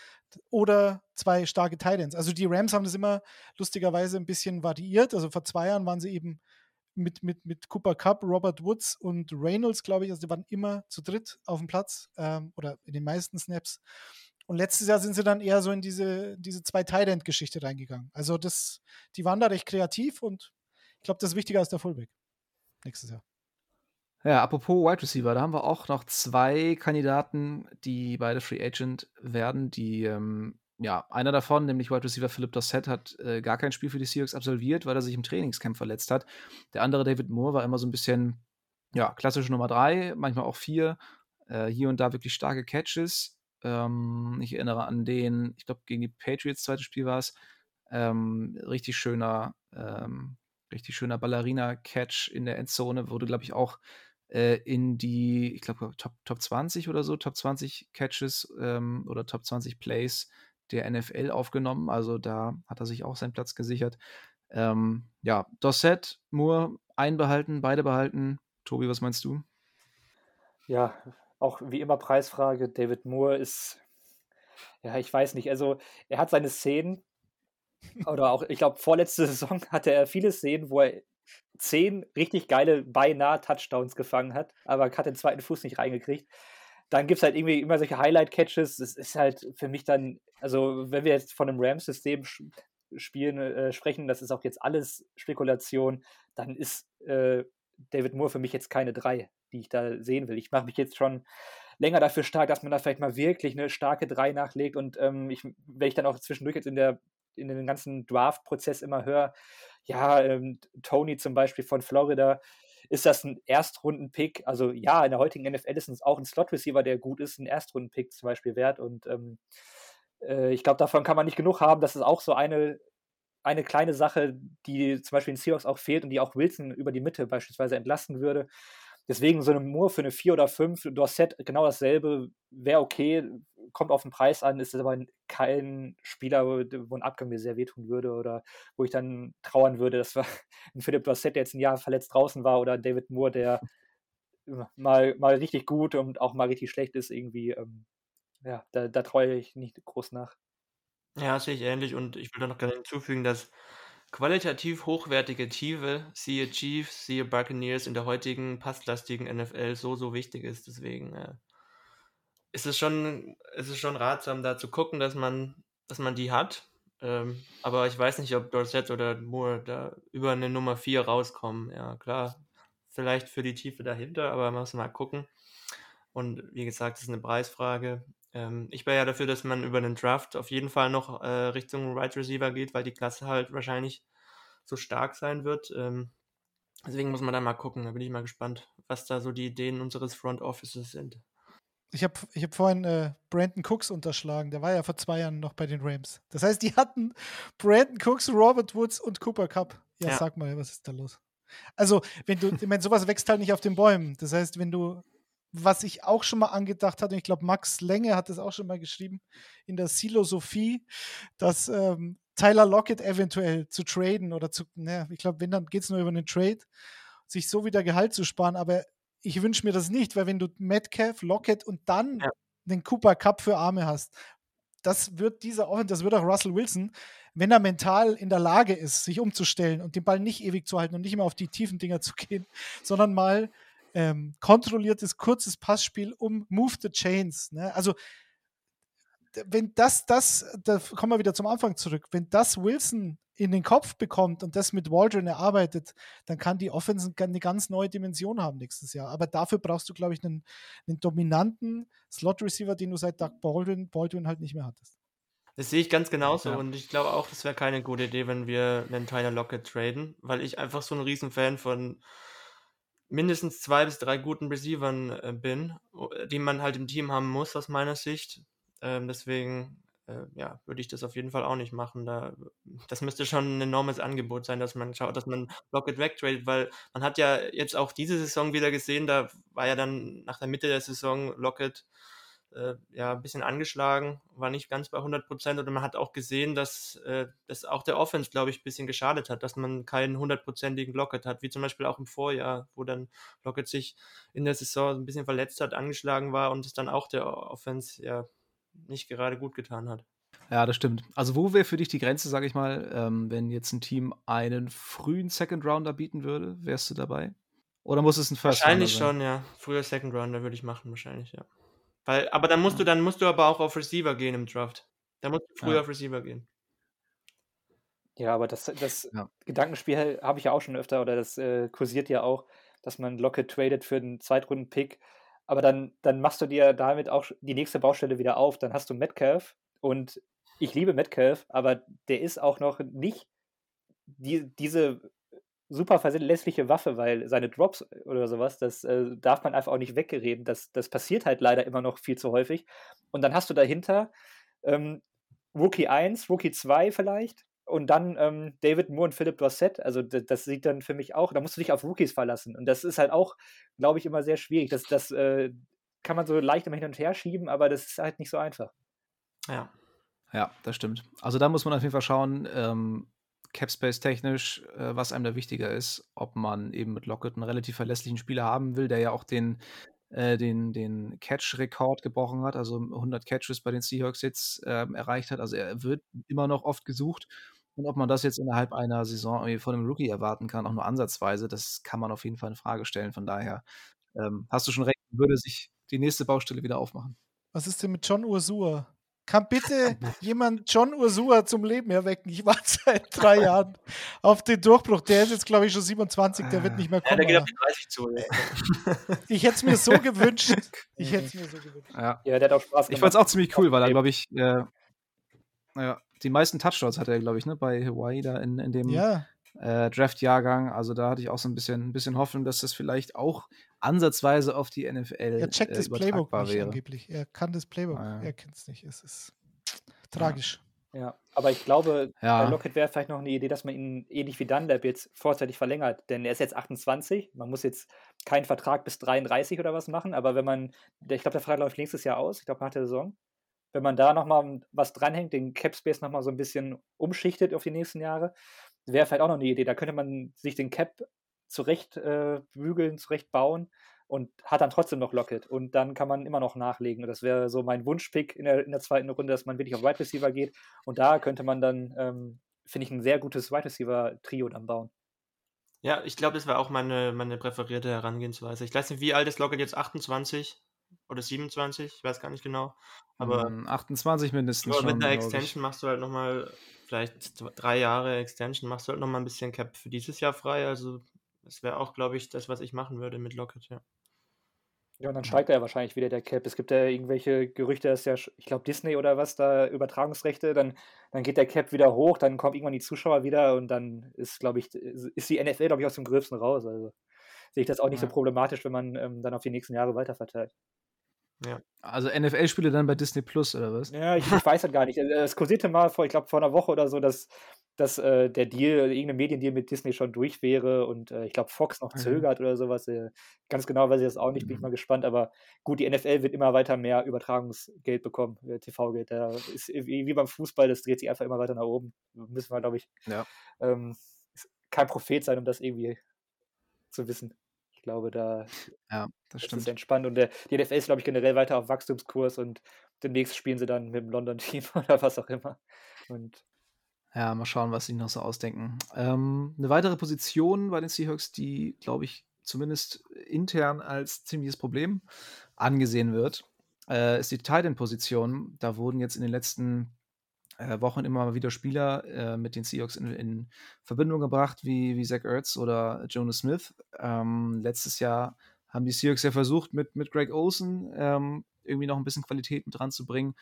Speaker 4: Oder zwei starke Titans. Also die Rams haben das immer lustigerweise ein bisschen variiert. Also vor zwei Jahren waren sie eben mit, mit, mit Cooper Kupp, Robert Woods und Reynolds, glaube ich, also die waren immer zu dritt auf dem Platz ähm, oder in den meisten Snaps. Und letztes Jahr sind sie dann eher so in diese, diese zwei Tight-End-Geschichte reingegangen. Also das, die waren da recht kreativ und ich glaube, das ist wichtiger als der Fullback nächstes Jahr.
Speaker 3: Ja, apropos Wide Receiver, da haben wir auch noch zwei Kandidaten, die beide Free Agent werden. Die, ähm, ja, einer davon, nämlich Wide Receiver Philip Dorsett, hat äh, gar kein Spiel für die Seahawks absolviert, weil er sich im Trainingscamp verletzt hat. Der andere, David Moore, war immer so ein bisschen, ja, klassische Nummer drei, manchmal auch vier. Äh, hier und da wirklich starke Catches. Ähm, ich erinnere an den, ich glaube, gegen die Patriots, zweites Spiel war es. Ähm, richtig schöner, ähm, richtig schöner Ballerina-Catch in der Endzone, wurde, glaube ich, auch äh, in die, ich glaube, Top, Top zwanzig oder so, Top zwanzig Catches ähm, oder Top zwanzig Plays der N F L aufgenommen. Also da hat er sich auch seinen Platz gesichert. Ähm, ja, Dorsett, Moore, einen behalten, beide behalten. Tobi, was meinst du?
Speaker 6: Ja, auch wie immer Preisfrage. David Moore ist, ja, ich weiß nicht, also er hat seine Szenen, oder auch, ich glaube, vorletzte Saison hatte er viele Szenen, wo er zehn richtig geile, beinahe Touchdowns gefangen hat, aber hat den zweiten Fuß nicht reingekriegt. Dann gibt es halt irgendwie immer solche Highlight-Catches. Das ist halt für mich dann, also wenn wir jetzt von einem Rams-System spielen, äh, sprechen, das ist auch jetzt alles Spekulation, dann ist äh, David Moore für mich jetzt keine drei, die ich da sehen will. Ich mache mich jetzt schon länger dafür stark, dass man da vielleicht mal wirklich eine starke drei nachlegt und ähm, ich, wenn ich dann auch zwischendurch jetzt in der in den ganzen Draft-Prozess immer höre, ja, ähm, Tony zum Beispiel von Florida, ist das ein Erstrunden-Pick? Also ja, in der heutigen N F L ist es auch ein Slot-Receiver, der gut ist, ein Erstrunden-Pick zum Beispiel wert und ähm, äh, ich glaube, davon kann man nicht genug haben. Das ist auch so eine, eine kleine Sache, die zum Beispiel in Seahawks auch fehlt und die auch Wilson über die Mitte beispielsweise entlasten würde. Deswegen so eine Moore für eine vier oder fünf, Dorsett genau dasselbe, wäre okay, kommt auf den Preis an, ist aber kein Spieler, wo ein Abgang mir sehr wehtun würde oder wo ich dann trauern würde, dass ein Philipp Dorsett, der jetzt ein Jahr verletzt draußen war, oder David Moore, der mal, mal richtig gut und auch mal richtig schlecht ist, irgendwie, ähm, ja, da, da traue ich nicht groß nach.
Speaker 5: Ja, sehe ich ähnlich und ich will da noch gerne hinzufügen, dass qualitativ hochwertige Tiefe, siehe Chiefs, siehe Buccaneers, in der heutigen passlastigen N F L so, so wichtig ist. Deswegen äh, ist es schon, ist es schon ratsam, da zu gucken, dass man, dass man die hat. Ähm, aber ich weiß nicht, ob Dorsett oder Moore da über eine Nummer vier rauskommen. Ja, klar, vielleicht für die Tiefe dahinter, aber man muss mal gucken. Und wie gesagt, das ist eine Preisfrage. Ähm, ich wäre ja dafür, dass man über den Draft auf jeden Fall noch äh, Richtung Wide Receiver geht, weil die Klasse halt wahrscheinlich so stark sein wird. Ähm, deswegen muss man da mal gucken. Da bin ich mal gespannt, was da so die Ideen unseres Front Offices sind.
Speaker 4: Ich habe ich hab vorhin äh, Brandon Cooks unterschlagen. Der war ja vor zwei Jahren noch bei den Rams. Das heißt, die hatten Brandon Cooks, Robert Woods und Cooper Kupp. Ja,
Speaker 5: Ja.
Speaker 4: sag mal, was ist da los? Also, wenn du, ich meine, sowas wächst halt nicht auf den Bäumen. Das heißt, wenn du, was ich auch schon mal angedacht hatte, und ich glaube, Max Lenge hat das auch schon mal geschrieben, in der Philosophie, dass ähm, Tyler Lockett eventuell zu traden oder zu, naja, ich glaube, wenn, dann geht es nur über einen Trade, sich so wieder Gehalt zu sparen, aber ich wünsche mir das nicht, weil wenn du Metcalf, Lockett und dann
Speaker 5: Ja.
Speaker 4: den Cooper Kupp für Arme hast, das wird dieser Offense, das wird auch Russell Wilson, wenn er mental in der Lage ist, sich umzustellen und den Ball nicht ewig zu halten und nicht immer auf die tiefen Dinger zu gehen, sondern mal ähm, kontrolliertes, kurzes Passspiel um Move the Chains. Ne? Also d- wenn das, das, da kommen wir wieder zum Anfang zurück, wenn das Wilson in den Kopf bekommt und das mit Waldron erarbeitet, dann kann die Offense eine ganz neue Dimension haben nächstes Jahr. Aber dafür brauchst du, glaube ich, einen, einen dominanten Slot-Receiver, den du seit Doug Baldwin, Baldwin halt nicht mehr hattest.
Speaker 5: Das sehe ich ganz genauso
Speaker 3: Ja.
Speaker 5: und ich glaube auch, das wäre keine gute Idee, wenn wir einen Tyler Lockett traden, weil ich einfach so ein Riesenfan von mindestens zwei bis drei guten Receivern äh, bin, o- die man halt im Team haben muss, aus meiner Sicht. Ähm, deswegen äh, ja, würde ich das auf jeden Fall auch nicht machen. Da, das müsste schon ein enormes Angebot sein, dass man schaut, dass man Lockett wegtradet, weil man hat ja jetzt auch diese Saison wieder gesehen, da war ja dann nach der Mitte der Saison Lockett äh, ja ein bisschen angeschlagen, war nicht ganz bei hundert Prozent und man hat auch gesehen, dass äh, das auch der Offense, glaube ich, ein bisschen geschadet hat, dass man keinen hundertprozentigen Lockett hat, wie zum Beispiel auch im Vorjahr, wo dann Lockett sich in der Saison ein bisschen verletzt hat, angeschlagen war und es dann auch der Offense ja nicht gerade gut getan hat.
Speaker 3: Ja, das stimmt. Also, wo wäre für dich die Grenze, sage ich mal, ähm, wenn jetzt ein Team einen frühen Second Rounder bieten würde? Wärst du dabei? Oder muss es ein First Rounder
Speaker 5: Wahrscheinlich
Speaker 3: sein?
Speaker 5: schon, ja. Früher Second Rounder würde ich machen, wahrscheinlich, ja. Weil, aber dann musst du, dann musst du aber auch auf Receiver gehen im Draft. Da musst du früher
Speaker 3: Ja.
Speaker 5: auf Receiver gehen.
Speaker 6: Ja, aber das, das
Speaker 3: Ja.
Speaker 6: Gedankenspiel habe ich ja auch schon öfter, oder das äh, kursiert ja auch, dass man Lockett tradet für einen Zweitrunden-Pick. Aber dann, dann machst du dir damit auch die nächste Baustelle wieder auf. Dann hast du Metcalf und ich liebe Metcalf, aber der ist auch noch nicht die, diese super verlässliche Waffe, weil seine Drops oder sowas, das äh, darf man einfach auch nicht weggereden. Das, das passiert halt leider immer noch viel zu häufig. Und dann hast du dahinter ähm, Rookie eins, Rookie zwei vielleicht und dann ähm, David Moore und Philip Dorsett. Also das, das sieht dann für mich auch, da musst du dich auf Rookies verlassen. Und das ist halt auch, glaube ich, immer sehr schwierig. Das, das äh, kann man so leicht immer hin und her schieben, aber das ist halt nicht so einfach.
Speaker 5: Ja.
Speaker 3: Ja, das stimmt. Also, da muss man auf jeden Fall schauen, ähm, Capspace-technisch, äh, was einem da wichtiger ist, ob man eben mit Lockett einen relativ verlässlichen Spieler haben will, der ja auch den äh, den den Catch-Rekord gebrochen hat, also hundert Catches bei den Seahawks jetzt, ähm, erreicht hat. Also, er wird immer noch oft gesucht und ob man das jetzt innerhalb einer Saison irgendwie von 'nem Rookie erwarten kann, auch nur ansatzweise, das kann man auf jeden Fall in Frage stellen. Von daher, ähm, hast du schon recht, würde sich die nächste Baustelle wieder aufmachen.
Speaker 4: Was ist denn mit John Ursua? Kann bitte jemand John Ursua zum Leben erwecken? Ich warte seit drei Jahren auf den Durchbruch. Der ist jetzt, glaube ich, schon siebenundzwanzig, der wird nicht mehr
Speaker 5: Ja,
Speaker 4: kommen.
Speaker 5: der geht auf
Speaker 4: aber
Speaker 5: die dreißig zu. Ja.
Speaker 4: ich hätte es mir so gewünscht. Ich hätte es mir so gewünscht.
Speaker 3: Ja.
Speaker 6: Ja, der hat auch Spaß
Speaker 3: Ich
Speaker 6: gemacht.
Speaker 3: fand's auch ziemlich cool, weil er, glaube ich, äh, ja, die meisten Touchdowns hatte er, glaube ich, ne, bei Hawaii da in, in dem
Speaker 4: Ja,
Speaker 3: äh, Draft-Jahrgang. Also da hatte ich auch so ein bisschen, ein bisschen Hoffnung, dass das vielleicht auch ansatzweise auf die N F L
Speaker 4: er checkt
Speaker 3: äh,
Speaker 4: das Playbook
Speaker 3: übertragbar
Speaker 4: nicht
Speaker 3: wäre.
Speaker 4: angeblich. Er kann das Playbook.
Speaker 3: Ah, ja.
Speaker 4: Er kennt es nicht. Es ist tragisch.
Speaker 6: Ja, aber ich glaube,
Speaker 3: Ja.
Speaker 6: bei Lockett wäre vielleicht noch eine Idee, dass man ihn ähnlich wie Dunlap jetzt vorzeitig verlängert, denn er ist jetzt achtundzwanzig, man muss jetzt keinen Vertrag bis dreiunddreißig oder was machen, aber wenn man, der- ich glaube, der Vertrag läuft nächstes Jahr aus, ich glaube nach der Saison, wenn man da nochmal was dranhängt, den Cap-Space nochmal so ein bisschen umschichtet auf die nächsten Jahre, wäre vielleicht auch noch eine Idee, da könnte man sich den Cap zurecht äh, bügeln, zurecht bauen und hat dann trotzdem noch Lockett und dann kann man immer noch nachlegen. Und das wäre so mein Wunschpick in der, in der zweiten Runde, dass man wirklich auf Wide Receiver geht und da könnte man dann ähm, finde ich, ein sehr gutes Wide Receiver-Trio dann bauen.
Speaker 5: Ja, ich glaube, das war auch meine, meine präferierte Herangehensweise. Ich weiß nicht, wie alt ist Lockett jetzt? achtundzwanzig oder siebenundzwanzig? Ich weiß gar nicht genau. Aber,
Speaker 3: Mm, achtundzwanzig mindestens
Speaker 5: aber mit
Speaker 3: schon,
Speaker 5: einer
Speaker 3: glaube ich.
Speaker 5: Extension machst du halt nochmal, vielleicht z- drei Jahre Extension, machst du halt nochmal ein bisschen Cap für dieses Jahr frei. Also, das wäre auch, glaube ich, das, was ich machen würde mit Lockett, ja.
Speaker 6: Ja, und dann
Speaker 3: Ja.
Speaker 6: steigt er ja wahrscheinlich wieder der Cap. Es gibt ja irgendwelche Gerüchte, dass ja, sch- ich glaube, Disney oder was da Übertragungsrechte, dann, dann geht der Cap wieder hoch, dann kommen irgendwann die Zuschauer wieder und dann ist, glaube ich, ist die N F L, glaube ich, aus dem Gröbsten raus. Also sehe ich das auch nicht so
Speaker 3: Ja.
Speaker 6: problematisch, wenn man ähm, dann auf die nächsten Jahre weiterverteilt.
Speaker 5: Ja.
Speaker 3: Also N F L-Spiele dann bei Disney Plus, oder was?
Speaker 6: Ja, ich, ich weiß halt gar nicht. Äh, Es kursierte mal vor, ich glaube, vor einer Woche oder so, dass, dass äh, der Deal, irgendein Mediendeal mit Disney schon durch wäre und äh, ich glaube, Fox noch
Speaker 3: Okay.
Speaker 6: zögert oder sowas. Äh, ganz genau weiß ich das auch nicht, bin ich
Speaker 3: Mhm.
Speaker 6: mal gespannt. Aber gut, die N F L wird immer weiter mehr Übertragungsgeld bekommen, äh, T V-Geld. Da ist wie, wie beim Fußball, das dreht sich einfach immer weiter nach oben. Müssen wir, glaube ich,
Speaker 3: Ja.
Speaker 6: ähm, kein Prophet sein, um das irgendwie zu wissen. Ich glaube, da
Speaker 3: Ja, das
Speaker 6: das ist
Speaker 3: stimmt.
Speaker 6: entspannt. Und der, die N F L ist, glaube ich, generell weiter auf Wachstumskurs und demnächst spielen sie dann mit dem London-Team oder was auch immer. Und
Speaker 3: Ja, mal schauen, was sie noch so ausdenken. Ähm, 'ne weitere Position bei den Seahawks, die, glaube ich, zumindest intern als ziemliches Problem angesehen wird, äh, ist die Tight End-Position. Da wurden jetzt in den letzten äh, Wochen immer mal wieder Spieler äh, mit den Seahawks in, in Verbindung gebracht, wie, wie Zach Ertz oder Jonas Smith. Ähm, letztes Jahr haben die Seahawks ja versucht, mit, mit Greg Olsen ähm, irgendwie noch ein bisschen Qualität mit dran zu bringen.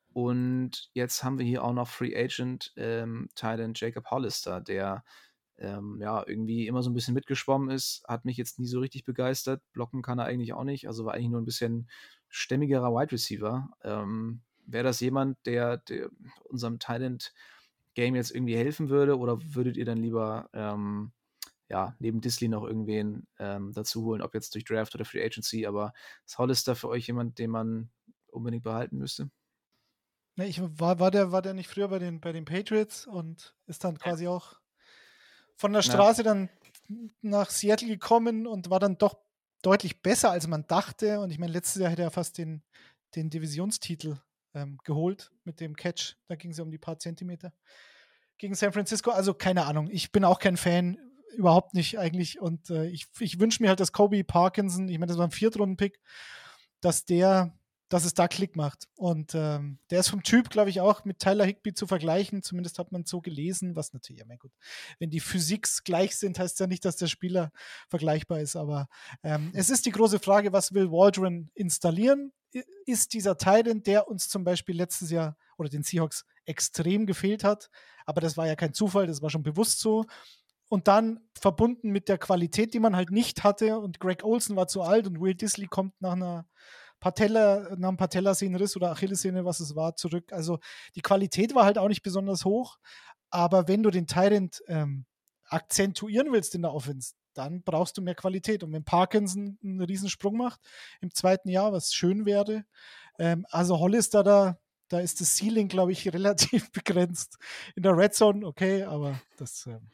Speaker 3: Und jetzt haben wir hier auch noch Free Agent ähm, Titan Jacob Hollister, der ähm, ja irgendwie immer so ein bisschen mitgeschwommen ist, hat mich jetzt nie so richtig begeistert. Blocken kann er eigentlich auch nicht, also war eigentlich nur ein bisschen stämmigerer Wide Receiver. Ähm, Wäre das jemand, der, der unserem Talent Game jetzt irgendwie helfen würde, oder würdet ihr dann lieber ähm, ja, neben Disley noch irgendwen ähm, dazu holen, ob jetzt durch Draft oder Free Agency, aber ist Hollister für euch jemand, den man unbedingt behalten müsste?
Speaker 4: Ne, ich war, war, der, war der nicht früher bei den, bei den Patriots und ist dann quasi auch von der
Speaker 3: Ja.
Speaker 4: Straße dann nach Seattle gekommen und war dann doch deutlich besser, als man dachte. Und ich meine, letztes Jahr hätte er fast den, den Divisionstitel ähm, geholt mit dem Catch. Da ging es ja um die paar Zentimeter gegen San Francisco. Also keine Ahnung. Ich bin auch kein Fan, überhaupt nicht eigentlich. Und äh, ich, ich wünsche mir halt, dass Kobe Parkinson, ich meine, das war ein Viertrunden-Pick, dass der, dass es da Klick macht. Und ähm, der ist vom Typ, glaube ich, auch mit Tyler Higbee zu vergleichen. Zumindest hat man so gelesen, was natürlich, ja, mein Gott, wenn die Physiks gleich sind, heißt ja nicht, dass der Spieler vergleichbar ist. Aber ähm, es ist die große Frage, was will Waldron installieren? Ist dieser Titan, der uns zum Beispiel letztes Jahr oder den Seahawks extrem gefehlt hat, aber das war ja kein Zufall, das war schon bewusst so. Und dann verbunden mit der Qualität, die man halt nicht hatte, und Greg Olsen war zu alt und Will Disley kommt nach einer Patella, nach einem Patellasehnenriss oder Achillessehne, was es war, zurück. Also die Qualität war halt auch nicht besonders hoch, aber wenn du den Tyrant ähm, akzentuieren willst in der Offense, dann brauchst du mehr Qualität. Und wenn Parkinson einen Riesensprung macht im zweiten Jahr, was schön wäre, ähm, also Hollister da, da ist das Ceiling, glaube ich, relativ begrenzt. In der Red Zone, okay, aber das, ähm,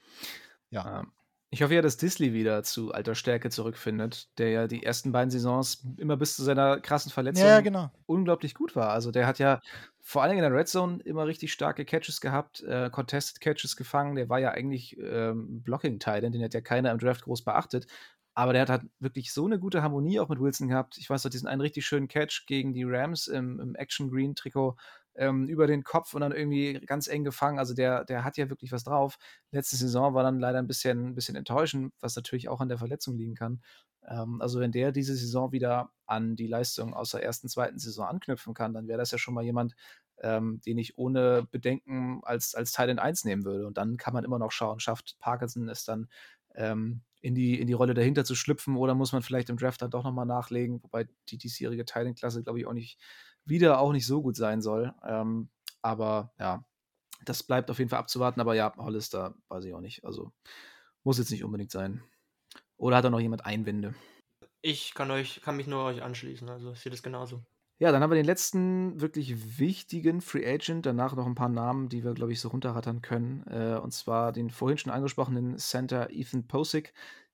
Speaker 4: ja.
Speaker 3: Ähm, ich hoffe ja, dass Disley wieder zu alter Stärke zurückfindet, der ja die ersten beiden Saisons immer bis zu seiner krassen Verletzung
Speaker 4: Ja, genau.
Speaker 3: unglaublich gut war. Also der hat ja vor allen Dingen in der Red Zone immer richtig starke Catches gehabt, äh, Contested Catches gefangen. Der war ja eigentlich ähm, Blocking-Titan, den hat ja keiner im Draft groß beachtet. Aber der hat halt wirklich so eine gute Harmonie auch mit Wilson gehabt. Ich weiß noch, diesen einen richtig schönen Catch gegen die Rams im, im Action-Green-Trikot ähm, über den Kopf und dann irgendwie ganz eng gefangen. Also der, der hat ja wirklich was drauf. Letzte Saison war dann leider ein bisschen, ein bisschen enttäuschend, was natürlich auch an der Verletzung liegen kann. Ähm, also wenn der diese Saison wieder an die Leistung aus der ersten, zweiten Saison anknüpfen kann, dann wäre das ja schon mal jemand, ähm, den ich ohne Bedenken als, als Teil in eins nehmen würde. Und dann kann man immer noch schauen, schafft Parkinson es dann ähm, in, die, in die Rolle dahinter zu schlüpfen, oder muss man vielleicht im Draft dann doch nochmal nachlegen, wobei die diesjährige Teilenklasse, glaube ich, auch nicht wieder auch nicht so gut sein soll. Ähm, aber ja, das bleibt auf jeden Fall abzuwarten. Aber ja, Hollister weiß ich auch nicht. Also muss jetzt nicht unbedingt sein. Oder hat da noch jemand Einwände?
Speaker 5: Ich kann euch, kann mich nur euch anschließen, also ich sehe das genauso.
Speaker 3: Ja, dann haben wir den letzten wirklich wichtigen Free Agent. Danach noch ein paar Namen, die wir, glaube ich, so runterrattern können. Äh, und zwar den vorhin schon angesprochenen Center Ethan Posick,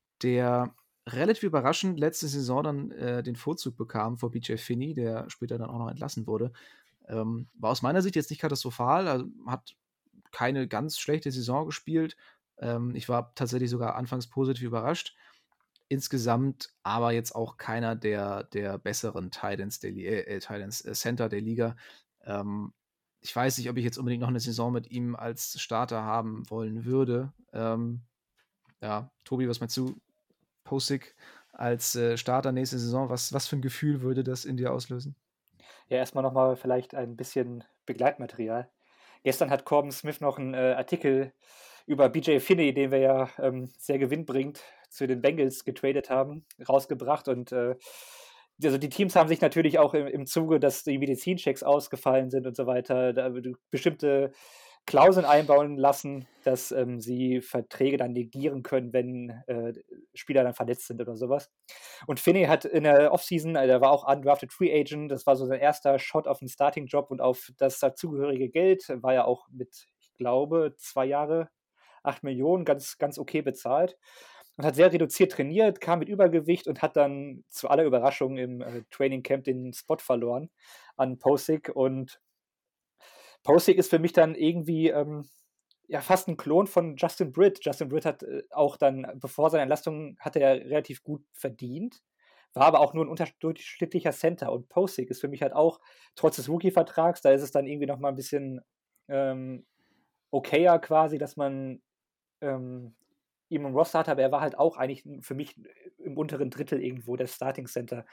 Speaker 3: der relativ überraschend letzte Saison dann äh, den Vorzug bekam vor B J Finney, der später dann auch noch entlassen wurde. Ähm, war aus meiner Sicht jetzt nicht katastrophal, also hat keine ganz schlechte Saison gespielt. Ähm, ich war tatsächlich sogar anfangs positiv überrascht. Insgesamt aber jetzt auch keiner der, der besseren Titans der Li- äh, Titans, äh, Center der Liga. Ähm, ich weiß nicht, ob ich jetzt unbedingt noch eine Saison mit ihm als Starter haben wollen würde. Ähm, ja, Tobi, was meinst du? Posick als äh, Starter nächste Saison, was, was für ein Gefühl würde das in dir auslösen?
Speaker 6: Ja, erstmal nochmal vielleicht ein bisschen Begleitmaterial. Gestern hat Corbin Smith noch einen äh, Artikel über B J Finney, den wir ja ähm, sehr gewinnbringend zu den Bengals getradet haben, rausgebracht. Und äh, also die Teams haben sich natürlich auch im, im Zuge, dass die Medizinchecks ausgefallen sind und so weiter, da bestimmte Klauseln einbauen lassen, dass ähm, sie Verträge dann negieren können, wenn äh, Spieler dann verletzt sind oder sowas. Und Finney hat in der Offseason, äh, der war auch undrafted Free Agent, das war so sein erster Shot auf den Starting-Job und auf das dazugehörige Geld, war ja auch mit, ich glaube, zwei Jahre, acht Millionen, ganz, ganz okay bezahlt. Und hat sehr reduziert trainiert, kam mit Übergewicht und hat dann zu aller Überraschung im äh, Training Camp den Spot verloren an Posick. Und Posick ist für mich dann irgendwie ähm, ja fast ein Klon von Justin Britt. Justin Britt hat äh, auch dann, bevor seine Entlastung, hatte er relativ gut verdient, war aber auch nur ein unterdurchschnittlicher Center. Und Posick ist für mich halt auch, trotz des Rookie-Vertrags, da ist es dann irgendwie nochmal ein bisschen ähm, okayer quasi, dass man ähm, ihm im Roster hat, aber er war halt auch eigentlich für mich im unteren Drittel irgendwo der Starting Center.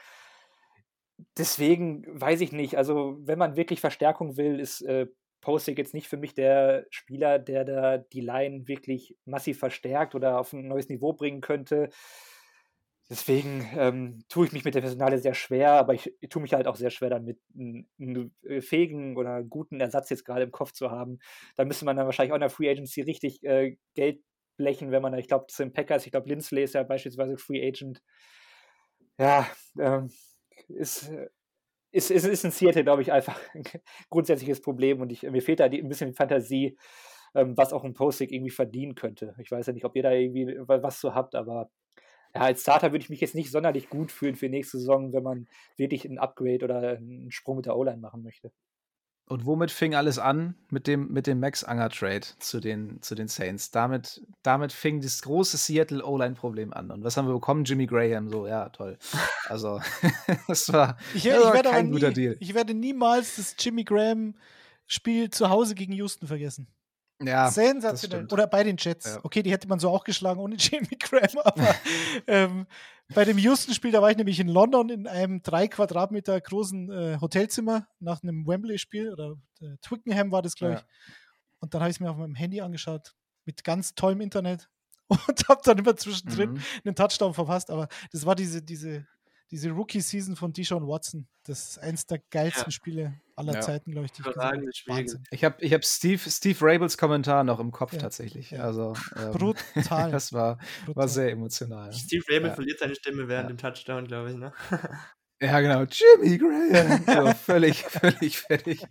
Speaker 6: Deswegen weiß ich nicht, also wenn man wirklich Verstärkung will, ist äh, Posick jetzt nicht für mich der Spieler, der da die Line wirklich massiv verstärkt oder auf ein neues Niveau bringen könnte. Deswegen ähm, tue ich mich mit der Personale sehr schwer, aber ich, ich tue mich halt auch sehr schwer damit, einen, einen fähigen oder guten Ersatz jetzt gerade im Kopf zu haben. Da müsste man dann wahrscheinlich auch in der Free Agency richtig äh, Geld blechen, wenn man, ich glaube, zu den Packers, ich glaube, Lindsley ist ja beispielsweise Free Agent. Ja, ähm, ist, ist, ist, ist in Seattle, glaube ich, einfach ein grundsätzliches Problem und ich, mir fehlt da die, ein bisschen die Fantasie, ähm, was auch ein Posick irgendwie verdienen könnte. Ich weiß ja nicht, ob ihr da irgendwie was so habt, aber ja, als Starter würde ich mich jetzt nicht sonderlich gut fühlen für nächste Saison, wenn man wirklich ein Upgrade oder einen Sprung mit der O-Line machen möchte.
Speaker 3: Und womit fing alles an? Mit dem, mit dem Max Unger-Trade zu den, zu den Saints. Damit, damit fing das große Seattle O-Line-Problem an. Und was haben wir bekommen? Jimmy Graham. So, ja, toll. Also, das war,
Speaker 4: Ich,
Speaker 3: das
Speaker 4: ich
Speaker 3: war
Speaker 4: werde aber
Speaker 3: kein guter
Speaker 4: nie,
Speaker 3: Deal.
Speaker 4: ich werde niemals das Jimmy Graham-Spiel zu Hause gegen Houston vergessen.
Speaker 3: Ja, das
Speaker 4: Sensationell.
Speaker 3: stimmt.
Speaker 4: Oder bei den Jets.
Speaker 3: Ja.
Speaker 4: Okay, die hätte man so auch geschlagen ohne Jimmy Graham, aber ähm, bei dem Houston-Spiel, da war ich nämlich in London in einem drei Quadratmeter großen äh, Hotelzimmer nach einem Wembley-Spiel oder äh, Twickenham war das, glaube ich.
Speaker 3: Ja.
Speaker 4: Und dann habe ich es mir auf meinem Handy angeschaut mit ganz tollem Internet und habe dann immer zwischendrin
Speaker 3: Mhm.
Speaker 4: einen Touchdown verpasst. Aber das war diese, diese, diese Rookie-Season von Deshaun Watson. Das ist eins der geilsten
Speaker 5: Ja.
Speaker 4: Spiele aller
Speaker 3: Ja.
Speaker 4: Zeiten, glaube ich, die ich gesehen habe.
Speaker 5: Überragendes Spiel.
Speaker 4: Wahnsinn.
Speaker 3: Ich habe ich hab Steve, Steve Rabels Kommentar noch im Kopf
Speaker 4: Ja,
Speaker 3: tatsächlich.
Speaker 4: ja.
Speaker 3: Also, ähm,
Speaker 4: Brutal.
Speaker 3: das war,
Speaker 4: Brutal.
Speaker 3: war sehr emotional.
Speaker 5: Steve Rabel
Speaker 3: Ja.
Speaker 5: verliert seine Stimme während
Speaker 3: Ja.
Speaker 5: dem Touchdown, glaube ich, ne?
Speaker 3: Ja, genau. Jimmy Graham. So, völlig, völlig fertig.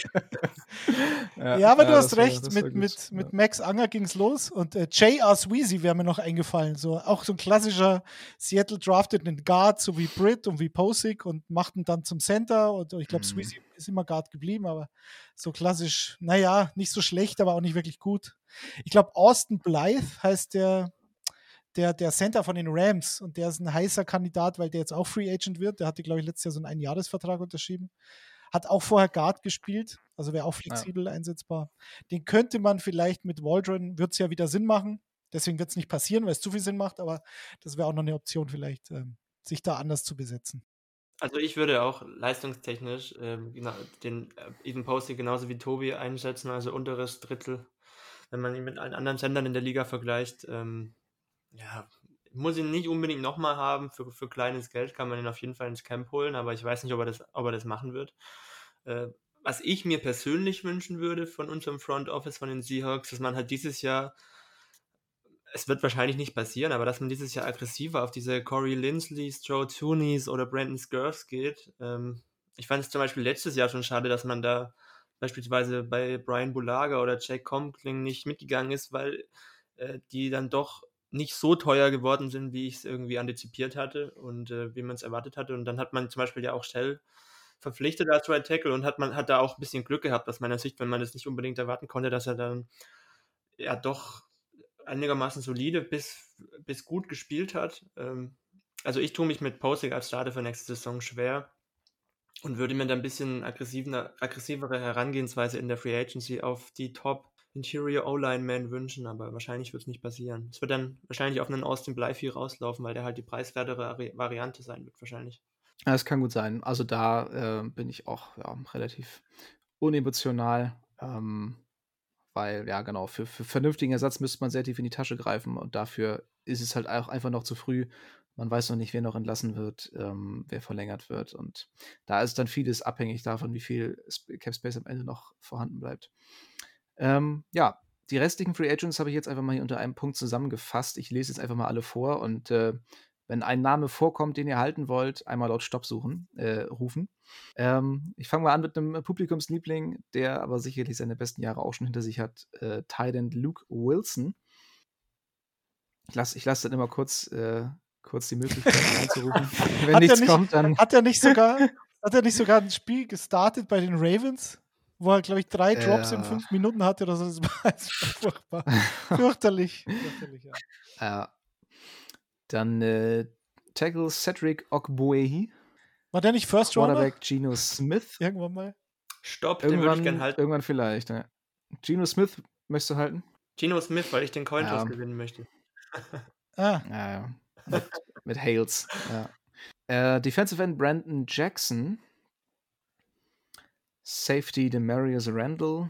Speaker 4: Ja, aber du
Speaker 3: das
Speaker 4: hast
Speaker 3: war-
Speaker 4: recht,
Speaker 3: das war
Speaker 4: mit,
Speaker 3: gut.
Speaker 4: mit, mit
Speaker 3: Ja.
Speaker 4: Max Unger ging es los und äh, J R. Sweezy wäre mir noch eingefallen. So, auch so ein klassischer Seattle drafted einen Guard, so wie Britt und wie Posick und machten dann zum Center. Und ich glaube,
Speaker 3: Mhm.
Speaker 4: Sweezy ist immer Guard geblieben, aber so klassisch, naja, nicht so schlecht, aber auch nicht wirklich gut. Ich glaube, Austin Blythe heißt der, der, der Center von den Rams und der ist ein heißer Kandidat, weil der jetzt auch Free Agent wird. Der hatte, glaube ich, letztes Jahr so einen Einjahresvertrag unterschrieben. Hat auch vorher Guard gespielt, also wäre auch flexibel einsetzbar. Den könnte man vielleicht mit Waldron, wird es ja wieder Sinn machen. Deswegen wird es nicht passieren, weil es zu viel Sinn macht, aber das wäre auch noch eine Option vielleicht, ähm, sich da anders zu besetzen.
Speaker 5: Also ich würde auch leistungstechnisch ähm, genau, den äh, Ethan Posey genauso wie Tobi einschätzen, also unteres Drittel. Wenn man ihn mit allen anderen Sendern in der Liga vergleicht, ähm, ja, muss ihn nicht unbedingt nochmal haben. Für, für kleines Geld kann man ihn auf jeden Fall ins Camp holen, aber ich weiß nicht, ob er das, ob er das machen wird. Äh, was ich mir persönlich wünschen würde von unserem Front Office, von den Seahawks, dass man halt dieses Jahr, es wird wahrscheinlich nicht passieren, aber dass man dieses Jahr aggressiver auf diese Corey Linsleys, Joe Toonies oder Brandon Scurfs geht. Ähm, ich fand es zum Beispiel letztes Jahr schon schade, dass man da beispielsweise bei Brian Bulaga oder Jake Conkling nicht mitgegangen ist, weil äh, die dann doch nicht so teuer geworden sind, wie ich es irgendwie antizipiert hatte und äh, wie man es erwartet hatte. Und dann hat man zum Beispiel ja auch Shell verpflichtet als Right Tackle und hat man hat da auch ein bisschen Glück gehabt aus meiner Sicht, wenn man das nicht unbedingt erwarten konnte, dass er dann ja doch einigermaßen solide bis, bis gut gespielt hat. Ähm, also ich tue mich mit Posig als Starter für nächste Saison schwer und würde mir da ein bisschen aggressivere Herangehensweise in der Free Agency auf die Top Interior O-Line-Man wünschen, aber wahrscheinlich wird es nicht passieren. Es wird dann wahrscheinlich auf einen Austin Blythe viel rauslaufen, weil der halt die preiswertere Variante sein wird wahrscheinlich.
Speaker 3: Ja, das kann gut sein. Also da äh, bin ich auch ja, relativ unemotional, ähm, weil, ja genau, für, für vernünftigen Ersatz müsste man sehr tief in die Tasche greifen und dafür ist es halt auch einfach noch zu früh. Man weiß noch nicht, wer noch entlassen wird, ähm, wer verlängert wird und da ist dann vieles abhängig davon, wie viel Cap Space am Ende noch vorhanden bleibt. Ähm, ja, die restlichen Free Agents habe ich jetzt einfach mal hier unter einem Punkt zusammengefasst. Ich lese jetzt einfach mal alle vor und äh, wenn ein Name vorkommt, den ihr halten wollt, einmal laut Stopp suchen, äh, rufen. Ähm, ich fange mal an mit einem Publikumsliebling, der aber sicherlich seine besten Jahre auch schon hinter sich hat. Äh, Tight End Luke Wilson. Ich lasse ich lass dann immer kurz, äh, kurz die Möglichkeit reinzurufen. Wenn
Speaker 4: hat
Speaker 3: nichts
Speaker 4: nicht,
Speaker 3: kommt, dann.
Speaker 4: Hat er nicht sogar, hat er nicht sogar ein Spiel gestartet bei den Ravens? Wo er, glaube ich, drei Drops
Speaker 3: Ja.
Speaker 4: in fünf Minuten hatte oder so. Das war, das war furchtbar. Fürchterlich. Fürchterlich, ja.
Speaker 3: Ja. Dann äh, Tackle Cedric Ogbuehi.
Speaker 4: War der nicht First Rounder?
Speaker 3: Quarterback Geno Smith.
Speaker 4: Irgendwann mal.
Speaker 5: Stopp, den würde ich
Speaker 3: Irgendwann,
Speaker 5: gerne halten.
Speaker 3: irgendwann vielleicht. Ja. Geno Smith möchtest du halten?
Speaker 5: Geno Smith, weil ich den Cointoss
Speaker 3: Ja.
Speaker 5: gewinnen möchte.
Speaker 4: Ah,
Speaker 3: Ja, ja. Mit, mit Hales. Ja. Äh, Defensive End Brandon Jackson. Safety Demarius Randall.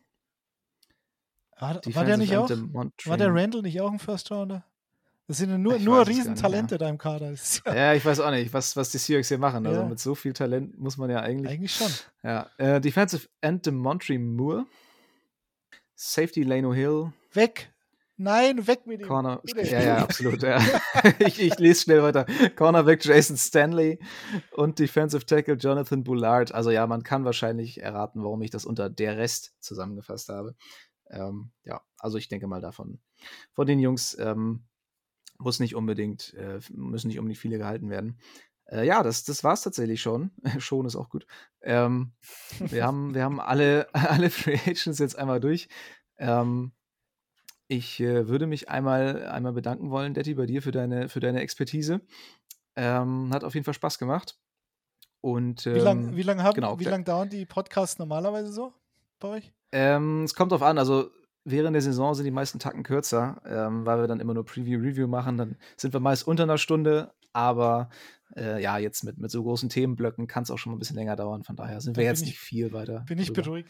Speaker 4: war, war
Speaker 3: Defensive
Speaker 4: der nicht
Speaker 3: End
Speaker 4: auch?
Speaker 3: Demontre-
Speaker 4: War der Randall nicht auch ein First Rounder? Das sind ja nur,
Speaker 3: Ich
Speaker 4: nur
Speaker 3: weiß es gar
Speaker 4: Riesentalente
Speaker 3: nicht
Speaker 4: da im Kader. Das ist ja
Speaker 3: Ja, ich weiß auch nicht, was, was die Seahawks hier machen. Also
Speaker 4: Ja.
Speaker 3: mit so viel Talent muss man ja eigentlich.
Speaker 4: eigentlich schon.
Speaker 3: Ja. Äh, Defensive End Demontre Moore. Safety Lano Hill.
Speaker 4: Weg. Nein, weg mit ihm.
Speaker 3: Corner.
Speaker 4: Bitte.
Speaker 3: Ja, ja, absolut. Ja. ich, ich lese schnell weiter. Cornerback Jason Stanley und Defensive Tackle Jonathan Bullard. Also ja, man kann wahrscheinlich erraten, warum ich das unter der Rest zusammengefasst habe. Ähm, ja, also ich denke mal davon. Von den Jungs ähm, muss nicht unbedingt, äh, müssen nicht unbedingt viele gehalten werden. Äh, ja, das, das war's tatsächlich schon. schon ist auch gut. Ähm, wir haben, wir haben alle, alle Free Agents jetzt einmal durch. Ähm, Ich äh, würde mich einmal, einmal bedanken wollen, Detti, bei dir für deine, für deine Expertise. Ähm, hat auf jeden Fall Spaß gemacht. Und, ähm,
Speaker 4: Wie lange wie lang haben,
Speaker 3: genau,
Speaker 4: wie lang dauern die Podcasts normalerweise so bei euch?
Speaker 3: Ähm, es kommt drauf an, also während der Saison sind die meisten Tacken kürzer, ähm, weil wir dann immer nur Preview-Review machen. Dann sind wir meist unter einer Stunde, aber äh, ja, jetzt mit, mit so großen Themenblöcken kann es auch schon mal ein bisschen länger dauern. Von daher sind wir
Speaker 4: Dann
Speaker 3: jetzt
Speaker 4: bin
Speaker 3: nicht viel weiter.
Speaker 4: Bin ich
Speaker 3: drüber.
Speaker 4: beruhigt.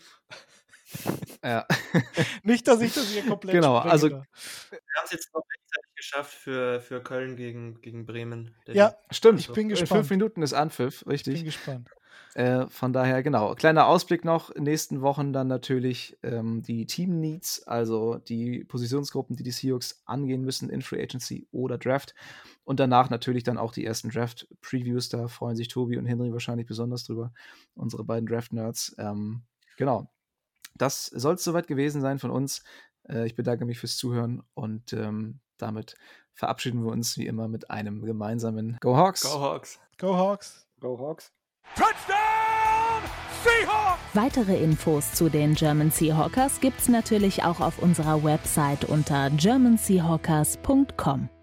Speaker 3: Ja.
Speaker 4: Nicht, dass ich das hier komplett
Speaker 3: Genau,
Speaker 4: sprenge
Speaker 3: also-
Speaker 4: da.
Speaker 5: Wir haben es jetzt noch rechtzeitig geschafft für, für Köln gegen, gegen Bremen.
Speaker 4: Ja,
Speaker 3: Stimmt.
Speaker 4: ich bin
Speaker 3: In
Speaker 4: gespannt.
Speaker 3: fünf Minuten ist Anpfiff,
Speaker 4: Ich
Speaker 3: richtig.
Speaker 4: bin gespannt.
Speaker 3: Äh, von daher, genau. Kleiner Ausblick noch. In den nächsten Wochen dann natürlich ähm, die Team-Needs, also die Positionsgruppen, die die Seahawks angehen müssen in Free Agency oder Draft. Und danach natürlich dann auch die ersten Draft-Previews. Da freuen sich Tobi und Henry wahrscheinlich besonders drüber. Unsere beiden Draft-Nerds. Ähm, genau. Das soll es soweit gewesen sein von uns. Äh, ich bedanke mich fürs Zuhören und ähm, damit verabschieden wir uns wie immer mit einem gemeinsamen Go Hawks!
Speaker 5: Go Hawks!
Speaker 4: Go Hawks.
Speaker 6: Go Hawks.
Speaker 2: Touchdown! Seahawks!
Speaker 1: Weitere Infos zu den German Seahawkers gibt's natürlich auch auf unserer Website unter german seahawkers punkt com.